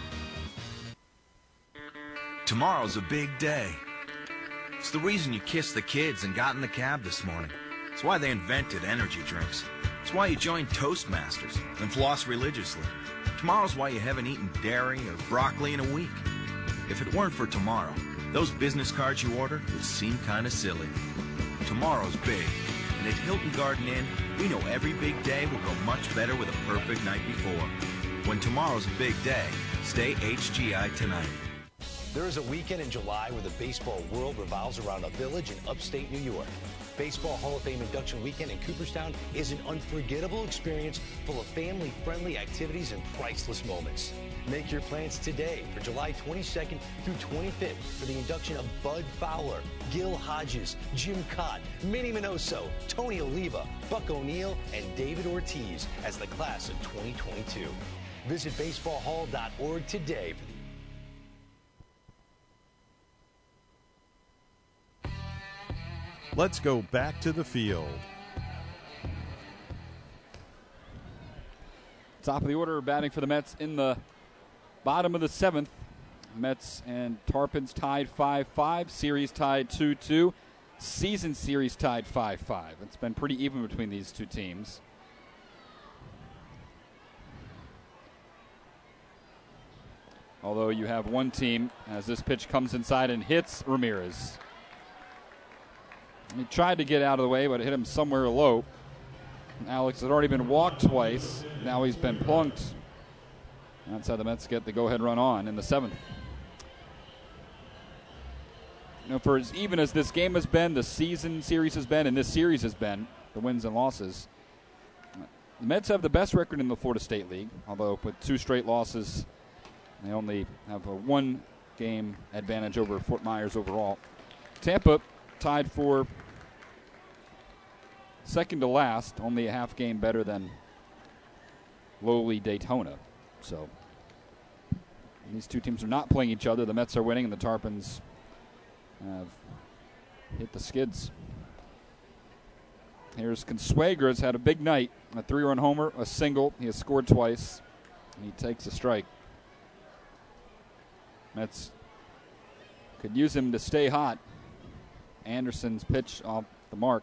Tomorrow's a big day. It's the reason you kissed the kids and got in the cab this morning. It's why they invented energy drinks. It's why you joined Toastmasters and floss religiously. Tomorrow's why you haven't eaten dairy or broccoli in a week. If it weren't for tomorrow, those business cards you ordered would seem kind of silly. Tomorrow's big, and at Hilton Garden Inn, we know every big day will go much better with a perfect night before. When tomorrow's a big day, stay HGI tonight. There is a weekend in July where the baseball world revolves around a village in upstate New York. Baseball Hall of Fame induction weekend in Cooperstown is an unforgettable experience full of family-friendly activities and priceless moments. Make your plans today for July 22nd through 25th for the induction of Bud Fowler, Gil Hodges, Jim Cott, Minnie Minoso, Tony Oliva, Buck O'Neil, and David Ortiz as the class of 2022. Visit baseballhall.org today for the Let's go back to the field. Top of the order, batting for the Mets in the bottom of the 7th. Mets and Tarpons tied 5-5. Series tied 2-2. Season series tied 5-5. It's been pretty even between these two teams. Although you have one team, as this pitch comes inside and hits Ramirez. He tried to get out of the way, but it hit him somewhere low. Alex had already been walked twice. Now he's been plunked. That's how the Mets get the go-ahead run on in the 7th. You know, for as even as this game has been, the season series has been, and this series has been, the wins and losses, the Mets have the best record in the Florida State League, although with 2 straight losses, they only have a 1-game advantage over Fort Myers overall. Tampa tied for second to last, only a half game better than lowly Daytona. So these two teams are not playing each other. The Mets are winning, and the Tarpons have hit the skids. Here's Consuegra, has had a big night. A 3-run homer, a single. He has scored twice, and he takes a strike. Mets could use him to stay hot. Anderson's pitch off the mark.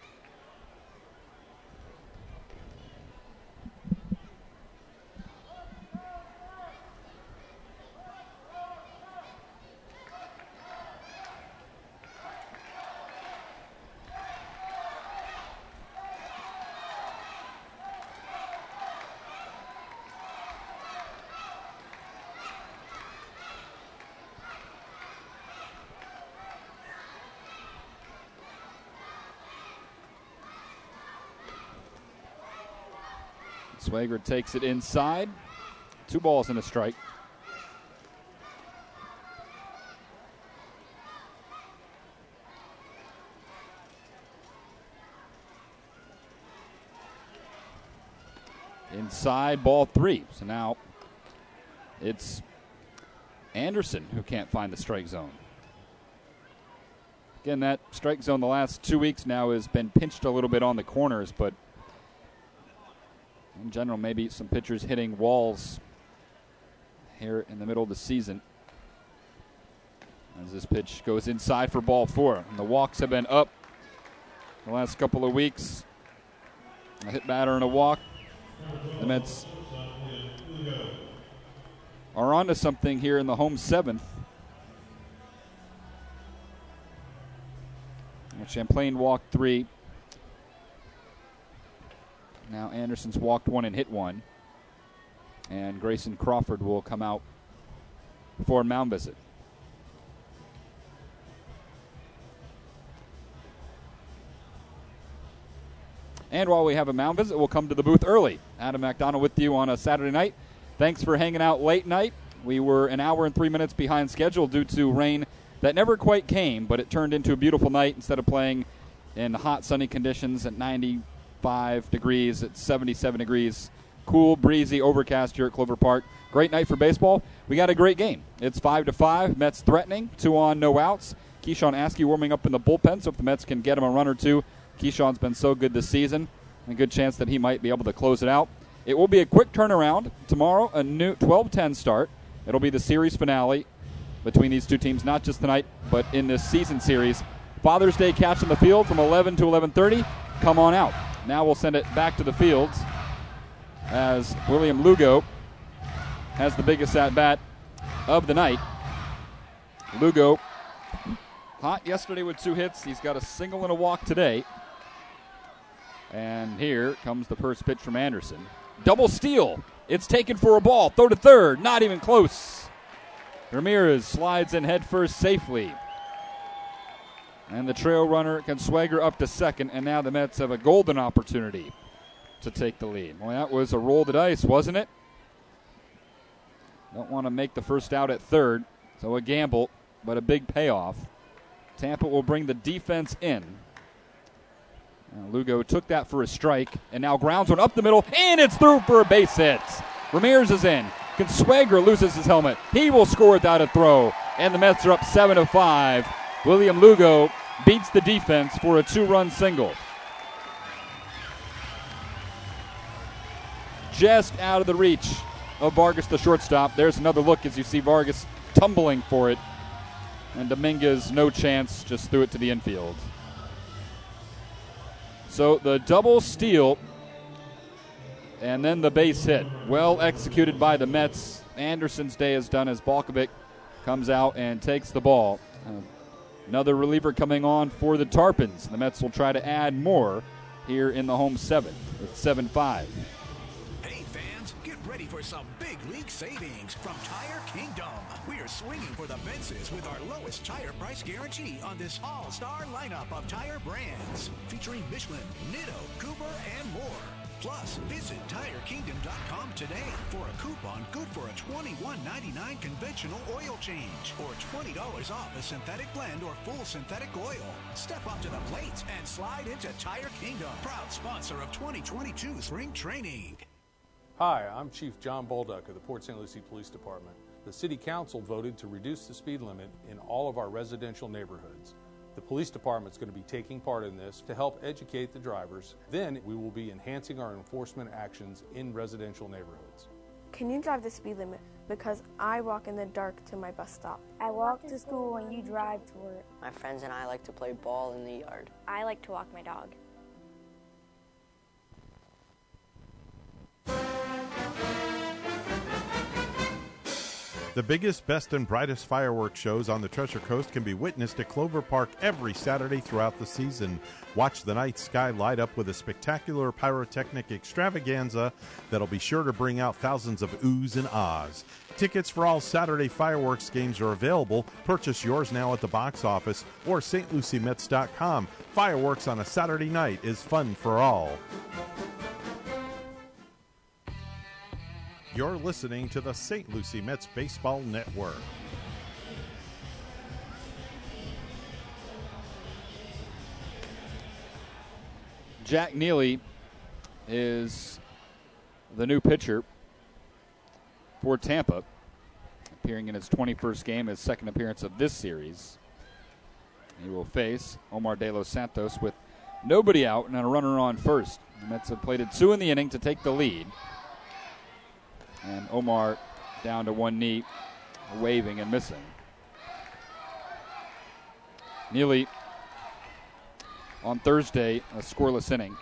Swagger takes it inside. 2 balls and a strike. Inside, ball 3. So now it's Anderson who can't find the strike zone. Again, that strike zone the last 2 weeks now has been pinched a little bit on the corners, but in general, maybe some pitchers hitting walls here in the middle of the season. As this pitch goes inside for ball 4. And the walks have been up the last couple of weeks. A hit batter and a walk. The Mets are onto something here in the home 7th. Champlain walked 3. Now Anderson's walked one and hit one. And Grayson Crawford will come out for a mound visit. And while we have a mound visit, we'll come to the booth early. Adam McDonald with you on a Saturday night. Thanks for hanging out late night. We were an hour and 3 minutes behind schedule due to rain that never quite came, but it turned into a beautiful night. Instead of playing in hot, sunny conditions at 95 degrees, at 77 degrees. Cool, breezy, overcast here at Clover Park. Great night for baseball. We got a great game. It's 5-5. Mets threatening. 2 on, no outs. Keyshawn Askey warming up in the bullpen, so if the Mets can get him a run or two, Keyshawn's been so good this season. A good chance that he might be able to close it out. It will be a quick turnaround. Tomorrow, a new 12-10 start. It'll be the series finale between these two teams, not just tonight, but in this season series. Father's Day catch in the field from 11 to 11:30. Come on out. Now we'll send it back to the fields as William Lugo has the biggest at-bat of the night. Lugo, hot yesterday with 2 hits. He's got a single and a walk today. And here comes the first pitch from Anderson. Double steal. It's taken for a ball. Throw to third. Not even close. Ramirez slides in headfirst safely. And the trail runner can swagger up to second. And now the Mets have a golden opportunity to take the lead. Well, that was a roll the dice, wasn't it? Don't want to make the first out at third. So a gamble, but a big payoff. Tampa will bring the defense in. Lugo took that for a strike, and now grounds one up the middle, and it's through for a base hit. Ramirez is in. Conswagger loses his helmet. He will score without a throw, and the Mets are up 7-5. William Lugo beats the defense for a 2-run single. Just out of the reach of Vargas, the shortstop. There's another look as you see Vargas tumbling for it, and Dominguez, no chance, just threw it to the infield. So the double steal and then the base hit. Well executed by the Mets. Anderson's day is done as Balkovic comes out and takes the ball. Another reliever coming on for the Tarpons. The Mets will try to add more here in the home 7 with 7-5. Hey fans, get ready for some big league savings from Tire Kingdom. We are swinging for the fences with our lowest tire price guarantee on this all-star lineup of tire brands, featuring Michelin, Nitto, Cooper, and more. Plus, visit TireKingdom.com today for a coupon good for a $21.99 conventional oil change or $20 off a synthetic blend or full synthetic oil. Step up to the plate and slide into Tire Kingdom, proud sponsor of 2022 spring training. Hi, I'm Chief John Bolduc of the Port St. Lucie Police Department. The City Council voted to reduce the speed limit in all of our residential neighborhoods. The police department's going to be taking part in this to help educate the drivers. Then we will be enhancing our enforcement actions in residential neighborhoods. Can you drive the speed limit? Because I walk in the dark to my bus stop. I walk to school and you drive to work. My friends and I like to play ball in the yard. I like to walk my dog. The biggest, best, and brightest fireworks shows on the Treasure Coast can be witnessed at Clover Park every Saturday throughout the season. Watch the night sky light up with a spectacular pyrotechnic extravaganza that'll be sure to bring out thousands of oohs and ahs. Tickets for all Saturday fireworks games are available. Purchase yours now at the box office or stluciemets.com. Fireworks on a Saturday night is fun for all. You're listening to the St. Lucie Mets Baseball Network. Jack Neely is the new pitcher for Tampa, appearing in his 21st game, his second appearance of this series. He will face Omar De Los Santos with nobody out and a runner on first. The Mets have played it 2 in the inning to take the lead. And Omar down to one knee, waving and missing. Neely on Thursday, a scoreless inning.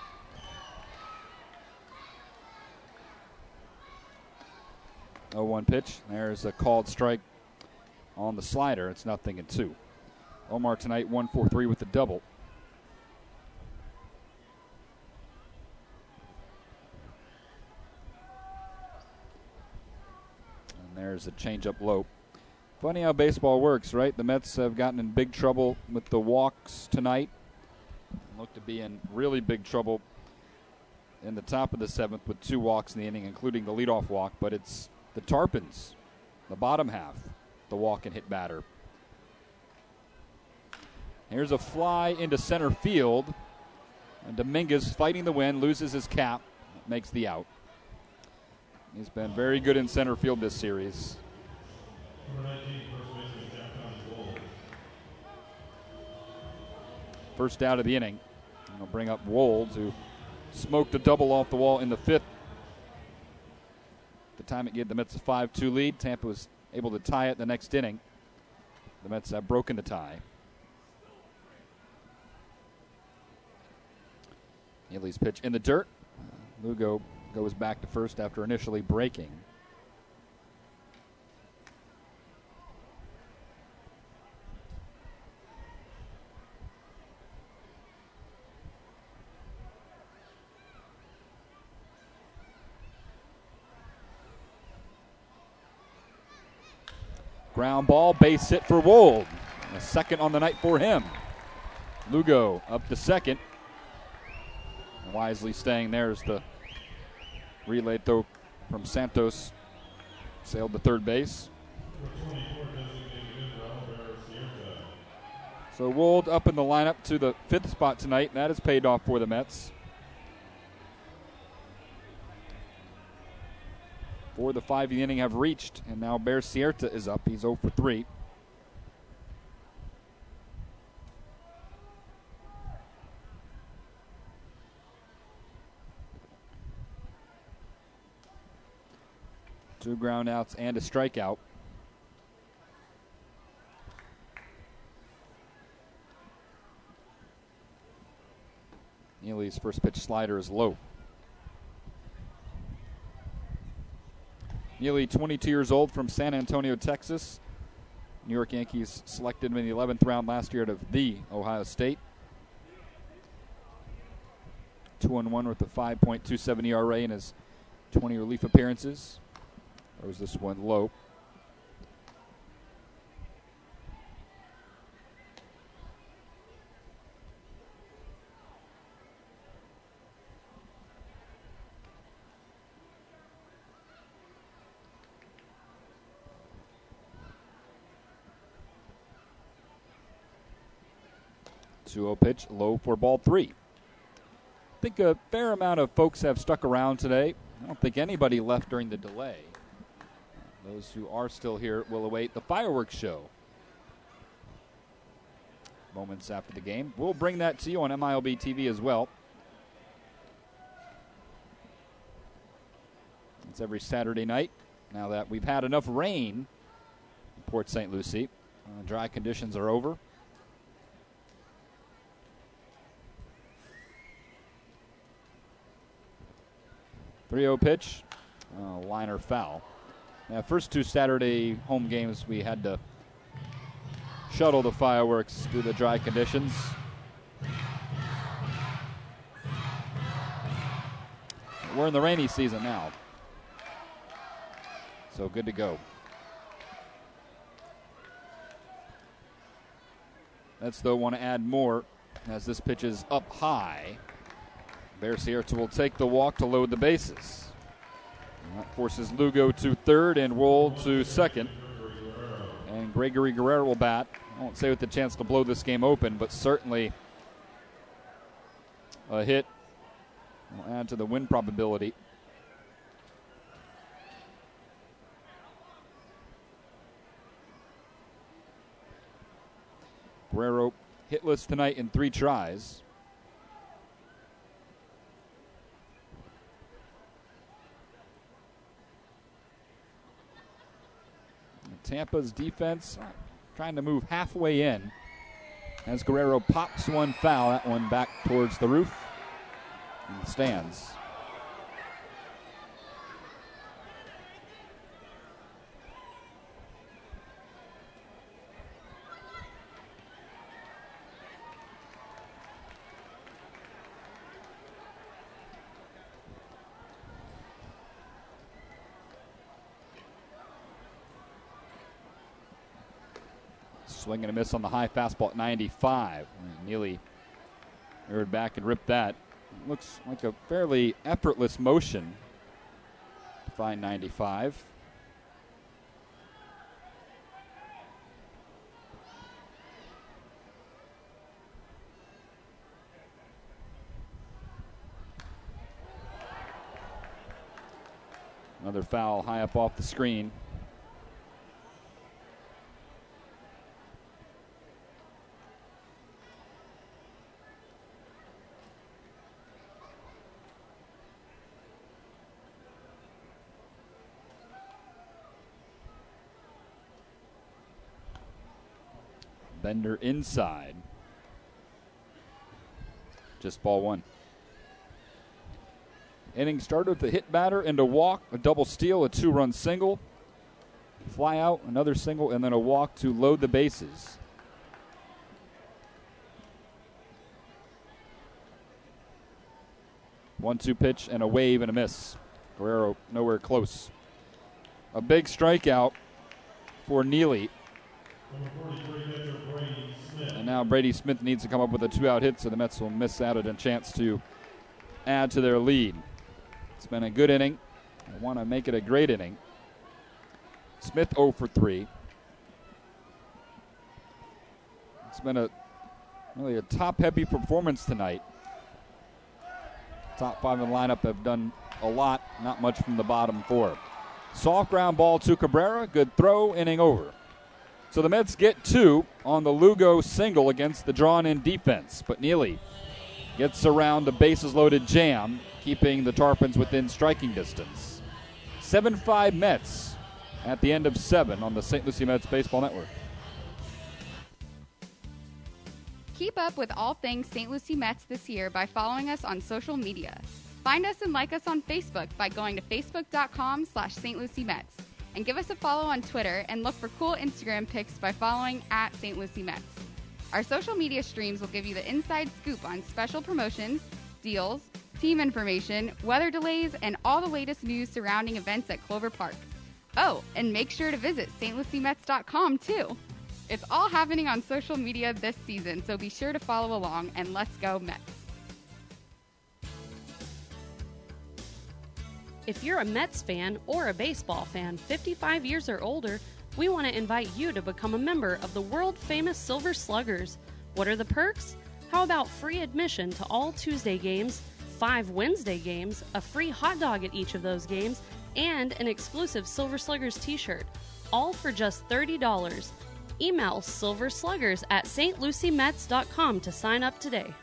Oh, 1 pitch. There's a called strike on the slider. It's 0-2. Omar tonight 1-for-3 with the double. There's a changeup low. Funny how baseball works, right? The Mets have gotten in big trouble with the walks tonight. Look to be in really big trouble in the top of the 7th with 2 walks in the inning, including the leadoff walk. But it's the Tarpons, the bottom half, the walk and hit batter. Here's a fly into center field. And Dominguez, fighting the wind, loses his cap, makes the out. He's been very good in center field this series. First out of the inning. And he'll bring up Wolds, who smoked a double off the wall in the 5th. At the time it gave the Mets a 5-2 lead. Tampa was able to tie it the next inning. The Mets have broken the tie. Neely's pitch in the dirt. Lugo goes back to first after initially breaking. Ground ball, base hit for Wold. A second on the night for him. Lugo up to second. Wisely staying there as the relay throw from Santos sailed to third base. So Wold up in the lineup to the 5th spot tonight, and that has paid off for the Mets. For the 5th inning have reached, and now Bear Cierta is up. He's 0 for 3. Two ground outs and a strikeout. Neely's first pitch slider is low. Neely, 22 years old, from San Antonio, Texas. New York Yankees selected him in the 11th round last year out of the Ohio State. 2-1 with a 5.27 ERA in his 20 relief appearances. Or was this one low? Two-0 pitch, low for ball 3. I think a fair amount of folks have stuck around today. I don't think anybody left during the delay. Those who are still here will await the fireworks show moments after the game. We'll bring that to you on MILB TV as well. It's every Saturday night. Now that we've had enough rain in Port St. Lucie, dry conditions are over. Three-0 pitch, liner foul. First 2 Saturday home games, we had to shuttle the fireworks through the dry conditions. We're in the rainy season now, so good to go. Mets, though, want to add more as this pitch is up high. Bear Cierta will take the walk to load the bases. And that forces Lugo to third and Wold to second. And Gregory Guerrero will bat. I won't say with the chance to blow this game open, but certainly a hit will add to the win probability. Guerrero hitless tonight in 3 tries. Tampa's defense trying to move halfway in as Guerrero pops one foul, that one back towards the roof and stands. Swing and a miss on the high fastball at 95. And Neely aired back and ripped that. Looks like a fairly effortless motion to find 95. Another foul high up off the screen. Bender inside. Just ball one. Inning started with a hit batter and a walk, a double steal, a 2-run single, fly out, another single, and then a walk to load the bases. One-two pitch and a wave and a miss. Guerrero nowhere close. A big strikeout for Neely. And now Brady Smith needs to come up with a 2-out hit, so the Mets will miss out on a chance to add to their lead. It's been a good inning. I want to make it a great inning. Smith 0 for 3. It's been really a top-heavy performance tonight. Top 5 in the lineup have done a lot, not much from the bottom 4. Soft ground ball to Cabrera. Good throw, inning over. So the Mets get 2 on the Lugo single against the drawn-in defense. But Neely gets around the bases-loaded jam, keeping the Tarpons within striking distance. 7-5 Mets at the end of 7 on the St. Lucie Mets Baseball Network. Keep up with all things St. Lucie Mets this year by following us on social media. Find us and like us on Facebook by going to facebook.com/St. Lucie Mets. And give us a follow on Twitter and look for cool Instagram pics by following @St. Lucie Mets. Our social media streams will give you the inside scoop on special promotions, deals, team information, weather delays, and all the latest news surrounding events at Clover Park. Oh, and make sure to visit stluciemets.com too. It's all happening on social media this season, so be sure to follow along, and let's go Mets. If you're a Mets fan or a baseball fan 55 years or older, we want to invite you to become a member of the world-famous Silver Sluggers. What are the perks? How about free admission to all Tuesday games, 5 Wednesday games, a free hot dog at each of those games, and an exclusive Silver Sluggers t-shirt, all for just $30. Email silversluggers@stluciemets.com to sign up today.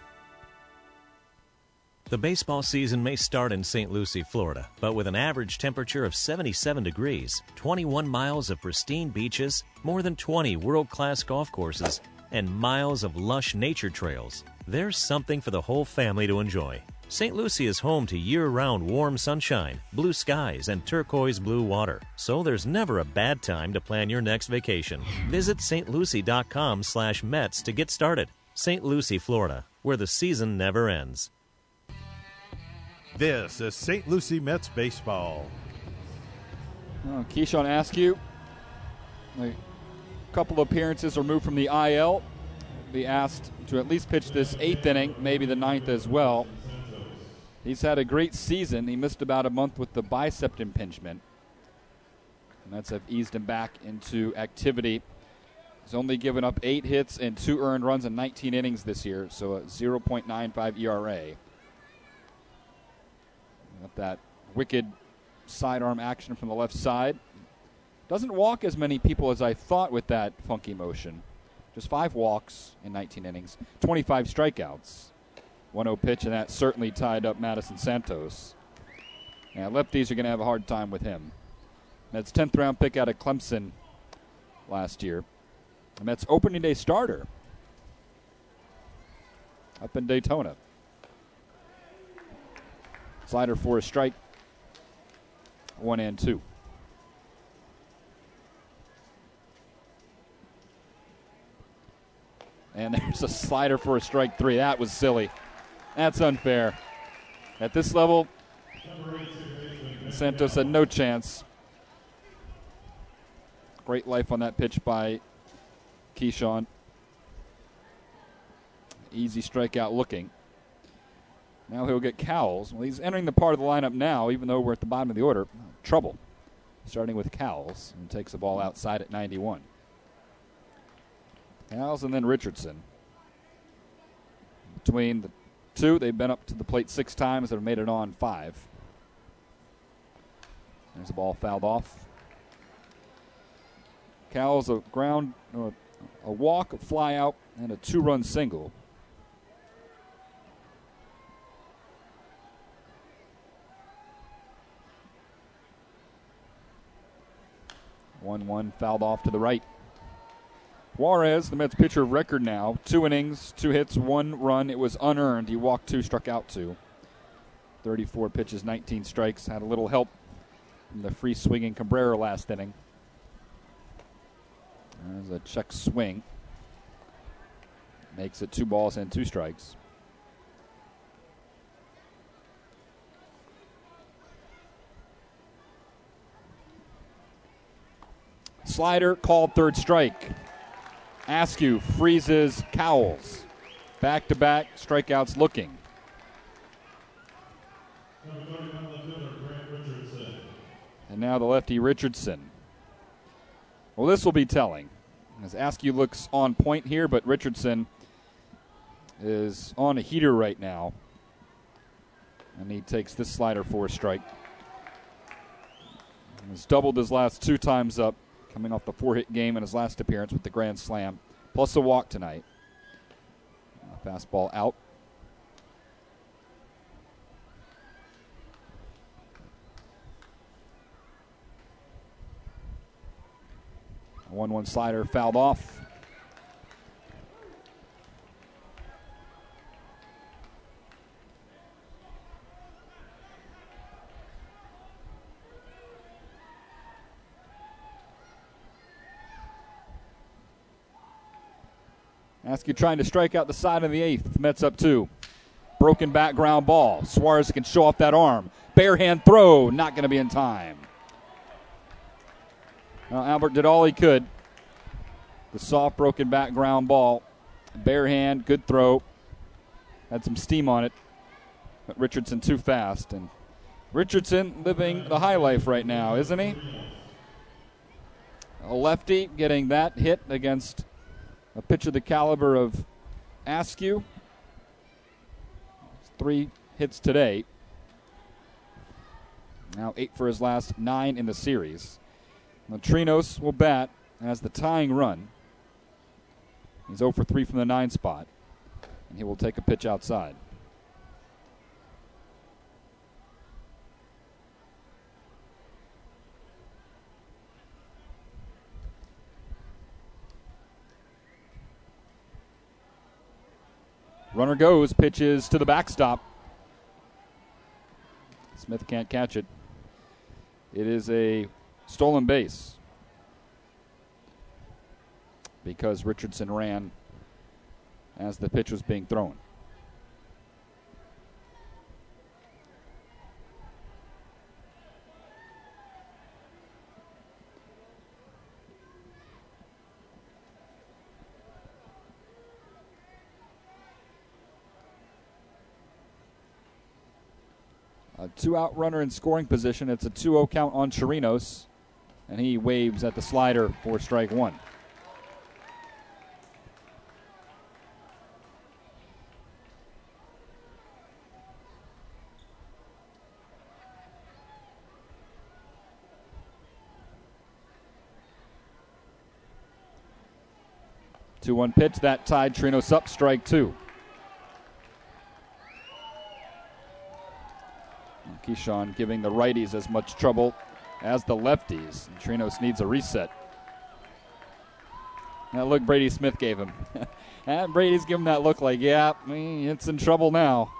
The baseball season may start in St. Lucie, Florida, but with an average temperature of 77 degrees, 21 miles of pristine beaches, more than 20 world-class golf courses, and miles of lush nature trails, there's something for the whole family to enjoy. St. Lucie is home to year-round warm sunshine, blue skies, and turquoise blue water, so there's never a bad time to plan your next vacation. Visit stlucie.com/Mets to get started. St. Lucie, Florida, where the season never ends. This is St. Lucie Mets baseball. Keyshawn Askew, a couple appearances removed from the IL, be asked to at least pitch this 8th inning, maybe the 9th as well. He's had a great season. He missed about a month with the bicep impingement. The Mets have eased him back into activity. He's only given up 8 hits and 2 earned runs in 19 innings this year, so a 0.95 ERA. Got that wicked sidearm action from the left side. Doesn't walk as many people as I thought with that funky motion. Just 5 walks in 19 innings, 25 strikeouts. 1-0 pitch, and that certainly tied up Madison Santos. Yeah, lefties are going to have a hard time with him. Mets 10th round pick out of Clemson last year. The Mets opening day starter up in Daytona. Slider for a strike. 1-2. And there's a slider for a strike 3. That was silly. That's unfair. At this level, Santos had no chance. Great life on that pitch by Keyshawn. Easy strikeout looking. Now he'll get Cowles. Well, he's entering the part of the lineup now, even though we're at the bottom of the order. Trouble. Starting with Cowles, and takes the ball outside at 91. Cowles and then Richardson. Between the two, they've been up to the plate 6 times. They've made it on 5. There's the ball fouled off. Cowles a walk, a fly out, and a 2-run single. One fouled off to the right. Juarez, the Mets pitcher of record now, 2 innings, 2 hits, 1 run. It was unearned. He walked 2, struck out 2. 34 pitches, 19 strikes. Had a little help from the free swinging Cabrera last inning. There's a check swing. Makes it 2 balls and 2 strikes. Slider called 3rd strike. Askew freezes Cowles. Back-to-back strikeouts looking. And now the lefty Richardson. Well, this will be telling, as Askew looks on point here, but Richardson is on a heater right now. And he takes this slider for a strike. He's doubled his last 2 times up, coming off the 4-hit game in his last appearance with the grand slam, plus a walk tonight. Fastball out. A 1-1 slider fouled off. Askew trying to strike out the side of the 8th. Mets up 2. Broken back ground ball. Suarez can show off that arm. Bare hand throw. Not going to be in time. Well, Albert did all he could. The soft broken back ground ball. Bare hand. Good throw. Had some steam on it. But Richardson too fast. And Richardson living the high life right now, isn't he? A lefty getting that hit against a pitcher the caliber of Askew. 3 hits today. Now 8 for his last 9 in the series. Now Trinos will bat as the tying run. He's 0 for 3 from the 9 spot. And he will take a pitch outside. Runner goes, pitches to the backstop. Smith can't catch it. It is a stolen base because Richardson ran as the pitch was being thrown. A 2-out runner in scoring position. It's a 2-0 count on Chirinos, and he waves at the slider for strike 1. Two-one pitch that tied Chirinos up. Strike 2. Keyshawn giving the righties as much trouble as the lefties. And Trinos needs a reset. That look Brady Smith gave him. And Brady's giving that look like, yeah, it's in trouble now.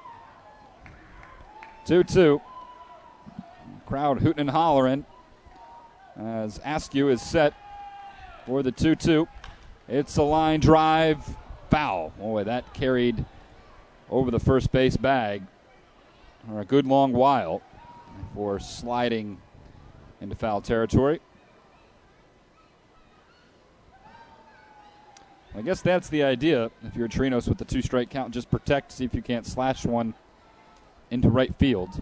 2-2. Crowd hooting and hollering as Askew is set for the 2-2. It's a line drive foul. Boy, that carried over the first base bag for a good long while before sliding into foul territory. I guess that's the idea. If you're Trinos with the 2-strike count, just protect, see if you can't slash one into right field.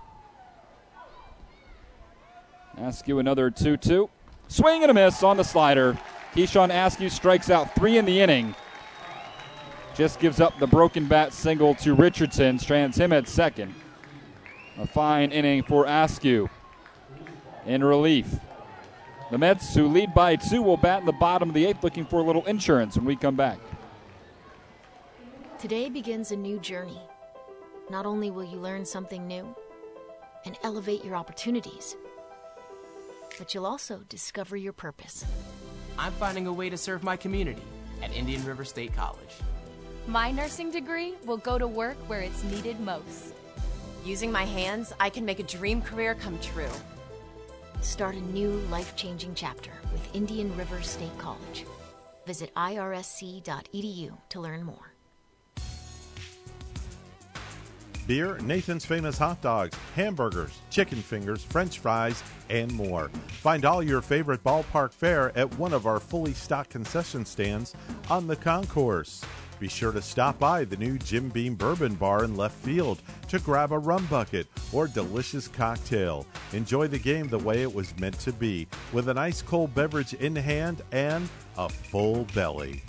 Askew another 2-2. Swing and a miss on the slider. Keyshawn Askew strikes out 3 in the inning. Just gives up the broken bat single to Richardson, strands him at second. A fine inning for Askew. In relief, the Mets, who lead by 2, will bat in the bottom of the 8th, looking for a little insurance when we come back. Today begins a new journey. Not only will you learn something new and elevate your opportunities, but you'll also discover your purpose. I'm finding a way to serve my community at Indian River State College. My nursing degree will go to work where it's needed most. Using my hands, I can make a dream career come true. Start a new life-changing chapter with Indian River State College. Visit irsc.edu to learn more. Beer, Nathan's Famous Hot Dogs, hamburgers, chicken fingers, French fries, and more. Find all your favorite ballpark fare at one of our fully stocked concession stands on the concourse. Be sure to stop by the new Jim Beam Bourbon Bar in left field to grab a rum bucket or delicious cocktail. Enjoy the game the way it was meant to be, with an ice cold beverage in hand and a full belly.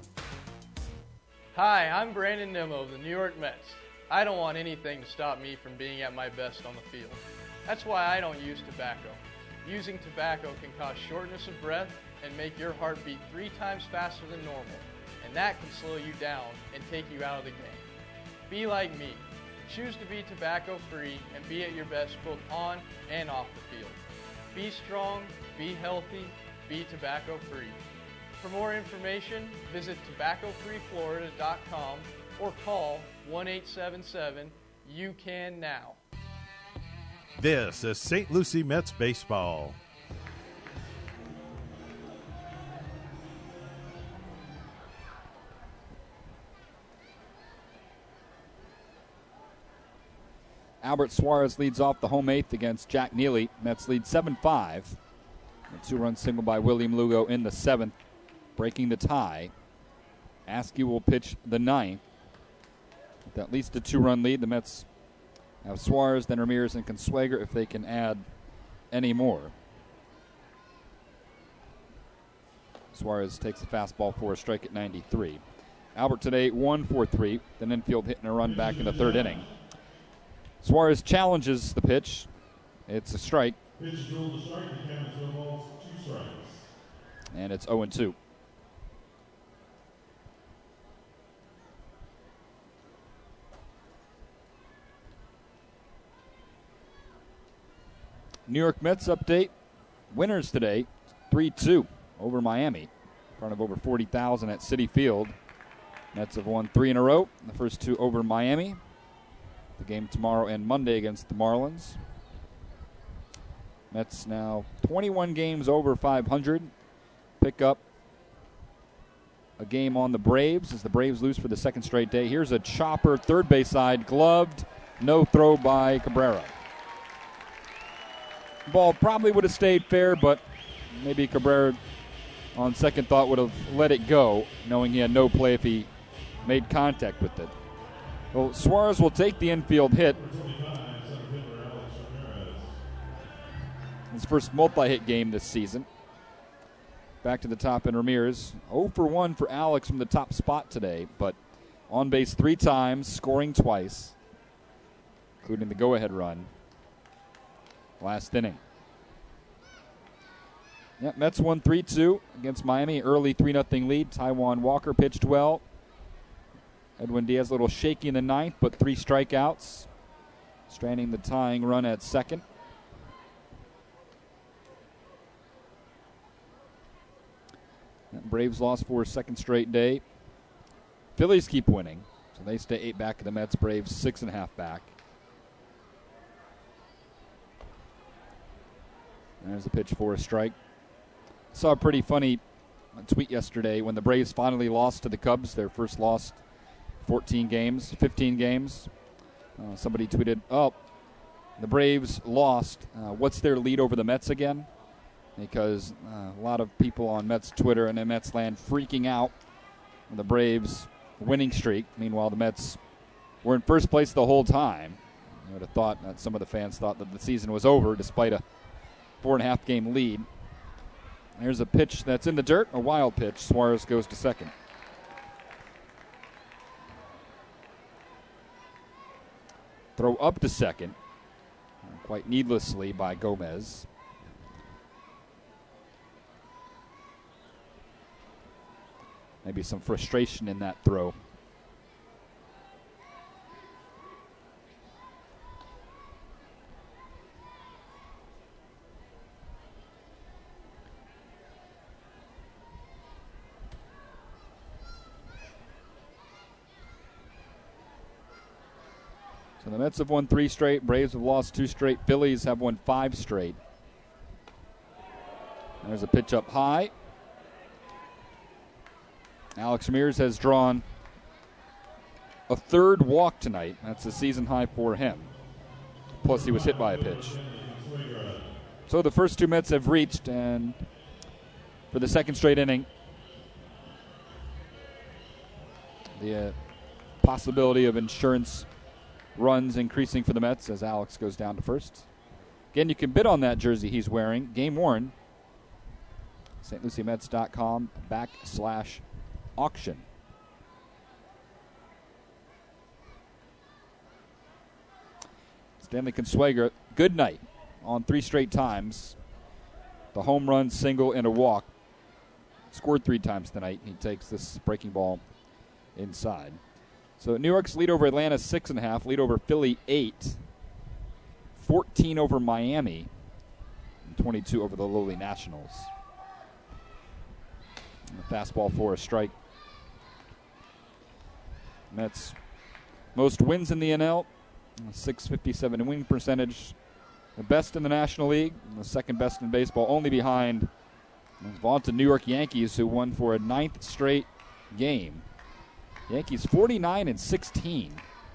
Hi, I'm Brandon Nimmo of the New York Mets. I don't want anything to stop me from being at my best on the field. That's why I don't use tobacco. Using tobacco can cause shortness of breath and make your heart beat 3 times faster than normal, and that can slow you down and take you out of the game. Be like me. Choose to be tobacco-free and be at your best both on and off the field. Be strong, be healthy, be tobacco-free. For more information, visit tobaccofreeflorida.com or call 1-877-YOU-CAN-NOW. This is St. Lucie Mets baseball. Albert Suarez leads off the home 8th against Jack Neely. Mets lead 7-5. A 2-run single by William Lugo in the 7th, breaking the tie. Askew will pitch the 9th. With at least a 2-run lead, the Mets have Suarez, then Ramirez, and Consuegra if they can add any more. Suarez takes a fastball for a strike at 93. Albert today 1 for 3, then infield hitting a run back in the 3rd inning. Suarez challenges the pitch. It's a strike. Pitch drilled to strike, the count is 2 balls, 2 strikes. And it's 0-2. New York Mets update. Winners today, 3-2 over Miami. In front of over 40,000 at Citi Field. Mets have won 3 in a row. The first 2 over Miami. The game tomorrow and Monday against the Marlins. Mets now 21 games over 500. Pick up a game on the Braves as the Braves lose for the 2nd straight day. Here's a chopper, third base side, gloved. No throw by Cabrera. Ball probably would have stayed fair, but maybe Cabrera, on second thought, would have let it go, knowing he had no play if he made contact with it. Well, Suarez will take the infield hit. His first multi-hit game this season. Back to the top in Ramirez. 0 for 1 for Alex from the top spot today, but on base 3 times, scoring twice, including the go-ahead run last inning. Yep, Mets won 3-2 against Miami. Early 3-0 lead. Taijuan Walker pitched well. Edwin Diaz a little shaky in the 9th, but 3 strikeouts, stranding the tying run at second. Braves lost for a 2nd straight day. Phillies keep winning, so they stay 8 back of the Mets. Braves 6.5 back. There's a pitch for a strike. Saw a pretty funny tweet yesterday when the Braves finally lost to the Cubs, their first loss 15 games. Somebody tweeted, "Oh, the Braves lost. What's their lead over the Mets again?" Because a lot of people on Mets Twitter and in Mets land freaking out the Braves' winning streak. Meanwhile, the Mets were in first place the whole time. I would have thought that some of the fans thought that the season was over despite a 4.5 game lead. There's a pitch that's in the dirt, a wild pitch. Suarez goes to second. Throw up to second, quite needlessly by Gomez. Maybe some frustration in that throw. So the Mets have won 3 straight. Braves have lost 2 straight. Phillies have won 5 straight. There's a pitch up high. Alex Ramirez has drawn a 3rd walk tonight. That's a season high for him. Plus he was hit by a pitch. So the first 2 Mets have reached, and for the 2nd straight inning, the possibility of insurance runs increasing for the Mets as Alex goes down to first. Again, you can bid on that jersey he's wearing, game worn. stluciemets.com/auction. Stanley Consuegra, good night on 3 straight times. The home run, single, and a walk. Scored 3 times tonight. He takes this breaking ball inside. So New York's lead over Atlanta 6.5, lead over Philly 8, 14 over Miami, and 22 over the lowly Nationals. And a fastball for a strike. Mets most wins in the NL, 657 winning percentage, the best in the National League, and the 2nd best in baseball, only behind the vaunted New York Yankees, who won for a 9th straight game. Yankees 49-16,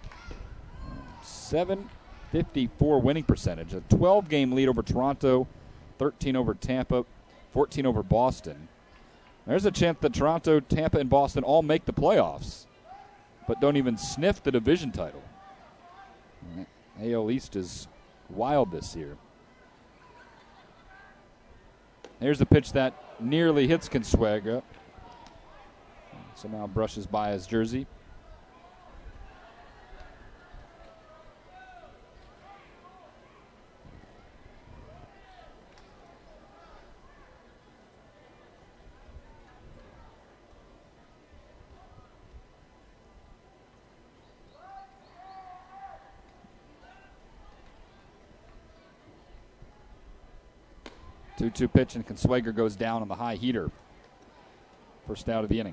754 winning percentage, a 12-game lead over Toronto, 13 over Tampa, 14 over Boston. There's a chance that Toronto, Tampa, and Boston all make the playoffs, but don't even sniff the division title. AL East is wild this year. Here's a pitch that nearly hits Consuegra. Somehow brushes by his jersey. Two-two pitch, and Consuegra goes down on the high heater. First out of the inning.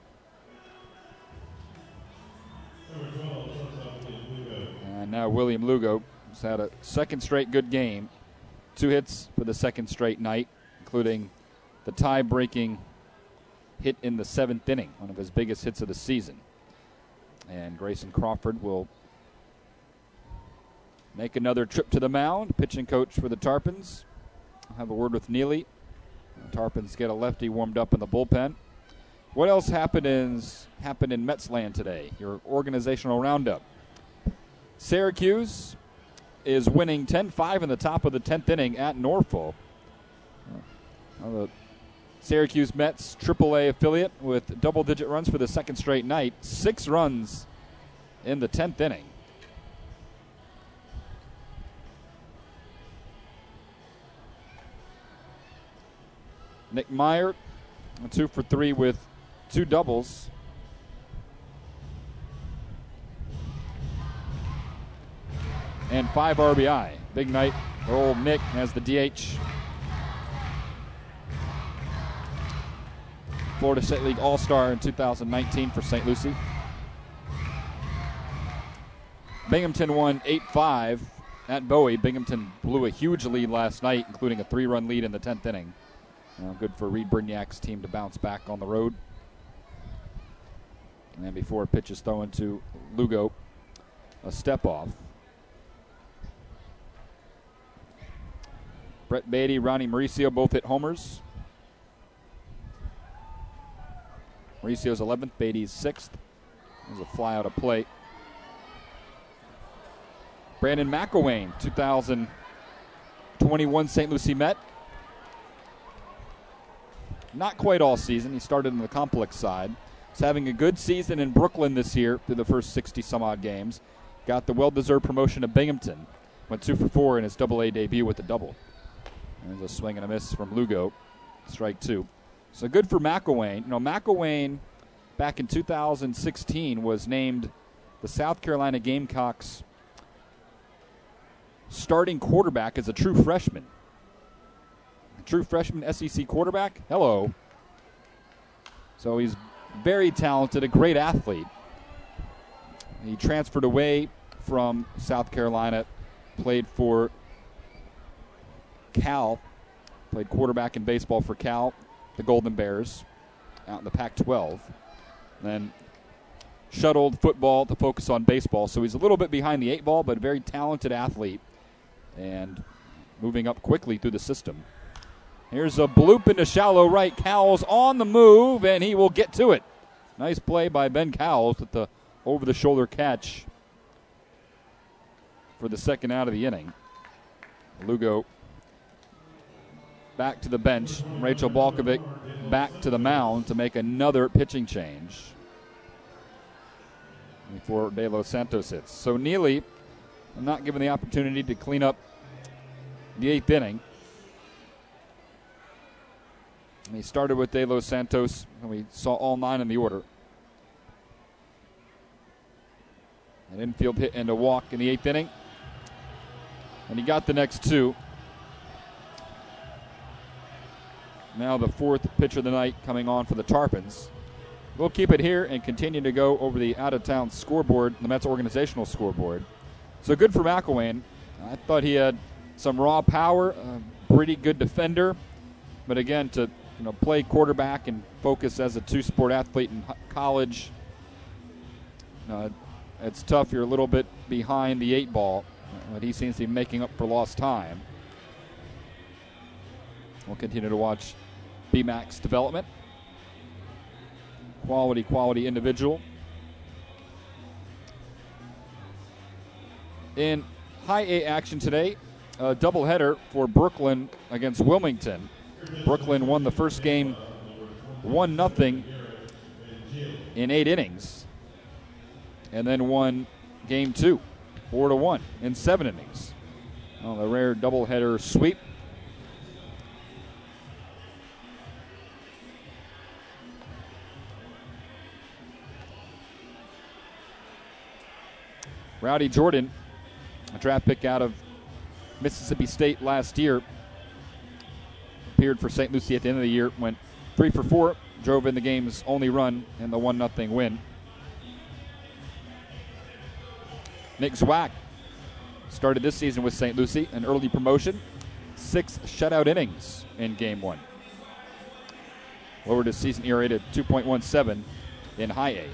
And now William Lugo has had a 2nd straight good game. 2 hits for the 2nd straight night, including the tie-breaking hit in the 7th inning, one of his biggest hits of the season. And Grayson Crawford will make another trip to the mound. Pitching coach for the Tarpons. I'll have a word with Neely. The Tarpons get a lefty warmed up in the bullpen. What else happened in Metsland today? Your organizational roundup. Syracuse is winning 10-5 in the top of the 10th inning at Norfolk. The Syracuse Mets AAA affiliate with double-digit runs for the 2nd straight night. 6 runs in the 10th inning. Nick Meyer, 2 for 3 with 2 doubles. And 5 RBI. Big night for old Nick as the DH. Florida State League All-Star in 2019 for St. Lucie. Binghamton won 8-5 at Bowie. Binghamton blew a huge lead last night, including a 3-run lead in the 10th inning. Good for Reed Brignac's team to bounce back on the road. And then before pitch is thrown to Lugo, a step off. Brett Beatty, Ronnie Mauricio both hit homers. Mauricio's 11th, Beatty's 6th. There's a fly out of play. Brandon McElwain, 2021 St. Lucie Met. Not quite all season. He started in the complex side. He's having a good season in Brooklyn this year through the first 60-some-odd games. Got the well-deserved promotion to Binghamton. Went 2 for 4 in his AA debut with a double. There's a swing and a miss from Lugo. Strike 2. So good for McElwain. McElwain, back in 2016, was named the South Carolina Gamecocks starting quarterback as a true freshman. A true freshman SEC quarterback? Hello. So he's very talented, a great athlete. He transferred away from South Carolina, played for Cal, played quarterback in baseball for Cal, the Golden Bears, out in the Pac-12. Then shuttled football to focus on baseball. So he's a little bit behind the 8 ball, but a very talented athlete and moving up quickly through the system. Here's a bloop into shallow right. Cowles on the move, and he will get to it. Nice play by Ben Cowles with the over-the-shoulder catch for the second out of the inning. Lugo back to the bench. Rachel Balkovic back to the mound to make another pitching change before De Los Santos hits. So Neely not given the opportunity to clean up the 8th inning. And he started with De Los Santos, and we saw all 9 in the order. An infield hit and a walk in the 8th inning. And he got the next 2. Now the 4th pitch of the night coming on for the Tarpons. We'll keep it here and continue to go over the out-of-town scoreboard, the Mets organizational scoreboard. So good for McElwain. I thought he had some raw power, a pretty good defender. But again, to play quarterback and focus as a 2-sport athlete in college, it's tough. You're a little bit behind the 8 ball, but he seems to be making up for lost time. We'll continue to watch BMAC's development. Quality individual. In high A action today, a doubleheader for Brooklyn against Wilmington. Brooklyn won the first game 1-0 in 8 innings, and then won game 2 4-1 in 7 innings. Well, the rare doubleheader sweep. Rowdy Jordan, a draft pick out of Mississippi State last year, appeared for St. Lucie at the end of the year, went 3 for 4, drove in the game's only run in the 1-0 win. Nick Zwack started this season with St. Lucie, an early promotion, 6 shutout innings in game 1. Lowered his season ERA to 2.17 in high A.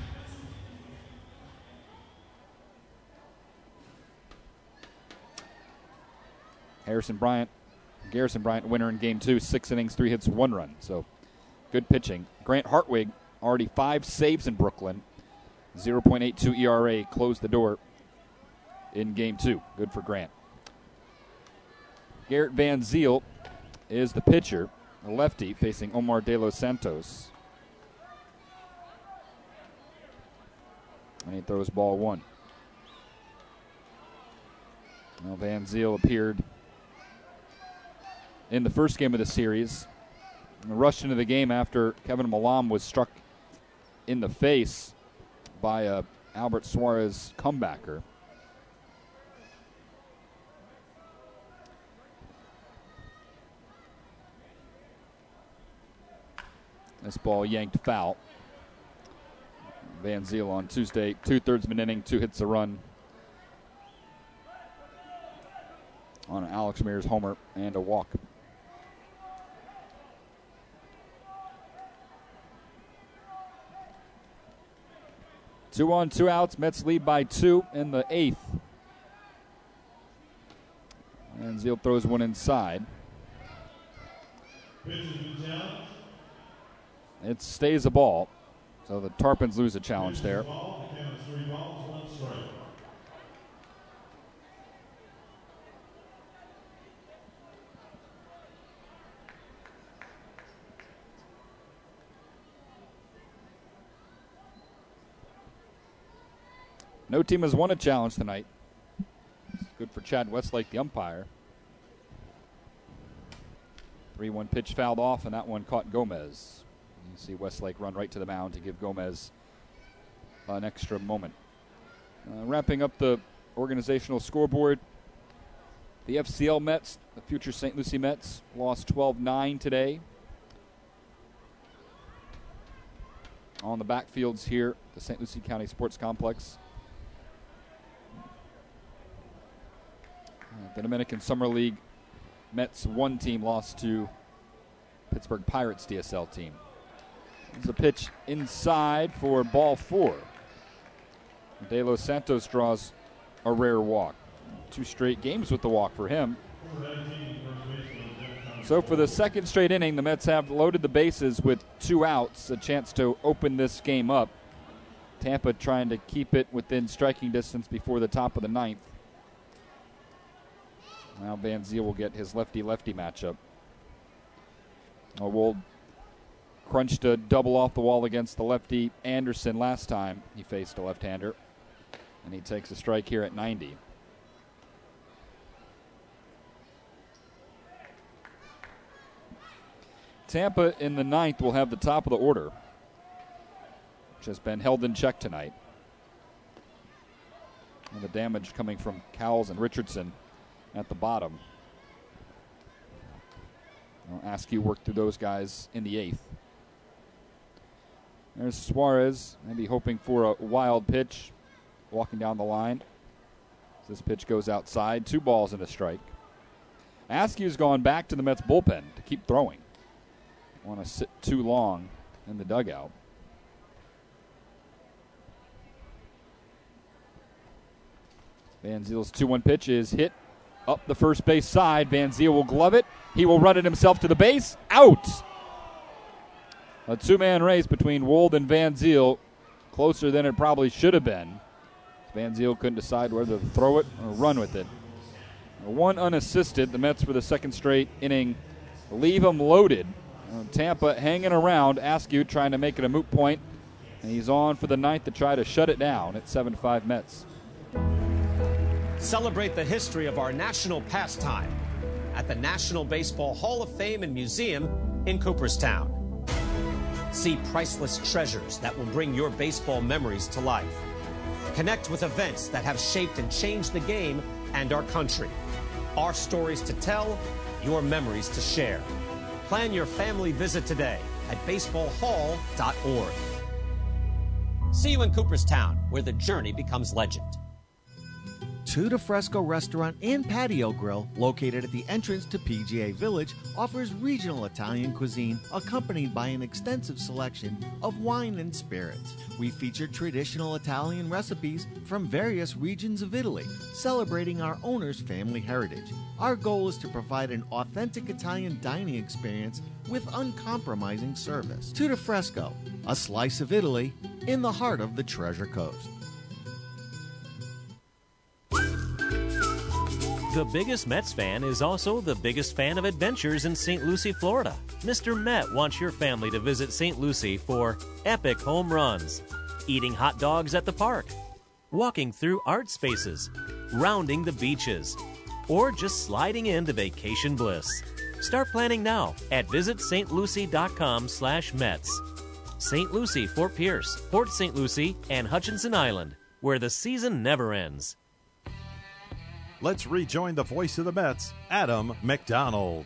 Garrison Bryant, winner in game 2, 6 innings, 3 hits, 1 run. So good pitching. Grant Hartwig, already 5 saves in Brooklyn. 0.82 ERA, closed the door in game 2. Good for Grant. Garrett Van Zyl is the pitcher, a lefty, facing Omar De Los Santos. And he throws ball 1. Now Van Zyl appeared in the first game of the series, and rushed into the game after Kevin Malam was struck in the face by a Albert Suarez comebacker. This ball yanked foul. Van Zyl on Tuesday, 2/3 of an inning, 2 hits, a run on Alex Mears' homer and a walk. Two on, 2 outs. Mets lead by 2 in the 8th. And Zyl throws one inside. It stays a ball. So the Tarpons lose a challenge there. Ball, the count is 3 balls, 1 strike. No team has won a challenge tonight. It's good for Chad Westlake, the umpire. 3-1 pitch fouled off, and that one caught Gomez. You see Westlake run right to the mound to give Gomez an extra moment. Wrapping up the organizational scoreboard, the FCL Mets, the future St. Lucie Mets, lost 12-9 today. On the backfields here, the St. Lucie County Sports Complex. The Dominican Summer League Mets 1 team lost to Pittsburgh Pirates DSL team. There's a pitch inside for ball 4. De Los Santos draws a rare walk. 2 straight games with the walk for him. So for the second straight inning, the Mets have loaded the bases with 2 outs, a chance to open this game up. Tampa trying to keep it within striking distance before the top of the 9th. Now Van Zyl will get his lefty-lefty matchup. Wold crunched a double off the wall against the lefty Anderson last time he faced a left-hander. And he takes a strike here at 90. Tampa in the 9th will have the top of the order, which has been held in check tonight. And the damage coming from Cowles and Richardson at the bottom. I'll ask you work through those guys in the 8th. There's Suarez, maybe hoping for a wild pitch, walking down the line. This pitch goes outside, 2 balls and a strike. Askew's gone back to the Mets bullpen to keep throwing. Want to sit too long in the dugout. Van Zyl's 2-1 pitch is hit up the first base side. Van Zyl will glove it. He will run it himself to the base. Out! A 2-man race between Wold and Van Zyl. Closer than it probably should have been. Van Zyl couldn't decide whether to throw it or run with it. 1 unassisted. The Mets for the second straight inning leave them loaded. Tampa hanging around. Askew trying to make it a moot point. And he's on for the 9th to try to shut it down at 7-5 Mets. Celebrate the history of our national pastime at the National Baseball Hall of Fame and Museum in Cooperstown. See priceless treasures that will bring your baseball memories to life. Connect with events that have shaped and changed the game and our country. Our stories to tell, your memories to share. Plan your family visit today at baseballhall.org. See you in Cooperstown, where the journey becomes legend. Tuda Fresco Restaurant and Patio Grill, located at the entrance to PGA Village, offers regional Italian cuisine accompanied by an extensive selection of wine and spirits. We feature traditional Italian recipes from various regions of Italy, celebrating our owner's family heritage. Our goal is to provide an authentic Italian dining experience with uncompromising service. Tuda Fresco, a slice of Italy in the heart of the Treasure Coast. The biggest Mets fan is also the biggest fan of adventures in St. Lucie, Florida. Mr. Met wants your family to visit St. Lucie for epic home runs, eating hot dogs at the park, walking through art spaces, rounding the beaches, or just sliding into vacation bliss. Start planning now at visitstlucie.com/Mets. St. Lucie, Fort Pierce, Port St. Lucie, and Hutchinson Island, where the season never ends. Let's rejoin the voice of the Mets, Adam McDonald.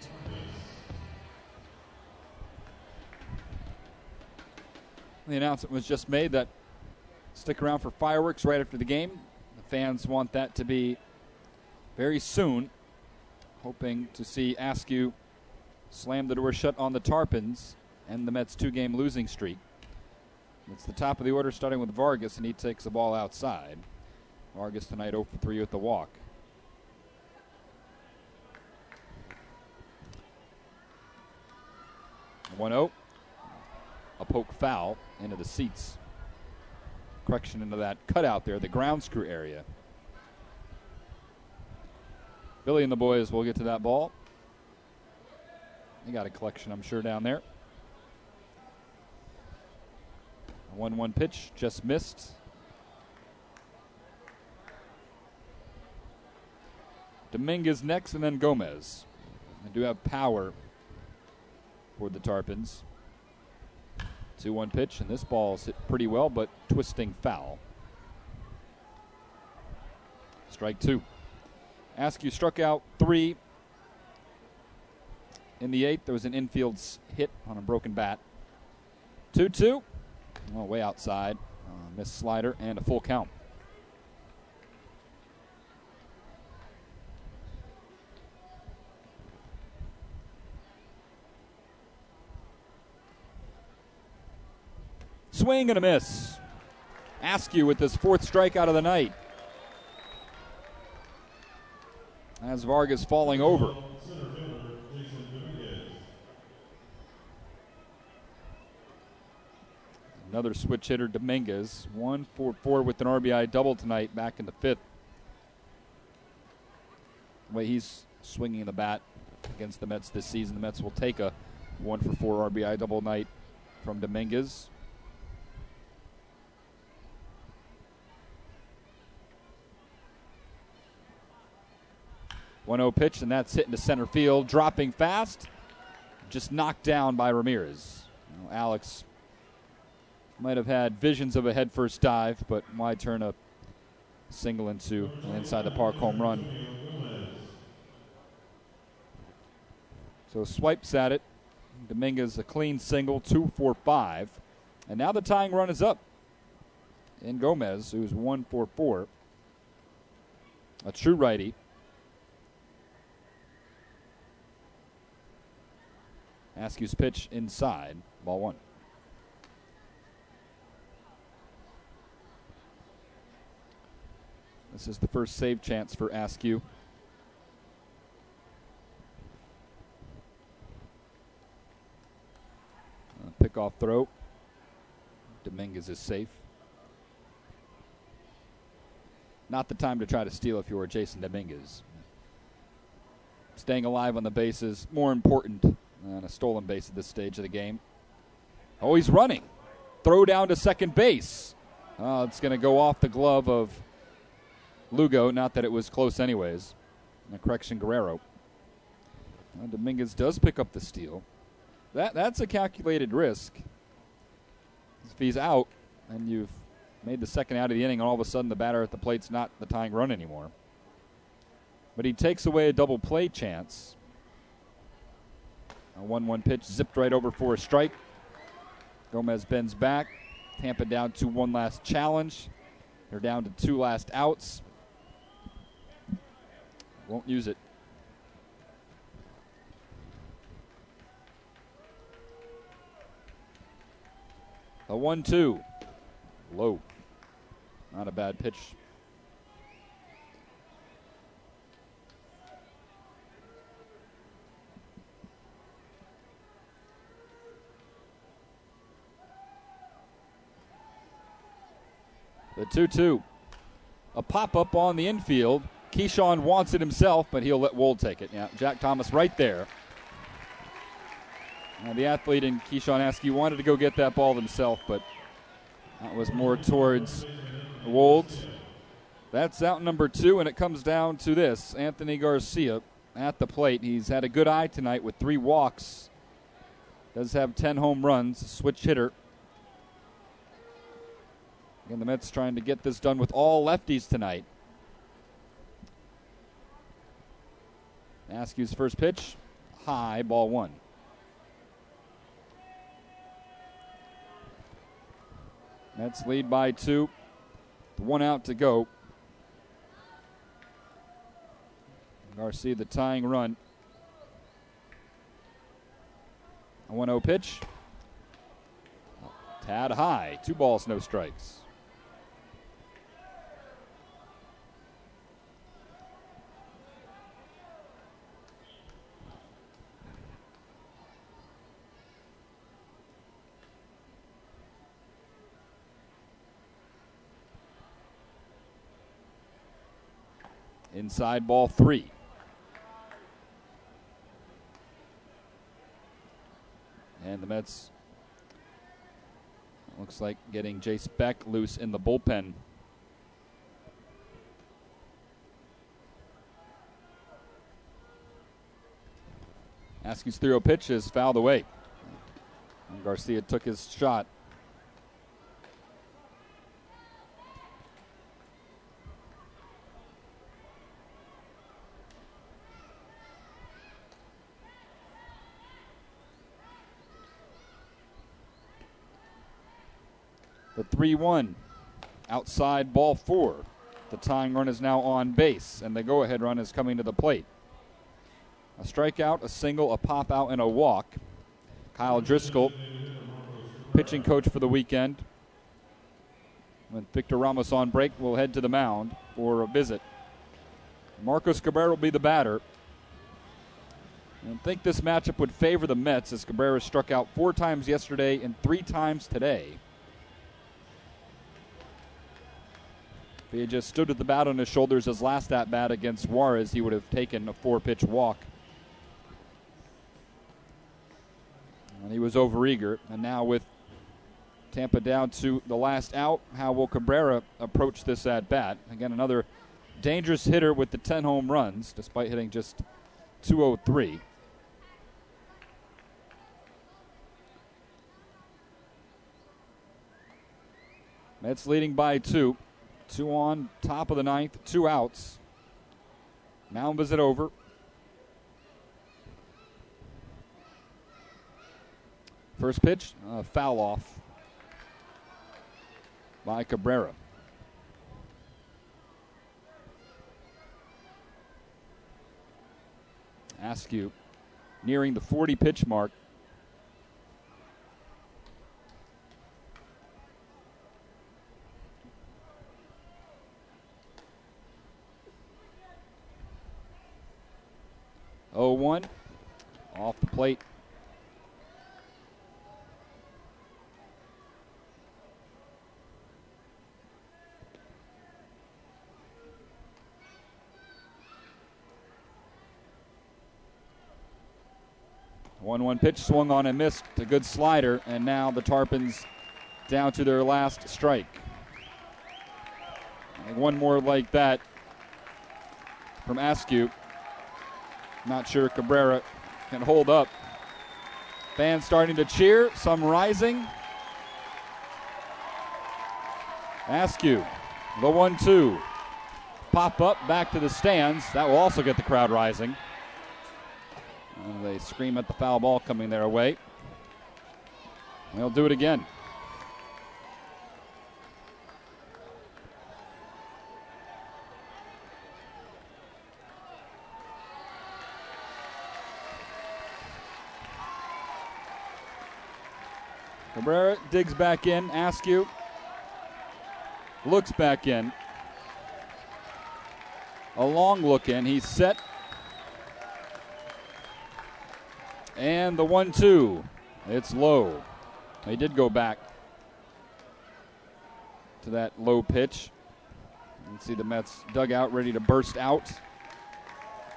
The announcement was just made that stick around for fireworks right after the game. The fans want that to be very soon, hoping to see Askew slam the door shut on the Tarpons and the Mets' 2-game losing streak. It's the top of the order, starting with Vargas, and he takes the ball outside. Vargas tonight 0 for 3 with the walk. a poke foul into the seats. Correction into that cutout there, the ground screw area. Billy and the boys will get to that ball. They got a collection, I'm sure, down there. A 1-1 pitch, just missed. Dominguez next, and then Gomez. They do have power for the Tarpons. 2-1 pitch, and this ball's hit pretty well, but twisting foul. Strike two. Askew struck out 3 in the 8th. There was an infield hit on a broken bat. 2-2. Well, way outside. Missed slider and a full count. Swing and a miss. Askew with his 4th strikeout of the night. As Vargas falling over. Another switch hitter, Dominguez. 1-for-4 with an RBI double tonight, back in the 5th. The way he's swinging the bat against the Mets this season, the Mets will take a 1-for-4 RBI double night from Dominguez. 1-0 pitch, and that's hit into center field, dropping fast. Just knocked down by Ramirez. Alex might have had visions of a headfirst dive, but why turn a single into an inside the park home run? So swipes at it. Dominguez a clean single, 2-for-5. And now the tying run is up in Gomez, who's 1-for-4. A true righty. Askew's pitch inside, ball 1. This is the first save chance for Askew. Pick-off throw. Dominguez is safe. Not the time to try to steal if you were Jason Dominguez. Staying alive on the bases, more important than a stolen base at this stage of the game. Oh, he's running. Throw down to second base. It's going to go off the glove of Lugo, not that it was close anyways. A correction, Guerrero. Dominguez does pick up the steal. That's a calculated risk. If he's out and you've made the second out of the inning, and all of a sudden the batter at the plate's not the tying run anymore. But he takes away a double play chance. A 1-1 pitch zipped right over for a strike. Gomez bends back. Tampa down to one last challenge. They're down to 2 last outs. Won't use it. A 1-2. Low. Not a bad pitch. The 2-2. A pop-up on the infield. Keyshawn wants it himself, but he'll let Wold take it. Yeah, Jack Thomas right there. The athlete in Keyshawn Askew wanted to go get that ball himself, but that was more towards Wold. That's out number 2, and it comes down to this. Anthony Garcia at the plate. He's had a good eye tonight with 3 walks. Does have 10 home runs, switch hitter. Again, the Mets trying to get this done with all lefties tonight. Askew's first pitch, high, ball 1. Mets lead by 2. 1 out to go. Garcia, the tying run. A 1-0 pitch. Tad high. 2 balls, no strikes. Inside ball 3. And the Mets, looks like getting Jace Beck loose in the bullpen. Askew's 3-0 pitch is fouled away. And Garcia took his shot. The 3-1, outside ball 4. The tying run is now on base, and the go-ahead run is coming to the plate. A strikeout, a single, a pop out, and a walk. Kyle Driscoll, pitching coach for the weekend. When Victor Ramos on break, will head to the mound for a visit. Marcos Cabrera will be the batter. I think this matchup would favor the Mets, as Cabrera struck out 4 times yesterday and 3 times today. If he had just stood with the bat on his shoulders his last at-bat against Juarez, he would have taken a 4-pitch walk. And he was overeager. And now with Tampa down to the last out, how will Cabrera approach this at-bat? Again, another dangerous hitter with the 10 home runs, despite hitting just .203. Mets leading by 2. 2 on, top of the 9th, 2 outs. Mound visit over. First pitch, foul off by Cabrera. Askew nearing the 40 pitch mark. .01 off the plate. One pitch swung on and missed. A good slider, and now the Tarpons down to their last strike. And one more like that from Askew. Not sure Cabrera can hold up. Fans starting to cheer, some rising. Askew, the 1-2. Pop up, back to the stands. That will also get the crowd rising. And they scream at the foul ball coming their way. They'll do it again. Cabrera digs back in. Askew looks back in. A long look in. He's set. And the 1-2. It's low. He did go back to that low pitch. You can see the Mets dugout ready to burst out.